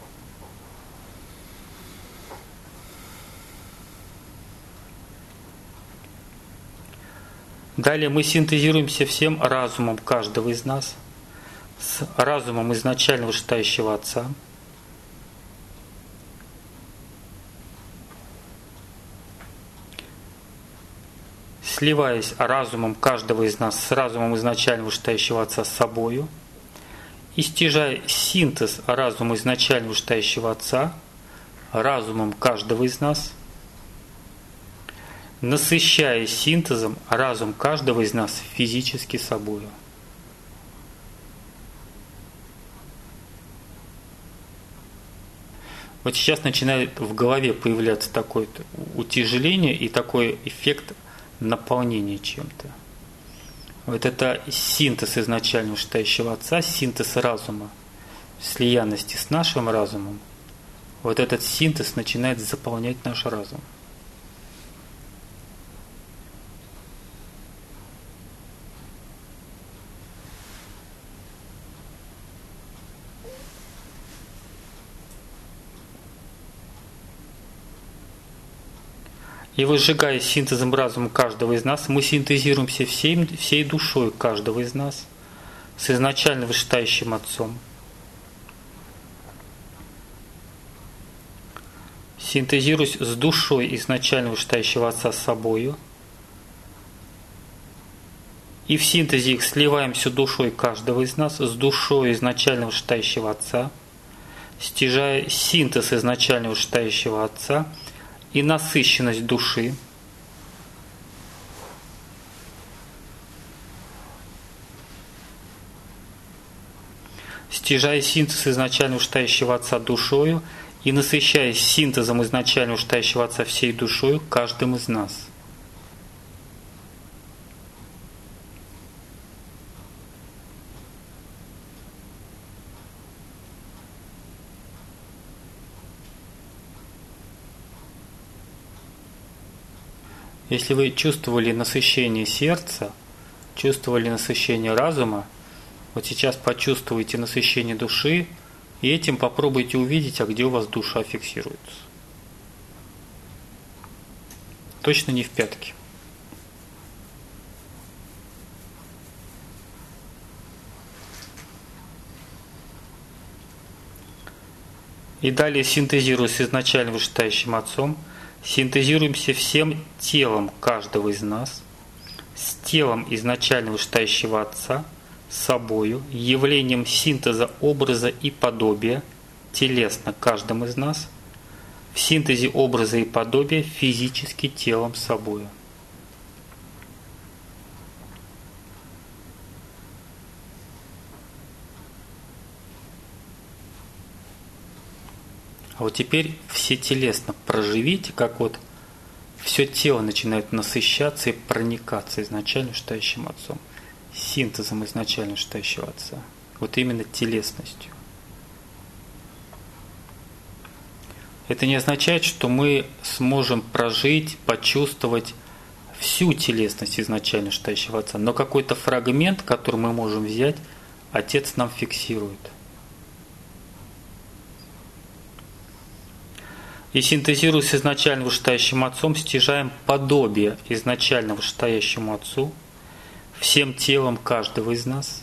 Далее мы синтезируемся всем разумом каждого из нас с разумом изначально вышестоящего Отца, сливаясь разумом каждого из нас с разумом изначально вышестоящего Отца с собою, и стяжая синтез разума изначально вышестоящего Отца разумом каждого из нас, насыщая синтезом разум каждого из нас физически собою. Вот сейчас начинает в голове появляться такое утяжеление и такой эффект наполнения чем-то. Вот это синтез изначально вышестоящего Отца, синтез разума в слиянности с нашим разумом, вот этот синтез начинает заполнять наш разум. И возжигая синтезом разума каждого из нас, мы синтезируемся всей, всей душой каждого из нас с изначально вышестоящим Отцом. Синтезируясь с душой изначально вышестоящего Отца с собою. И в синтезе их сливаемся душой каждого из нас с душой изначально вышестоящего Отца, стяжая синтез изначально вышестоящего Отца и насыщенность души, стяжая синтез изначально вышестоящего Отца душою и насыщаясь синтезом изначально вышестоящего Отца всей душою каждым из нас. Если вы чувствовали насыщение сердца, чувствовали насыщение разума, вот сейчас почувствуйте насыщение души и этим попробуйте увидеть, а где у вас душа фиксируется. Точно не в пятке. И далее, синтезируясь с изначально вышестоящим Отцом, синтезируемся всем телом каждого из нас, с телом изначально вышестоящего Отца, с собою, явлением синтеза образа и подобия, телесно каждым из нас, в синтезе образа и подобия физически телом собою. А вот теперь все телесно проживите, как вот все тело начинает насыщаться и проникаться изначально вышестоящим Отцом, синтезом изначально вышестоящего Отца. Вот именно телесностью. Это не означает, что мы сможем прожить, почувствовать всю телесность изначально вышестоящего Отца, но какой-то фрагмент, который мы можем взять, Отец нам фиксирует. И синтезируясь с изначально вышестоящим Отцом, стяжаем подобие изначально вышестоящему Отцу всем телом каждого из нас.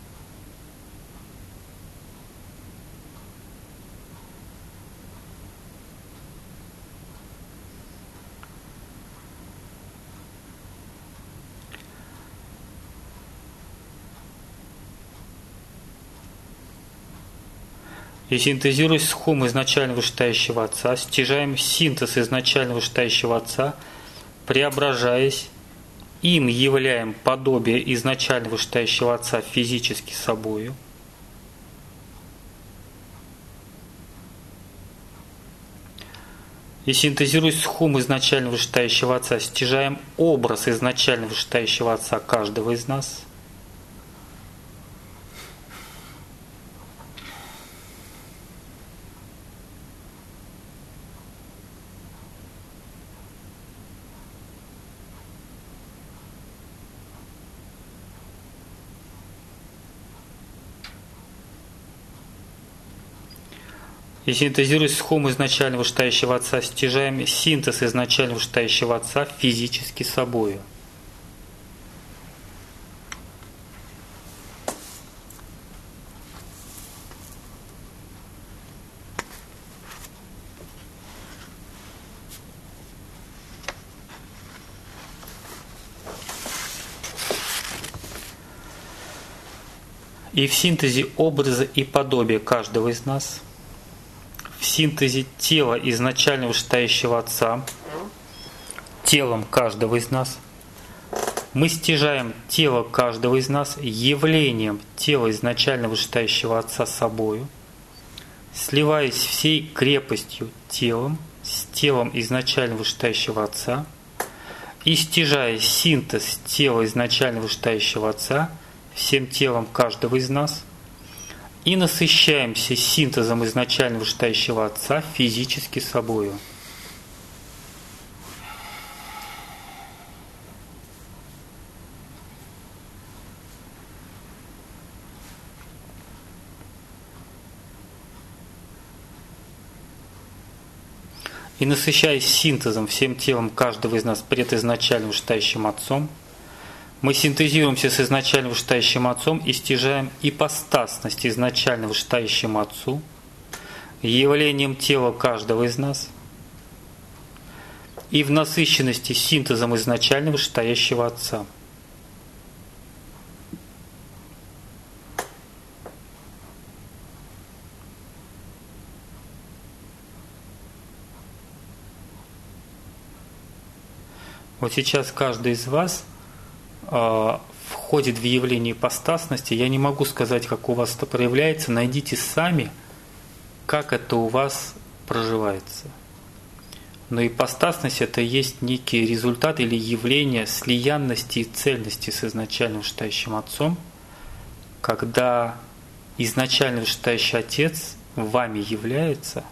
И синтезируясь с хум изначально вышестоящего Отца, стяжаем синтез изначально вышестоящего Отца, преображаясь, им являем подобие изначально вышестоящего Отца физически собою. И синтезируясь с хум изначально вышестоящего Отца, стяжаем образ изначально вышестоящего Отца каждого из нас. И синтезируясь с хум изначально вышестоящего Отца, стяжаем синтез изначально вышестоящего Отца физически собою. И в синтезе образа и подобия каждого из нас, в синтезе тела изначально вышестоящего Отца, телом каждого из нас, мы стяжаем тело каждого из нас явлением тела изначально вышестоящего Отца собою, сливаясь всей крепостью телом с телом изначально вышестоящего Отца и стяжая синтез тела изначально вышестоящего Отца всем телом каждого из нас и насыщаемся синтезом изначально вышестоящего Отца физически собою. И насыщаясь синтезом всем телом каждого из нас предизначально вышестоящим Отцом, мы синтезируемся с изначально вышестоящим Отцом и стяжаем ипостасность изначально вышестоящему Отцу, явлением тела каждого из нас, и в насыщенности синтезом изначально вышестоящего Отца. Вот сейчас каждый из вас э, входит в явление ипостасности. Я не могу сказать, как у вас это проявляется. Найдите сами, как это у вас проживается. Но ипостасность – это есть некий результат или явление слиянности и цельности с изначально вышестоящим Отцом, когда изначально вышестоящий Отец вами является,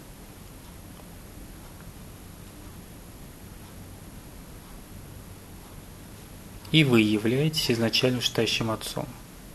и вы являетесь изначально вышестоящим Отцом.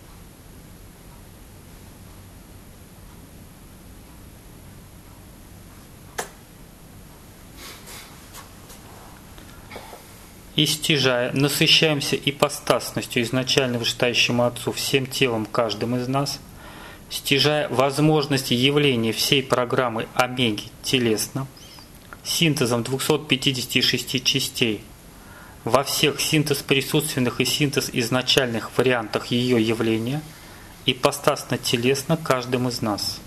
И стяжая, насыщаемся ипостасностью изначально вышестоящему Отцу всем телом каждым из нас, стяжая возможности явления всей программы омеги телесно, синтезом двухсот пятидесяти шести частей, во всех синтез присутственных и синтез изначальных вариантах ее явления, ипостасно-телесно каждым из нас.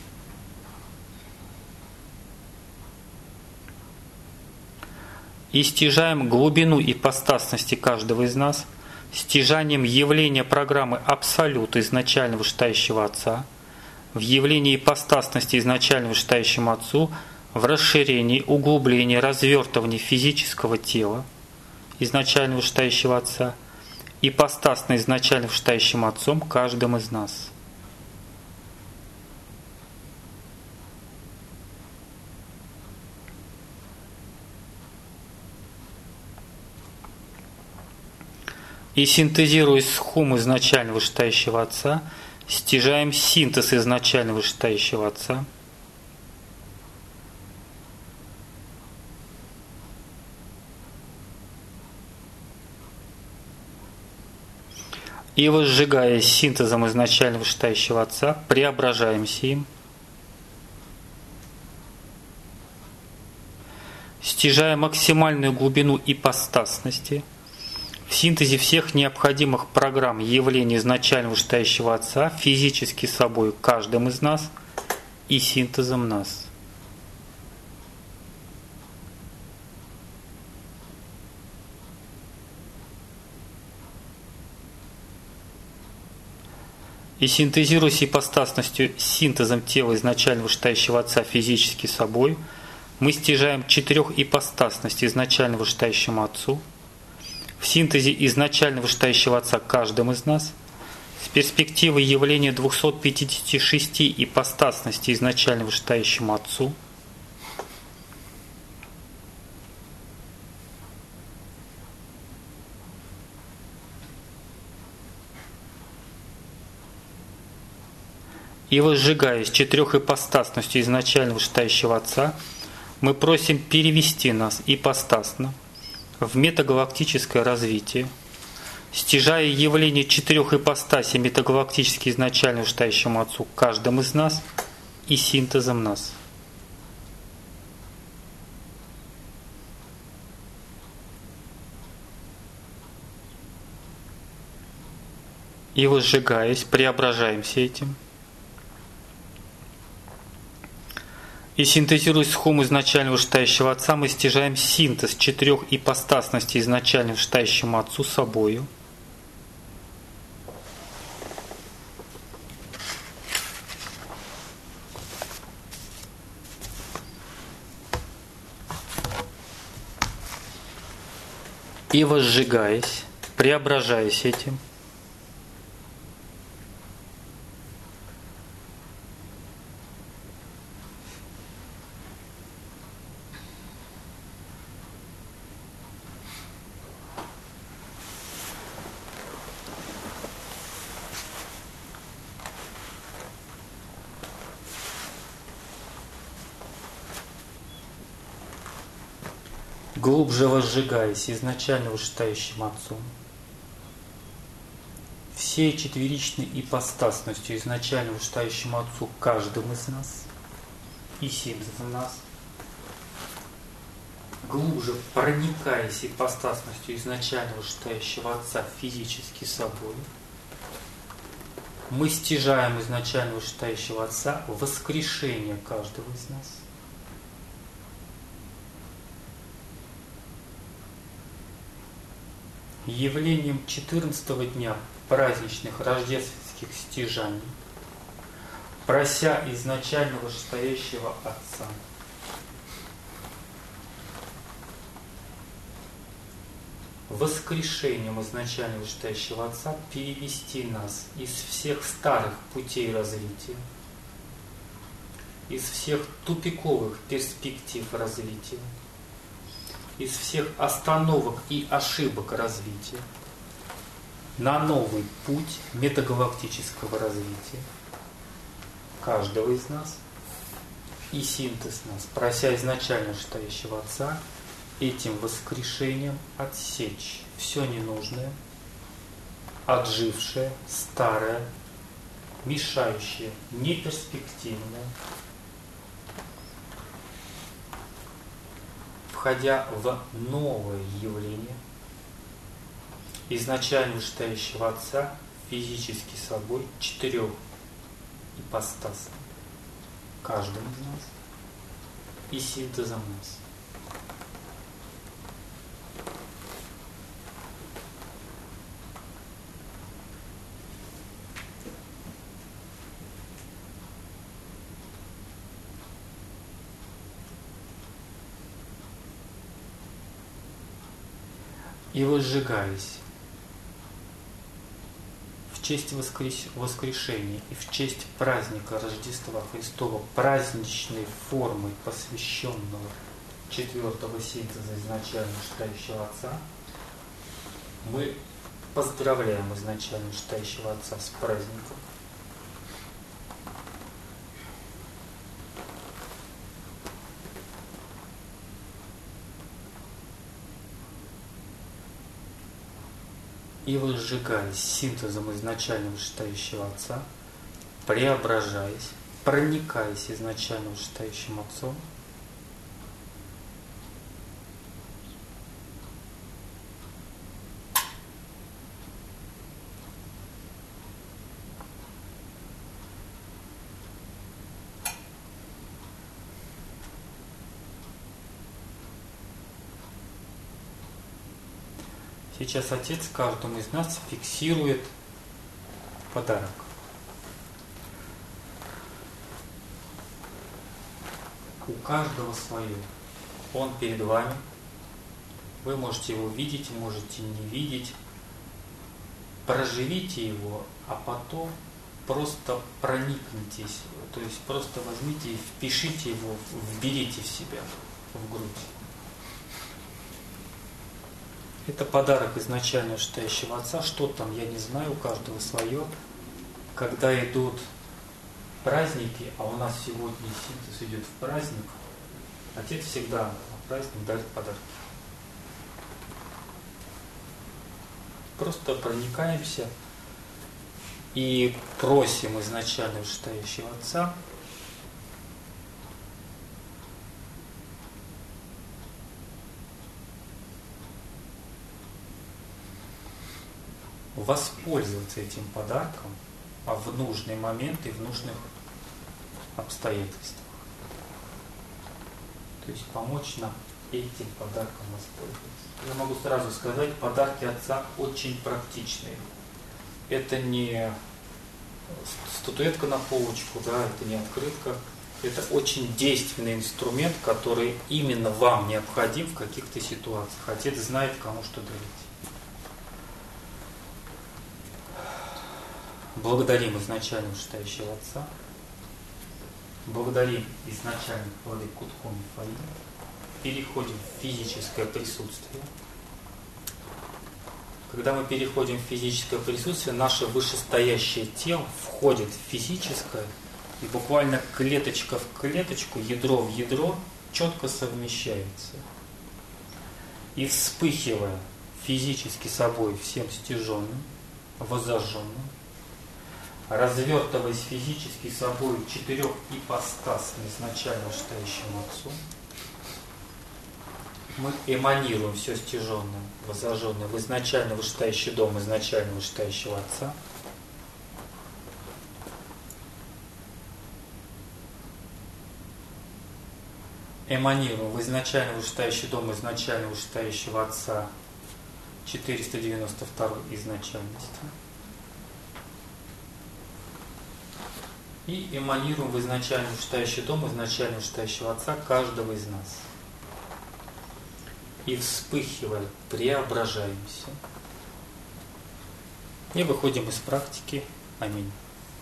И стяжаем глубину ипостасности каждого из нас, стяжанием явления программы абсолют изначально вышестоящего Отца, в явлении ипостасности изначально вышестоящему Отцу, в расширении, углублении, развертывании физического тела, изначально вышестоящего Отца, ипостасно изначально вышестоящим Отцом каждым из нас. И синтезируясь с хум изначально вышестоящего Отца, стяжаем синтез изначально вышестоящего Отца, и, возжигаясь синтезом изначально вышестоящего Отца, преображаемся им, стяжая максимальную глубину ипостасности в синтезе всех необходимых программ явлений изначально вышестоящего Отца физически собой каждым из нас и синтезом нас. И синтезируясь ипостасностью синтезом тела изначально вышестоящего Отца физически собой, мы стяжаем четырехипостасность изначально вышестоящему Отцу, в синтезе изначально вышестоящего Отца каждым из нас, с перспективой явления двухсот пятидесяти шести ипостасности изначально вышестоящему Отцу, и возжигаясь четырехипостасностью изначально вышестоящего Отца, мы просим перевести нас ипостасно в метагалактическое развитие, стяжая явление четырех ипостасей метагалактически изначально вышестоящему Отцу каждым из нас и синтезом нас. И возжигаясь, преображаемся этим. И синтезируясь с хум изначально вышестоящего Отца, мы стяжаем синтез четырех ипостасностей изначально вышестоящему Отцу собою. И возжигаясь, преображаясь этим, глубже возжигаясь изначально вышестоящим Отцом, всей четверичной ипостасностью изначально вышестоящему Отцу каждым из нас и сим за нас, глубже проникаясь ипостасностью изначально вышестоящего Отца физически собой, мы стяжаем изначально вышестоящего Отца воскрешение каждого из нас. Явлением четырнадцатого дня праздничных рождественских стяжаний, прося изначально вышестоящего Отца воскрешением изначально вышестоящего Отца перевести нас из всех старых путей развития, из всех тупиковых перспектив развития, из всех остановок и ошибок развития на новый путь метагалактического развития каждого из нас и синтез нас, прося изначально вышестоящего Отца этим воскрешением отсечь все ненужное, отжившее, старое, мешающее, неперспективное, входя в новое явление изначально вышестоящего Отца физически собой четырех ипостасов каждым из нас и синтезом нас. И возжигаясь в честь воскрес... воскрешения и в честь праздника Рождества Христова праздничной формой посвященного четвертого синтеза изначально вышестоящего Отца, мы поздравляем изначально вышестоящего Отца с праздником. И возжигаясь синтезом изначально вышестоящего Отца, преображаясь, проникаясь изначально вышестоящим Отцом, сейчас Отец каждому из нас фиксирует подарок. У каждого свое. Он перед вами. Вы можете его видеть, можете не видеть. Проживите его, а потом просто проникнитесь. То есть просто возьмите и впишите его, вберите в себя, в грудь. Это подарок изначально вышестоящего Отца. Что там, я не знаю, у каждого свое. Когда идут праздники, а у нас сегодня синтез идет в праздник, Отец всегда на праздник дарит подарки. Просто проникаемся и просим изначально вышестоящего Отца воспользоваться этим подарком в нужный момент и в нужных обстоятельствах. То есть помочь нам этим подарком воспользоваться. Я могу сразу сказать, подарки Отца очень практичные. Это не статуэтка на полочку, да, это не открытка. Это очень действенный инструмент, который именно вам необходим в каких-то ситуациях. Отец знает, кому что дарить. Благодарим изначально вышестоящего Отца. Благодарим изначально Владыку Кутком Мифаила. Переходим в физическое присутствие. Когда мы переходим в физическое присутствие, наше вышестоящее тело входит в физическое, и буквально клеточка в клеточку, ядро в ядро четко совмещается. и вспыхивая физически собой всем стяженным, воззажженным, развертываясь физически собой четырех ипостасным изначально вышестоящим Отцом, мы эманируем все стяженное, воззажженное в изначально вышестоящий дом изначально вышестоящего Отца. Эманируем в изначально вышестоящий дом изначально вышестоящего Отца четыреста девяносто второй изначальности. И эманируем в изначально вышестоящий дом изначально вышестоящего Отца каждого из нас. И вспыхивая, преображаемся. И выходим из практики. Аминь.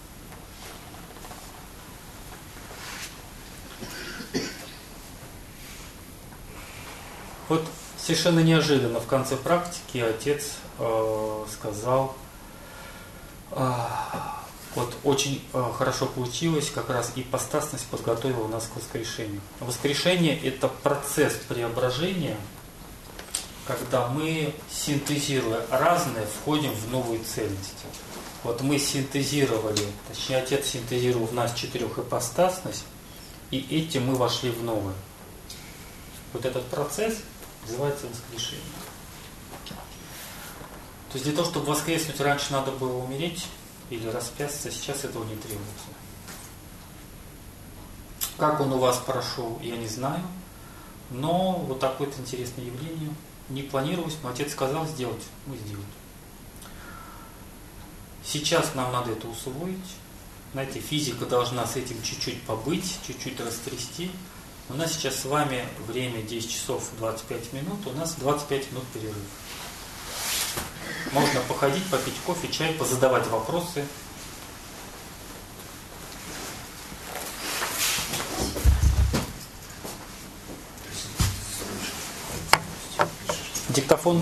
Вот совершенно неожиданно в конце практики отец э, сказал, э, вот очень э, хорошо получилось, как раз ипостасность подготовила нас к воскрешению. Воскрешение – это процесс преображения, когда мы, синтезируя разное, входим в новую цельность. Вот мы синтезировали, точнее отец синтезировал в нас четырехипостасность, и этим мы вошли в новое. Вот этот процесс называется воскрешение. То есть для того, чтобы воскреснуть, раньше надо было умереть или распяться, сейчас этого не требуется. Как он у вас прошел, я не знаю, но вот такое вот интересное явление. Не планировалось, но отец сказал сделать, мы сделали. Сейчас нам надо это усвоить. Знаете, физика должна с этим чуть-чуть побыть, чуть-чуть растрясти. У нас сейчас с вами время десять часов двадцать пять минут, у нас двадцать пять минут перерыв. Можно походить, попить кофе, чай, позадавать вопросы. Диктофон.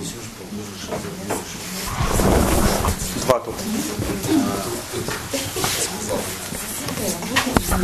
Два тут.